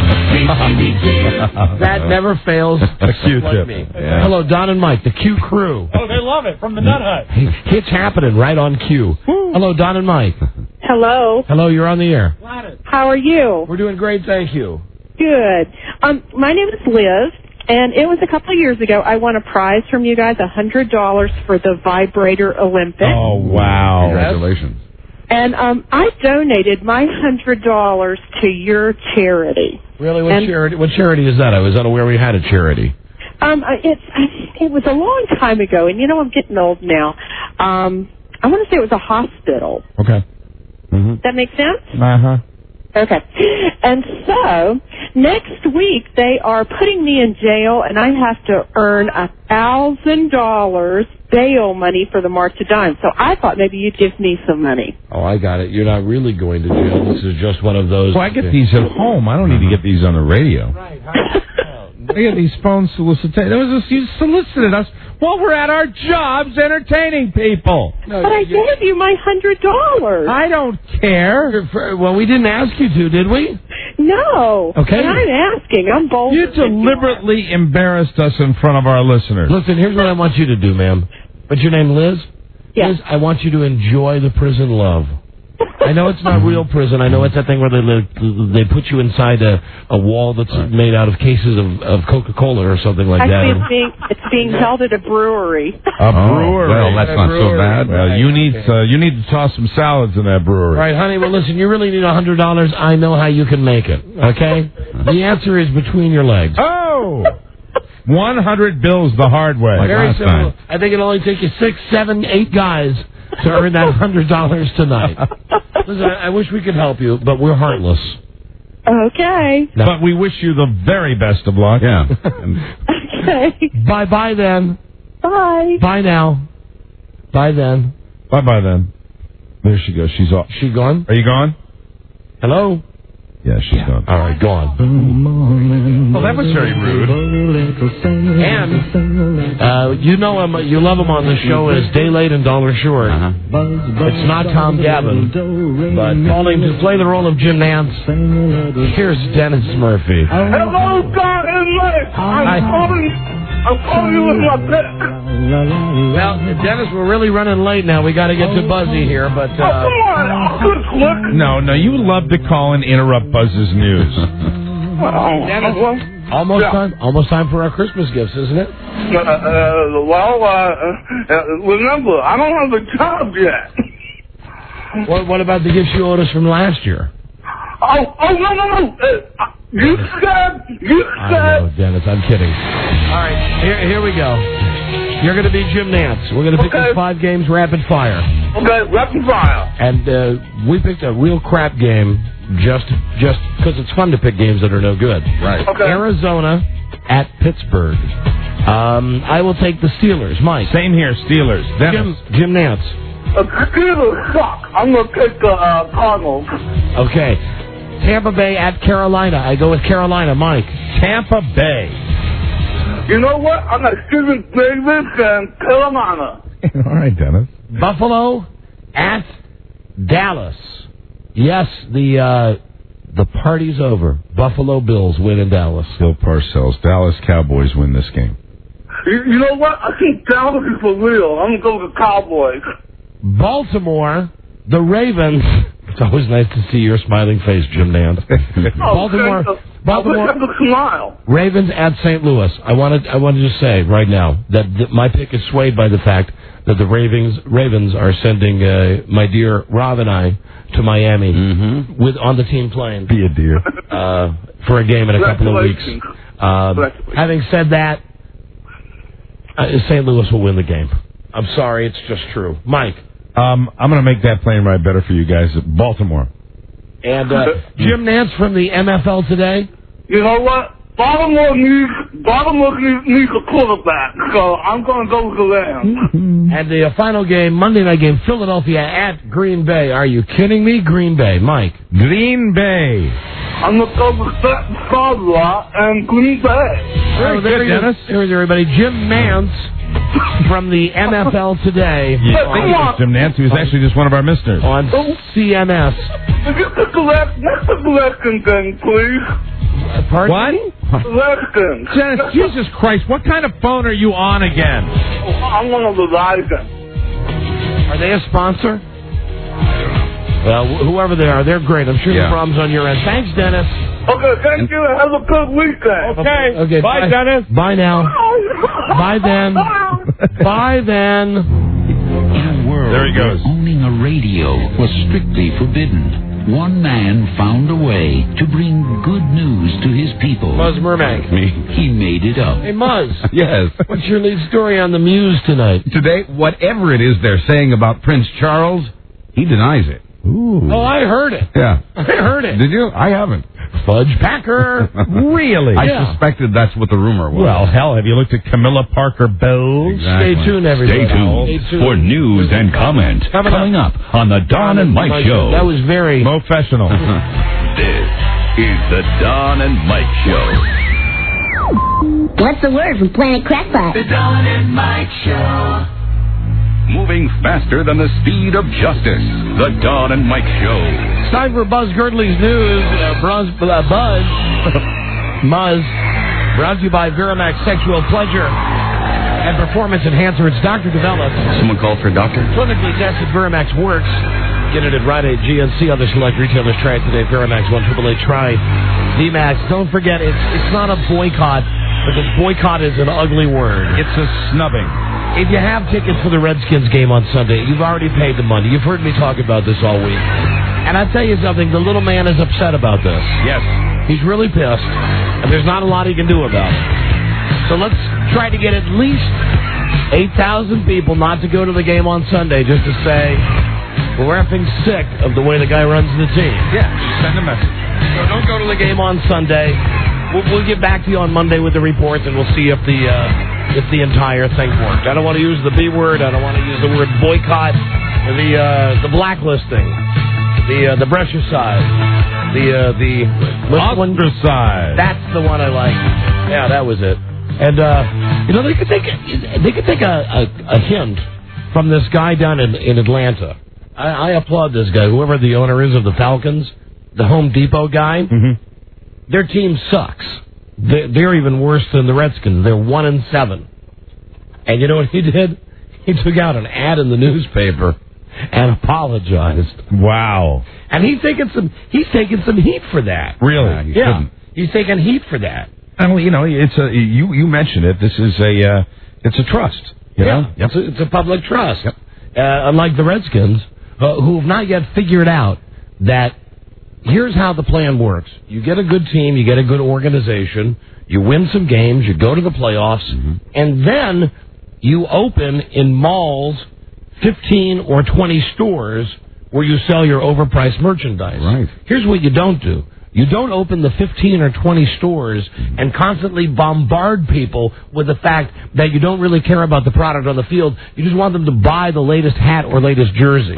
that never fails. A Q-tip. Like me. Yeah. Hello, Don and Mike, the Q crew. Oh, they love it from the Nut Hut. Hey, it's happening right on cue. Hello, Don and Mike. Hello. Hello, you're on the air. How are you? We're doing great, thank you. Good. Um, my name is Liz, and it was a couple of years ago. I won a prize from you guys, a hundred dollars for the Vibrator Olympics. Oh, wow. Congratulations. And um, I donated my hundred dollars to your charity. Really, what And- charity? What charity is that? I was unaware we had a charity. Um, I- it's it was a long time ago, and you know I'm getting old now. Um, I want to say it was a hospital. Okay. Mm-hmm. That makes sense? Uh-huh. Okay. And so next week they are putting me in jail, and I have to earn a thousand dollars bail money for the March of Dimes. So I thought maybe you'd give me some money. Oh, I got it. You're not really going to jail. This is just one of those. Well, I get these at home. I don't need to get these on the radio. Right. I get these phone solicitations. There was this, you solicited us while we're at our jobs entertaining people. But I gave you my hundred dollars. I don't care. Well, we didn't ask you to, did we? No. Okay. And I'm asking. I'm bold. You deliberately embarrassed us in front of our listeners. Listen, here's what I want you to do, ma'am. What's your name, Liz? Yes. Liz, I want you to enjoy the prison love. I know it's not real prison. I know it's that thing where they they put you inside a, a wall that's made out of cases of, of Coca-Cola or something like Actually, that. it's being it's being held at a brewery. A brewery. well, that's not so bad. Well, you need uh, you need to toss some salads in that brewery. All right, honey, well, listen, you really need one hundred dollars. I know how you can make it, okay? The answer is between your legs. Oh! one hundred bills the hard way. Very simple. I think it'll only take you six, seven, eight guys to earn that one hundred dollars tonight. Listen, I I wish we could help you, but we're heartless. Okay. But we wish you the very best of luck. Yeah. Okay. Bye-bye then. Bye. Bye now. Bye then. Bye-bye then. There she goes. She's off. She gone? Are you gone? Hello? Yeah, she's gone. All right, go on. Well, that was very rude. And uh, you know him, you love him on the show as Day Late and Dollar Short. Uh-huh. It's not Tom Gavin, but calling to play the role of Jim Nance. Here's Dennis Murphy. Hello, God and life. I'm Hi. calling. I'm calling you with my pet. Well, Dennis, we're really running late now. We got to get to Buzzy here, but uh, Oh, come on. Oh, good quick. No, no, you love to call and interrupt Buzz's news. Well, Dennis, well, almost yeah. time. Almost time for our Christmas gifts, isn't it? Uh, uh, well, uh, uh, remember, I don't have a job yet. What, what about the gifts you owed us from last year? Oh, oh, no, no, no. Uh, you said, you I said. know, Dennis. I'm kidding. All right, here, here we go. You're going to be Jim Nance. We're going to pick Okay. these five games rapid fire. Okay, rapid fire. And uh, we picked a real crap game just just because it's fun to pick games that are no good. Right. Okay. Arizona at Pittsburgh. Um, I will take the Steelers. Mike. Same here, Steelers. Dennis. Jim, Jim Nance. Uh, Steelers suck. I'm going to take the uh, Cardinals. Okay. Tampa Bay at Carolina. I go with Carolina. Mike. Tampa Bay. You know what? I'm going to Steven Davis and Carolina. All right, Dennis. Buffalo at Dallas. Yes, the uh, the party's over. Buffalo Bills win in Dallas. Bill Parcells. Dallas Cowboys win this game. You, you know what? I think Dallas is for real. I'm going to go with the Cowboys. Baltimore, the Ravens. It's always nice to see your smiling face, Jim Nance. Baltimore, Oh, Baltimore, I wish I could smile. Ravens at Saint Louis. I wanted, I wanted to say right now that th- my pick is swayed by the fact that the Ravens, Ravens are sending uh, my dear Rob and I to Miami Mm-hmm. with on the team plane Be a dear. uh, for a game in a couple of weeks. Congratulations. Um, Congratulations. having said that, uh, Saint Louis will win the game. I'm sorry, it's just true. Mike. Um, I'm going to make that plane ride better for you guys. Baltimore. And uh, Jim Nance from the M F L Today. You know what? Baltimore needs, Baltimore needs, needs a quarterback, so I'm going to go with the Rams. And the uh, final game, Monday night game, Philadelphia at Green Bay. Are you kidding me? Green Bay. Mike. Green Bay. I'm going to go with Sardra and Green Bay. Oh, there he is. Here's everybody. Jim Nance from the M F L Today. Yeah, thank you, Jim Nance. He was actually just one of our listeners. On C M S. If you could collect, next to the Redskins thing, please. Pardon? What? Redskins. Dennis, Jesus Christ, what kind of phone are you on again? I'm one of the Verizon. Are they a sponsor? Well, wh- whoever they are, they're great. I'm sure Yeah. the problem's on your end. Thanks, Dennis. Okay, thank you. Have a good weekend. Okay. Okay. Bye, Dennis. Bye now. Bye then. Bye then. In a world There he goes. where owning a radio was strictly forbidden, one man found a way to bring good news to his people. Muzz Mermack. Me. He made it up. Hey, Muzz. Yes. What's your lead story on the Muse tonight? Today, whatever it is they're saying about Prince Charles, he denies it. Ooh. Oh, I heard it. Yeah. I heard it. Did you? I haven't. Fudge Packer. Really? I Yeah. suspected that's what the rumor was. Well, hell, have you looked at Camilla Parker Bowles? Exactly. Stay tuned, everybody. Stay tuned Stay tuned. for news and comment Coming coming up on the Don and Mike Show. That was very Professional. This is the Don and Mike Show. What's the word from Planet Crackpot? The Don and Mike Show. Moving faster than the speed of justice. The Don and Mike Show. It's time for Buzz Girdley's news. Uh, Buzz, uh, Buzz, Muzz, brought to you by Viramax Sexual Pleasure and Performance Enhancer. It's doctor developed. Someone called for a doctor? Clinically tested. Viramax works. Get it at Rite Aid, G N C, other select retailers. Try it today. Viramax, one triple A. Try D Max. Don't forget, it's it's not a boycott, because boycott is an ugly word. It's a snubbing. If you have tickets for the Redskins game on Sunday, you've already paid the money. You've heard me talk about this all week. And I tell you something, the little man is upset about this. Yes. He's really pissed, and there's not a lot he can do about it. So let's try to get at least eight thousand people not to go to the game on Sunday just to say, we're effing sick of the way the guy runs the team. Yeah, send a message. So don't go to the game on Sunday. We'll, we'll get back to you on Monday with the reports, and we'll see if the uh, if the entire thing worked. I don't want to use the B word. I don't want to use the word boycott or the uh, the blacklisting. The uh, the Brescia side. The uh, the what's the one? Ostracized. That's the one I like. Yeah, that was it. And uh, you know they could take a, they could take a, a, a hint from this guy down in, in Atlanta. I, I applaud this guy, whoever the owner is of the Falcons, the Home Depot guy. Mm-hmm. Their team sucks. They're, they're even worse than the Redskins. They're one and seven. And you know what he did? He took out an ad in the newspaper and apologized. Wow. And he's taking some he's taking some heat for that. Really? Yeah. Couldn't. He's taking heat for that. And you know, it's a you you mentioned it. This is a uh, it's a trust. You yeah. know? Yep. It's, a, it's a public trust. Yep. Uh, unlike the Redskins, uh, who have not yet figured out that here's how the plan works. You get a good team, you get a good organization, you win some games, you go to the playoffs, mm-hmm. and then you open in malls fifteen or twenty stores where you sell your overpriced merchandise. Right. Here's what you don't do. You don't open the fifteen or twenty stores and constantly bombard people with the fact that you don't really care about the product on the field. You just want them to buy the latest hat or latest jersey.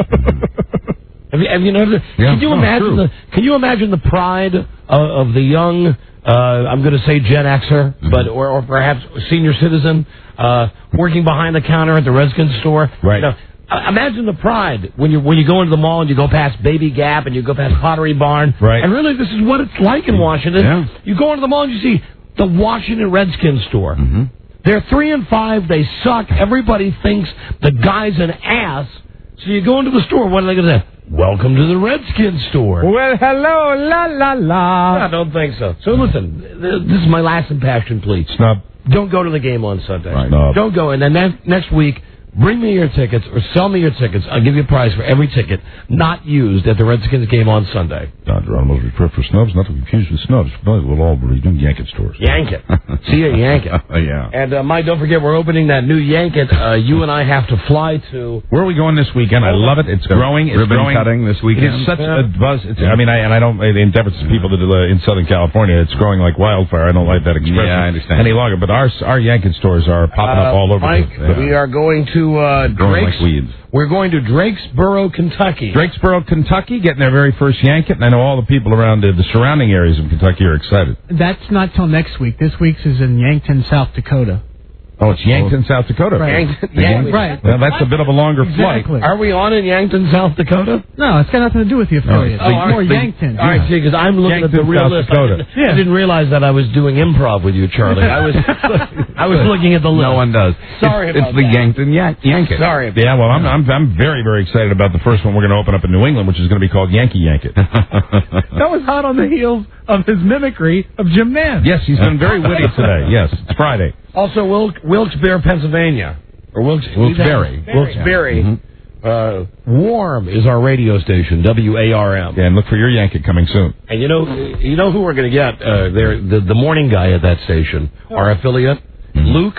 have you, have you noticed? Yeah, can you oh, imagine true. the Can you imagine the pride of, of the young? Uh, I'm going to say Gen Xer, mm-hmm. but or, or perhaps senior citizen uh, working behind the counter at the Redskins store. Right. You know, imagine the pride when you when you go into the mall and you go past Baby Gap and you go past Pottery Barn. Right. And really, this is what it's like in Washington. Yeah. You go into the mall and you see the Washington Redskins store. Mm-hmm. They're three and five. They suck. Everybody thinks the guy's an ass. So you go into the store. What are they going to say? Welcome to the Redskins store. Well, hello, la la la. I don't think so. So listen, th- this is my last impassioned plea. Snub. Don't go to the game on Sunday. Right. Snub. Don't go. And then ne- next week, bring me your tickets or sell me your tickets. I'll give you a prize for every ticket not used at the Redskins game on Sunday. Don Geronimo's refer for snubs, not to be confused with snubs. Familiar with all the Yank It stores. Yank it. See you, yank it. Oh, yeah. And, uh, Mike, don't forget, we're opening that new Yank It. Uh, you and I have to fly to. Where are we going this weekend? I love it. It's The growing. It's ribbon growing. cutting this weekend. It is such Yeah. a buzz. It's, I mean, I, and I don't, in deference to people that are in Southern California, it's growing like wildfire. I don't like that expression Yeah, I understand. any longer. But our our Yankee stores are popping Uh, up all over. Mike, the place. we are going to uh, Growing Drake's. like weeds. We're going to Drakesboro, Kentucky. Drakesboro, Kentucky, getting their very first Yankee, and I know all the people around the, the surrounding areas of Kentucky are excited. That's not till next week. This week's is in Yankton, South Dakota. Oh, it's Yankton, South Dakota. Right. Yankton, The Yankton- Right. Well, that's a bit of a longer Exactly. flight. Are we on in Yankton, South Dakota? No, it's got nothing to do with the affiliate. Oh, it's all more right. Yankton. All right, see, because I'm looking at the Yankton, real South list. I Dakota. didn't, Yeah. I didn't realize that I was doing improv with you, Charlie. I was I was looking at the list. No one does. Sorry it's, about it's the that. Yankton Yank Yankee. Sorry. About Yeah, well, I'm, I'm I'm very, very excited about the first one we're going to open up in New England, which is going to be called Yankee Yank It. That was hot on the heels of his mimicry of Jim Nance. Yes, he's been very witty today. Yes, it's Friday. Also, Wilk, Wilkes-Barre, Pennsylvania. Or Wilkes, Wilkes-Barre. Wilkes-Barre. Mm-hmm. Uh, Warm is our radio station, W A R M. Yeah, and look for your Yankee coming soon. And you know, you know who we're going to get? Uh, they're the the morning guy at that station, our affiliate, Luke.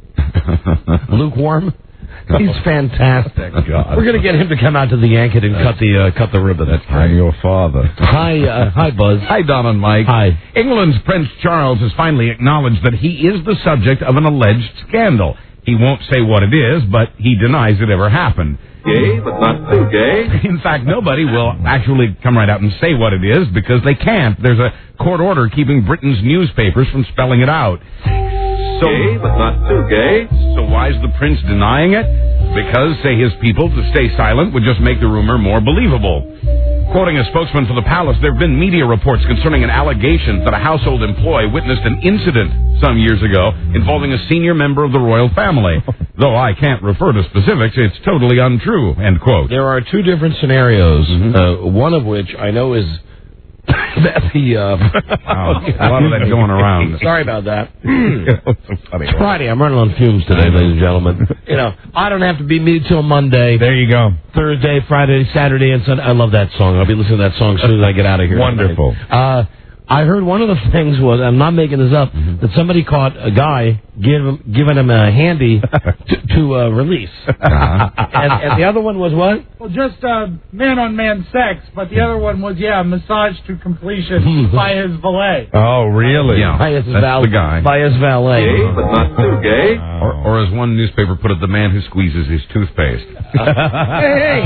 Lukewarm. He's fantastic. God. We're going to get him to come out to the Yankee and cut the uh, cut the ribbon. That's I'm your father. Hi, uh, hi, Buzz. Hi, Don and Mike. Hi. England's Prince Charles has finally acknowledged that he is the subject of an alleged scandal. He won't say what it is, but he denies it ever happened. Gay, but not too gay. In fact, nobody will actually come right out and say what it is because they can't. There's a court order keeping Britain's newspapers from spelling it out. So, Gay, but not too gay. So why is the prince denying it? Because, say his people, to stay silent would just make the rumor more believable. Quoting a spokesman for the palace, there have been media reports concerning an allegation that a household employee witnessed an incident some years ago involving a senior member of the royal family. Though I can't refer to specifics, it's totally untrue, end quote. There are two different scenarios, mm-hmm. uh, one of which I know is that the... Uh, wow, a lot of that going around. Sorry about that. It's Friday. I'm running on fumes today, ladies and gentlemen. You know, I don't have to be me till Monday. There you go. Thursday, Friday, Saturday, and Sunday. I love that song. I'll be listening to that song as soon as I get out of here. Wonderful. Uh, I heard one of the things was, I'm not making this up, mm-hmm. that somebody caught a guy give him, giving him a handy to, to uh, release. Uh-huh. and, and the other one was what? Well, just uh, man-on-man sex, but the other one was, yeah, massage to completion by his valet. Oh, really? Yeah, by his that's val- the guy. By his valet. Gay, but not too gay. Uh, or, or as one newspaper put it, the man who squeezes his toothpaste. hey,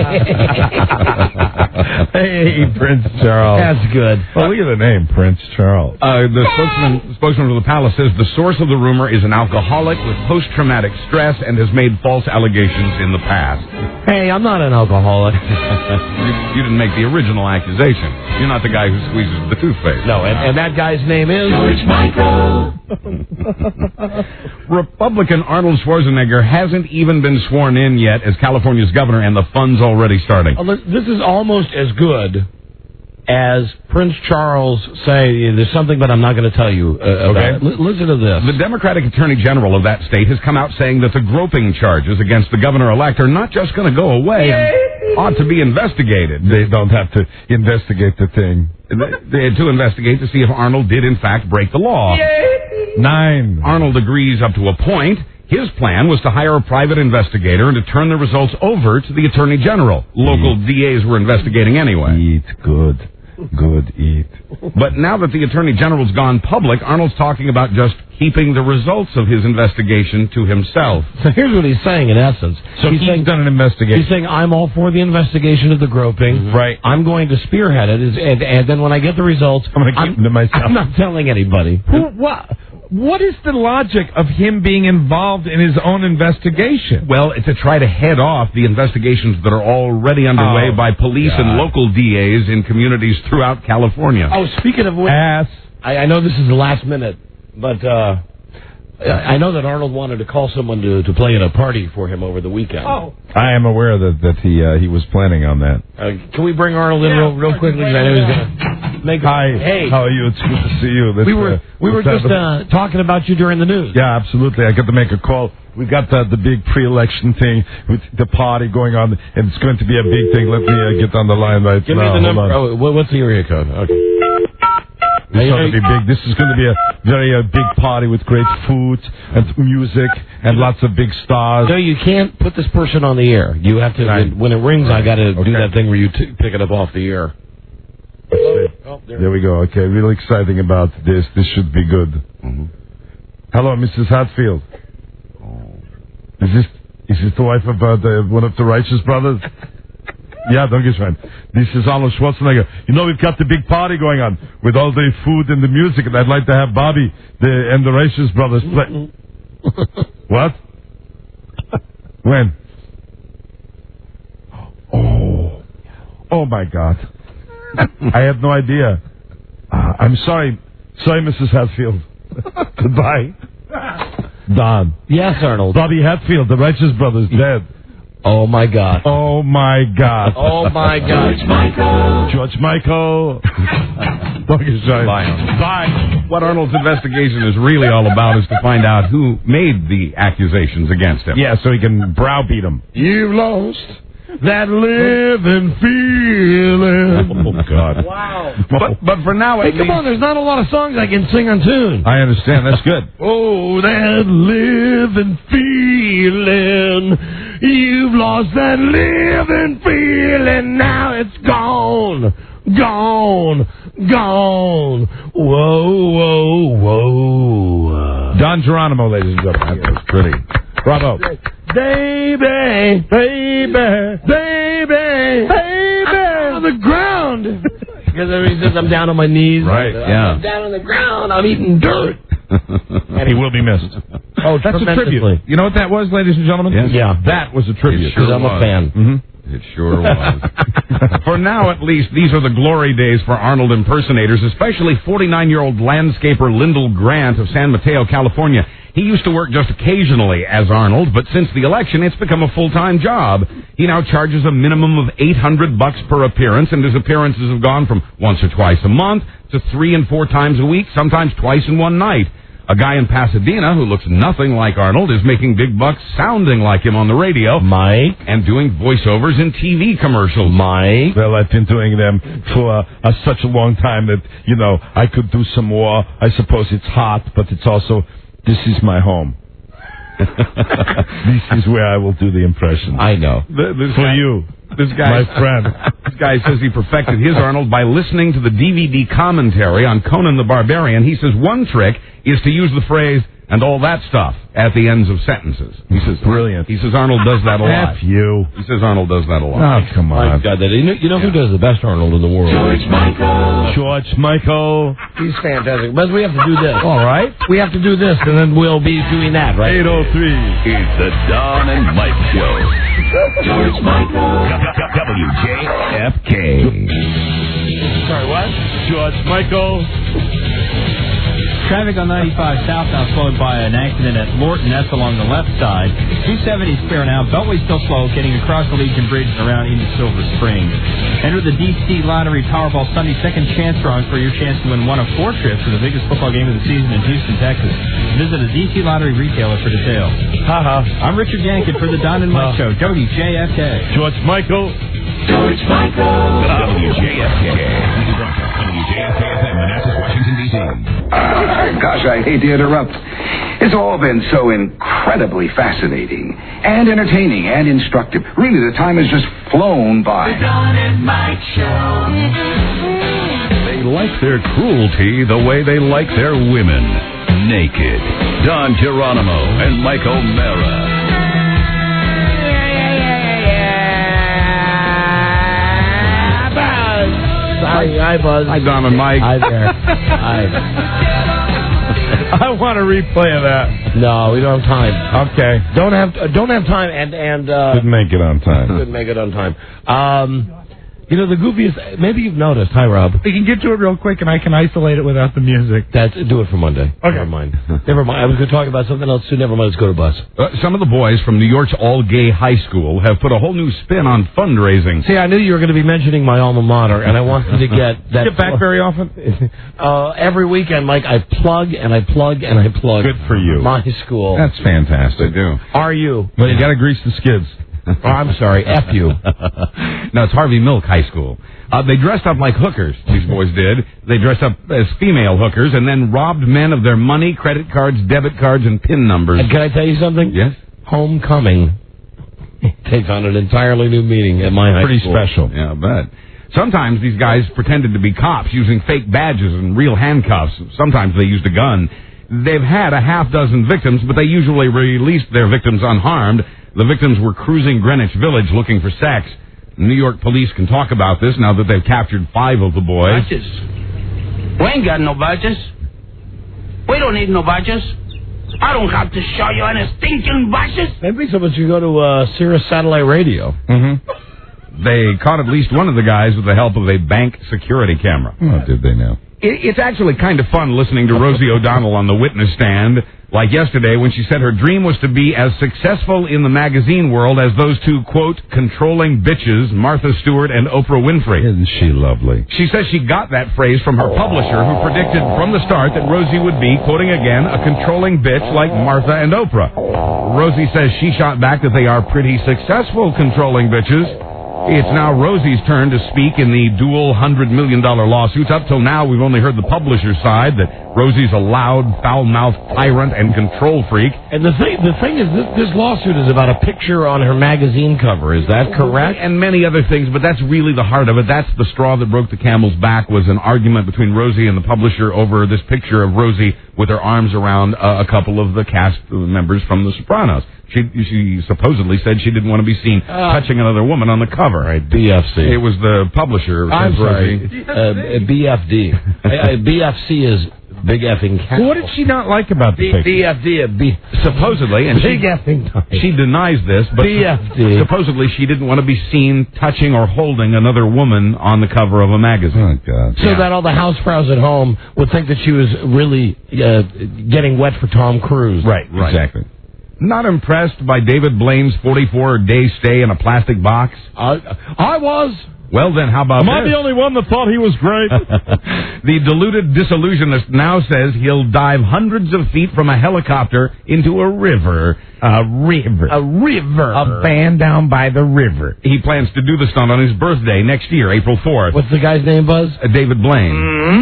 hey, Prince Charles. That's good. Well, look at the name, Prince Charles. Uh, the spokesman, spokesman of the palace says the source of the rumor is an alcoholic with post-traumatic stress and has made false allegations in the past. Hey, I'm not an alcoholic. you, you didn't make the original accusation. You're not the guy who squeezes the toothpaste. No, and, and that guy's name is George Michael. Republican Arnold Schwarzenegger hasn't even been sworn in yet as California's governor, and the fun's already starting. Oh, this is almost as good as Prince Charles say, there's something, but I'm not going to tell you uh, about Okay. it. L- listen to this. The Democratic Attorney General of that state has come out saying that the groping charges against the governor-elect are not just going to go away and ought to be investigated. They don't have to investigate the thing. They had to investigate to see if Arnold did, in fact, break the law. Nine. Arnold agrees up to a point. His plan was to hire a private investigator and to turn the results over to the Attorney General. Local Eat. D As were investigating anyway. Eat good. Good eat. But now that the Attorney General's gone public, Arnold's talking about just keeping the results of his investigation to himself. So here's what he's saying in essence. So he's, he's saying, done an investigation. He's saying, I'm all for the investigation of the groping. Mm-hmm. Right. I'm going to spearhead it, and, and then when I get the results, I'm going to keep them to myself. I'm not telling anybody. Who, what? What is the logic of him being involved in his own investigation? Well, to try to head off the investigations that are already underway Oh, by police God. and local D As in communities throughout California. Oh, speaking of which, Ass. I, I know this is the last minute, but uh, I know that Arnold wanted to call someone to, to play at a party for him over the weekend. Oh. I am aware that, that he uh, he was planning on that. Uh, can we bring Arnold in Yeah, real, real quickly? I know he's going to make a... Hi. Hey. How are you? It's good to see you. Let's, We were uh, we were let's just have a- uh, talking about you during the news. Yeah, absolutely. I got to make a call. We got the, the big pre-election thing with the party going on, and it's going to be a big thing. Let me uh, get on the line right Give now. me the Hold number. on. Oh, what- what's the area code? Okay. This Hey, is going to hey. be big. This is going to be a very uh, big party with great food and music and lots of big stars. No, you can't put this person on the air. You have to, Right. when, when it rings, I got to Okay. do that thing where you t- pick it up off the air. Let's see. Oh, There we go. Okay, real exciting about this. This should be good. Mm-hmm. Hello, Missus Hatfield. Is this is this the wife of uh, the, one of the Righteous Brothers? Yeah, don't get fine. This is Arnold Schwarzenegger. You know, we've got the big party going on with all the food and the music, and I'd like to have Bobby the, and the Righteous Brothers play. What? When? Oh. Oh, my God. I had no idea. Uh, I'm sorry. Sorry, Missus Hatfield. Goodbye. Don. Yes, Arnold. Bobby Hatfield, the Righteous Brothers, dead. Oh, my God. Oh, my God. Oh, my God. George Michael. George Michael. Don't get shy. Bye. What Arnold's investigation is really all about is to find out who made the accusations against him. Yeah, so he can browbeat him. You've lost that living feeling. Oh, God. Wow. But, but for now, at Hey, come least, on, there's not a lot of songs I can sing on tune. I understand. That's good. Oh, that living feeling. You've lost that living feeling. Now it's gone. Gone. Gone. Whoa, whoa, whoa. Don Geronimo, ladies and gentlemen. That was pretty. Bravo. Baby, baby, baby, baby. On the ground. Because he says I'm down on my knees. Right, yeah. I'm down on the ground. I'm eating dirt. And he will be missed. Oh, That's a tribute. You know what that was, ladies and gentlemen? Yes. Yeah. That was a tribute. It sure Because I'm a was. fan. Mm-hmm. It sure was. For now, at least, these are the glory days for Arnold impersonators, especially forty-nine-year-old landscaper Lyndall Grant of San Mateo, California. He used to work just occasionally as Arnold, but since the election, it's become a full-time job. He now charges a minimum of eight hundred bucks per appearance, and his appearances have gone from once or twice a month to three and four times a week, sometimes twice in one night. A guy in Pasadena who looks nothing like Arnold is making big bucks sounding like him on the radio. Mike. And doing voiceovers in T V commercials. Mike. Well, I've been doing them for uh, uh, such a long time that, you know, I could do some more. I suppose it's hot, but it's also, this is my home. This is where I will do the impression. I know. The, this For guy, you. This guy, My friend. This guy says he perfected his Arnold by listening to the D V D commentary on Conan the Barbarian. He says one trick is to use the phrase, and all that stuff, at the ends of sentences. He says, brilliant. He says Arnold does that a lot. F you. He says Arnold does that a lot. Oh, come on. My God, that, you know, you know who does the best Arnold in the world? George Michael. George Michael. He's fantastic. But we have to do this. All right. We have to do this, and then we'll be doing that, right? eight oh three. It's the Don and Mike Show. George Michael. W J F K. Sorry, what? George Michael. Traffic on ninety-five south now slowed by an accident at Lorton. That's along the left side. two seventy is clear now. Beltway still slow, getting across the Legion Bridge and around into Silver Spring. Enter the D C Lottery Powerball Sunday second chance drawing for your chance to win one of four trips to the biggest football game of the season in Houston, Texas. Visit a D C Lottery retailer for details. Ha-ha. I'm Richard Yankin for the Don and Mike Show. W J F K. George Michael. George Michael. W J F K. W J F K F M, Manassas, Washington, D C. Uh, gosh, I hate to interrupt. It's all been so incredibly fascinating and entertaining and instructive. Really, the time has just flown by. The Don and Mike Show. They like their cruelty the way they like their women. Naked. Don Geronimo and Mike O'Mara. Hi, hi, Buzz. Hi, Don and Mike. Hi there. Hi. I want a replay of that. No, we don't have time. Okay. Don't have uh, don't have time, and and uh, Couldn't make it on time. couldn't make it on time. Um, you know the goofiest. Maybe you've noticed. Hi, Rob. We can get to it real quick, and I can isolate it without the music. That's do it for Monday. Okay. Never mind. Never mind. I was going to talk about something else too. Never mind. Let's go to Buzz. Uh, some of the boys from New York's all-gay high school have put a whole new spin on fundraising. See, I knew you were going to be mentioning my alma mater, and I wanted to get that. Get back very often? uh, every weekend, Mike, I plug and I plug and I plug. Good for you. My school. That's fantastic. do. Are you? Well, you got to grease the skids. Oh, I'm sorry. F you. No, it's Harvey Milk High School. Uh, they dressed up like hookers, these boys did. They dressed up as female hookers and then robbed men of their money, credit cards, debit cards, and PIN numbers. And can I tell you something? Yes? Homecoming takes on an entirely new meaning at my high Pretty school. special. Yeah, I bet. Sometimes these guys pretended to be cops using fake badges and real handcuffs. Sometimes they used a gun. They've had a half dozen victims, but they usually released their victims unharmed. The victims were cruising Greenwich Village looking for sex. New York police can talk about this now that they've captured five of the boys. Badges. We ain't got no badges. We don't need no badges. I don't have to show you any stinking badges. Maybe someone should go to uh, Sirius Satellite Radio. Mm-hmm. They caught at least one of the guys with the help of a bank security camera. Oh, did they now? It, it's actually kind of fun listening to Rosie O'Donnell on the witness stand, like yesterday when she said her dream was to be as successful in the magazine world as those two, quote, controlling bitches, Martha Stewart and Oprah Winfrey. Isn't she lovely? She says she got that phrase from her publisher, who predicted from the start that Rosie would be, quoting again, a controlling bitch like Martha and Oprah. Rosie says she shot back that they are pretty successful controlling bitches. It's now Rosie's turn to speak in the dual one hundred million dollars lawsuits. Up till now, we've only heard the publisher's side, that Rosie's a loud, foul-mouthed tyrant and control freak. And the thing, the thing is, this, this lawsuit is about a picture on her magazine cover. Is that correct? And many other things, but that's really the heart of it. That's the straw that broke the camel's back, was an argument between Rosie and the publisher over this picture of Rosie with her arms around uh, a couple of the cast members from The Sopranos. She, she supposedly said she didn't want to be seen uh, touching another woman on the cover. Right, B F C. It was the publisher. I'm sorry. Uh, B F D. uh, B F C is big effing cat. What did she not like about the B- picture? B F D. uh, B- Supposedly, and big she, effing time. she denies this, but B F D. supposedly she didn't want to be seen touching or holding another woman on the cover of a magazine. Oh, God. So yeah. that all the housefrows at home would think that she was really uh, getting wet for Tom Cruise. Right, right. Exactly. not impressed by David Blaine's forty-four day stay in a plastic box? Uh, I was. Well, then, how about Am I this? the only one that thought he was great? The deluded disillusionist now says he'll dive hundreds of feet from a helicopter into a river. A river. A river. A band down by the river. He plans to do the stunt on his birthday next year, April fourth. What's the guy's name, Buzz? Uh, David Blaine.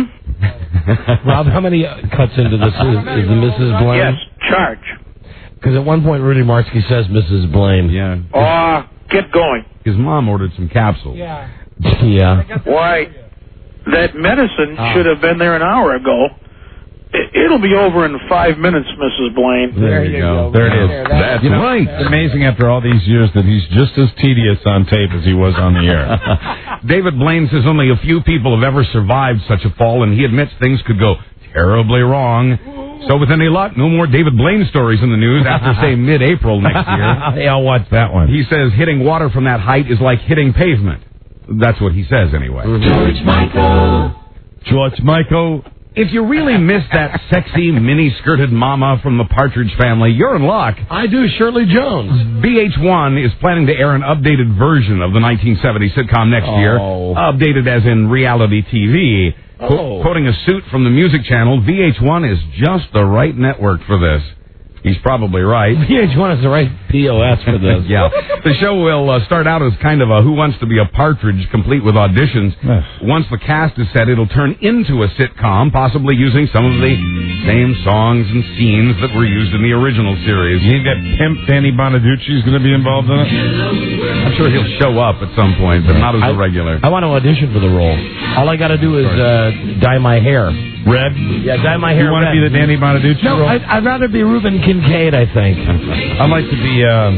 Mm-hmm. Rob, how many uh, cuts into this is, is the Missus Blaine? Yes, charge. Because at one point, Rudy Marsky says Missus Blaine. Yeah. Uh, get going. His mom ordered some capsules. Yeah. Yeah. Why, that medicine Oh. should have been there an hour ago. It, it'll be over in five minutes, Missus Blaine. There you go. There it is. There, That's you know, right. It's amazing after all these years that he's just as tedious on tape as he was on the air. David Blaine says only a few people have ever survived such a fall, and he admits things could go terribly wrong. So with any luck, no more David Blaine stories in the news after, say, mid-April next year. Hey, I'll watch that one. He says hitting water from that height is like hitting pavement. That's what he says, anyway. George Michael. George Michael. If you really miss that sexy, mini-skirted mama from the Partridge Family, you're in luck. I do, Shirley Jones. V H one is planning to air an updated version of the nineteen seventy sitcom next Oh. year. Updated as in reality T V. Oh. Qu- quoting a suit from the Music Channel, V H one is just the right network for this. He's probably right. V H one is the right P O S for this. Yeah. The show will uh, start out as kind of a Who Wants to Be a Partridge, complete with auditions. Once the cast is set, it'll turn into a sitcom, possibly using some of the same songs and scenes that were used in the original series. You think that pimp Danny Bonaducci's going to be involved in it? I'm sure he'll show up at some point, but not as a I- regular. I want to audition for the role. All I got to do is uh, dye my hair. Red? Yeah, dye my hair You want to red. be the Danny Bonaducci No, role? I'd, I'd rather be Reuben Kincaid, I think. I'd like to be, um...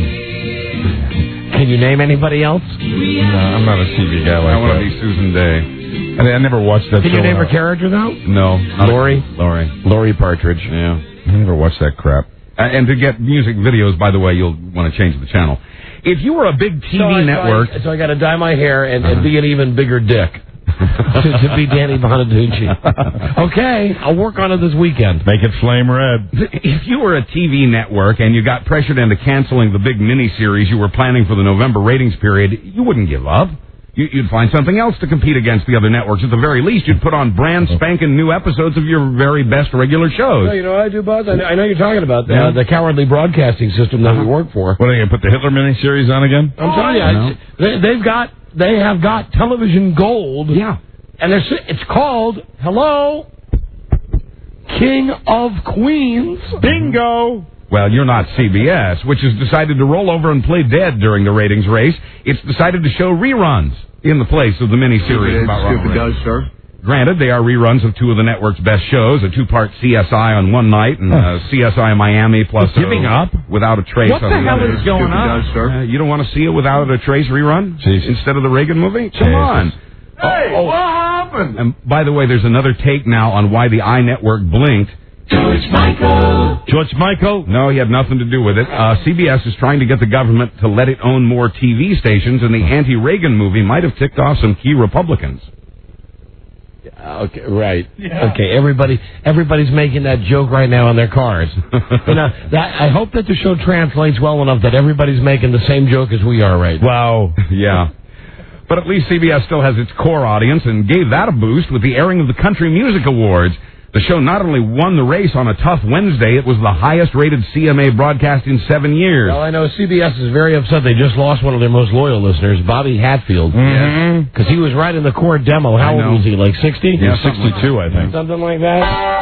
Can you name anybody else? No, I'm not a T V guy like I want that. to be Susan Day. I, I never watched that Can show. you name when her I- character, though? No. not Lori? Lori. Lori Partridge. Yeah. I never watched that crap. Uh, and to get music videos, by the way, you'll want to change the channel. If you were a big T V So I- network... So I, so I got to dye my hair and, and be an even bigger dick. to, to be Danny Bonaducci. Okay, I'll work on it this weekend. Make it flame red. If you were a T V network and you got pressured into canceling the big miniseries you were planning for the November ratings period, you wouldn't give up. You- You'd find something else to compete against the other networks. At the very least, you'd put on brand spanking new episodes of your very best regular shows. Well, you know what I do, Buzz? I know, I know you're talking about the, Yeah. the cowardly broadcasting system that we work for. What are you going to put the Hitler miniseries on again? I'm telling you, I know. it's- they, they've got, they have got television gold. Yeah. And they're, s- it's called, hello, King of Queens. Bingo! Well, you're not C B S, which has decided to roll over and play dead during the ratings race. It's decided to show reruns in the place of the miniseries about Ronald Reagan. sir. Granted, they are reruns of two of the network's best shows, a two-part C S I on one night and uh, C S I Miami plus You're giving uh, up? Without a Trace What on the the hell other. is going on? Uh, you don't want to see a Without a Trace rerun Jesus. instead of the Reagan movie? Come Jesus. on. Hey, Oh, oh. what happened? And by the way, there's another take now on why the iNetwork blinked. George Michael. George Michael? No, he had nothing to do with it. Uh, C B S is trying to get the government to let it own more T V stations, and the anti-Reagan movie might have ticked off some key Republicans. Okay, right. Okay, everybody, everybody's making that joke right now on their cars. you know, that, I hope that the show translates well enough that everybody's making the same joke as we are right now. Wow. Yeah. But at least C B S still has its core audience and gave that a boost with the airing of the Country Music Awards. The show not only won the race on a tough Wednesday, it was the highest-rated C M A broadcast in seven years. Well, I know C B S is very upset. They just lost one of their most loyal listeners, Bobby Hatfield. Mm-hmm. Because he was right in the core demo. How I know. old was he? Like sixty? Yeah, something like sixty-two, I think. Something like that.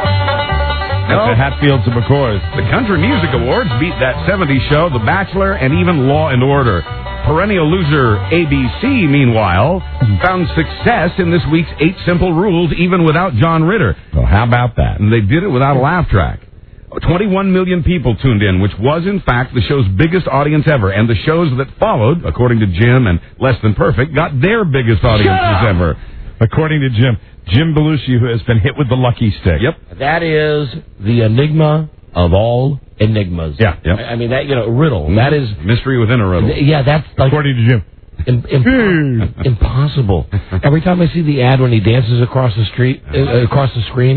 No. The Hatfields and McCoys. The Country Music Awards beat that seventies show, The Bachelor, and even Law and Order. Perennial loser A B C, meanwhile, found success in this week's Eight Simple Rules, even without John Ritter. Well, how about that? And they did it without a laugh track. twenty-one million people tuned in, which was, in fact, the show's biggest audience ever. And the shows that followed, according to Jim and Less Than Perfect, got their biggest audiences ever. According to Jim, Jim Belushi, who has been hit with the lucky stick. Yep. That is the enigma of all enigmas. Yeah, yep. I I mean, that, you know, riddle. That is... Mystery within a riddle. Yeah, that's like... According to Jim. Im- im- impossible. Every time I see the ad when he dances across the street, uh, across the screen,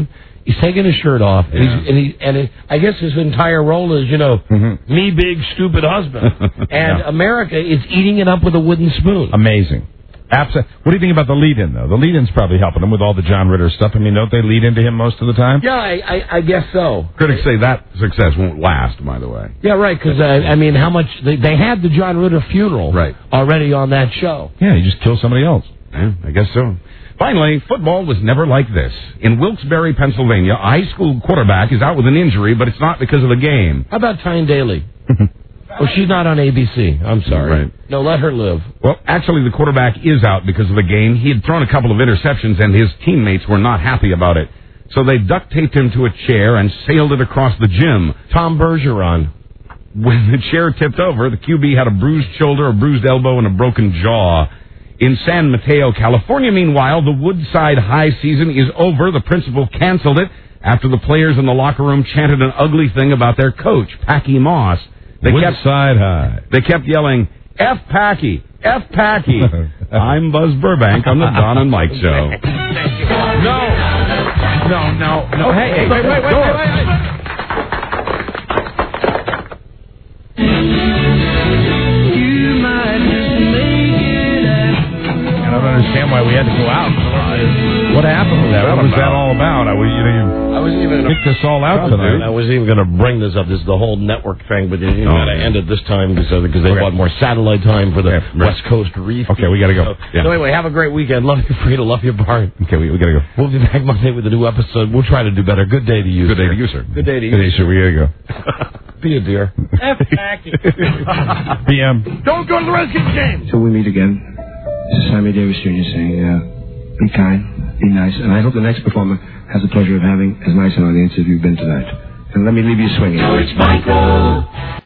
He's taking his shirt off, and, he's, and, he, and it, I guess his entire role is, you know, Mm-hmm. me big stupid husband. And Yeah. America is eating it up with a wooden spoon. Amazing. Absolutely. What do you think about the lead-in, though? The lead-in's probably helping him with all the John Ritter stuff. I mean, don't they lead into him most of the time? Yeah, I, I, I guess so. Critics say that success won't last, by the way. Yeah, right, because, uh, I mean, how much... They, they had the John Ritter funeral Right. already on that show. Yeah, you just kill somebody else. Yeah, I guess so. Finally, football was never like this. In Wilkes-Barre, Pennsylvania, a high school quarterback is out with an injury, but it's not because of the game. How about Tyne Daly? Oh, she's not on A B C. I'm sorry. Right. No, let her live. Well, actually, the quarterback is out because of the game. He had thrown a couple of interceptions, and his teammates were not happy about it. So they duct taped him to a chair and sailed it across the gym. Tom Bergeron. When the chair tipped over, the Q B had a bruised shoulder, a bruised elbow, and a broken jaw. In San Mateo, California, meanwhile, the Woodside High season is over. The principal canceled it after the players in the locker room chanted an ugly thing about their coach, Packy Moss. They Woodside High. They kept yelling, F Packy, F Packy. I'm Buzz Burbank on the Don and Mike Show. No. No, no, no. Hey, hey, wait, wait, wait, wait, wait. I don't understand why we had to go out. What happened with that? What was that all about? I was, you know, you I wasn't even kicked us all out tonight. I wasn't even going to bring this up. This is the whole network thing, but you Oh. got to end it this time because because they Okay. want more satellite time for the Okay, right. West Coast reef. Okay, we got to go. So, Yeah. so anyway, have a great weekend. Love you, Frida. Love you, Bart. Okay, we, we got to go. We'll be back Monday with a new episode. We'll try to do better. Good day to you. Good day sir. to you, sir. Good day to you. Good day, sir. We got to go. Be a dear. F Packy. B M. Don't go to the Redskins game. Till we meet again, this is Sammy Davis Junior saying, uh, be kind, be nice, and I hope the next performer has the pleasure of having as nice an audience as you've been tonight. And let me leave you swinging. George Michael.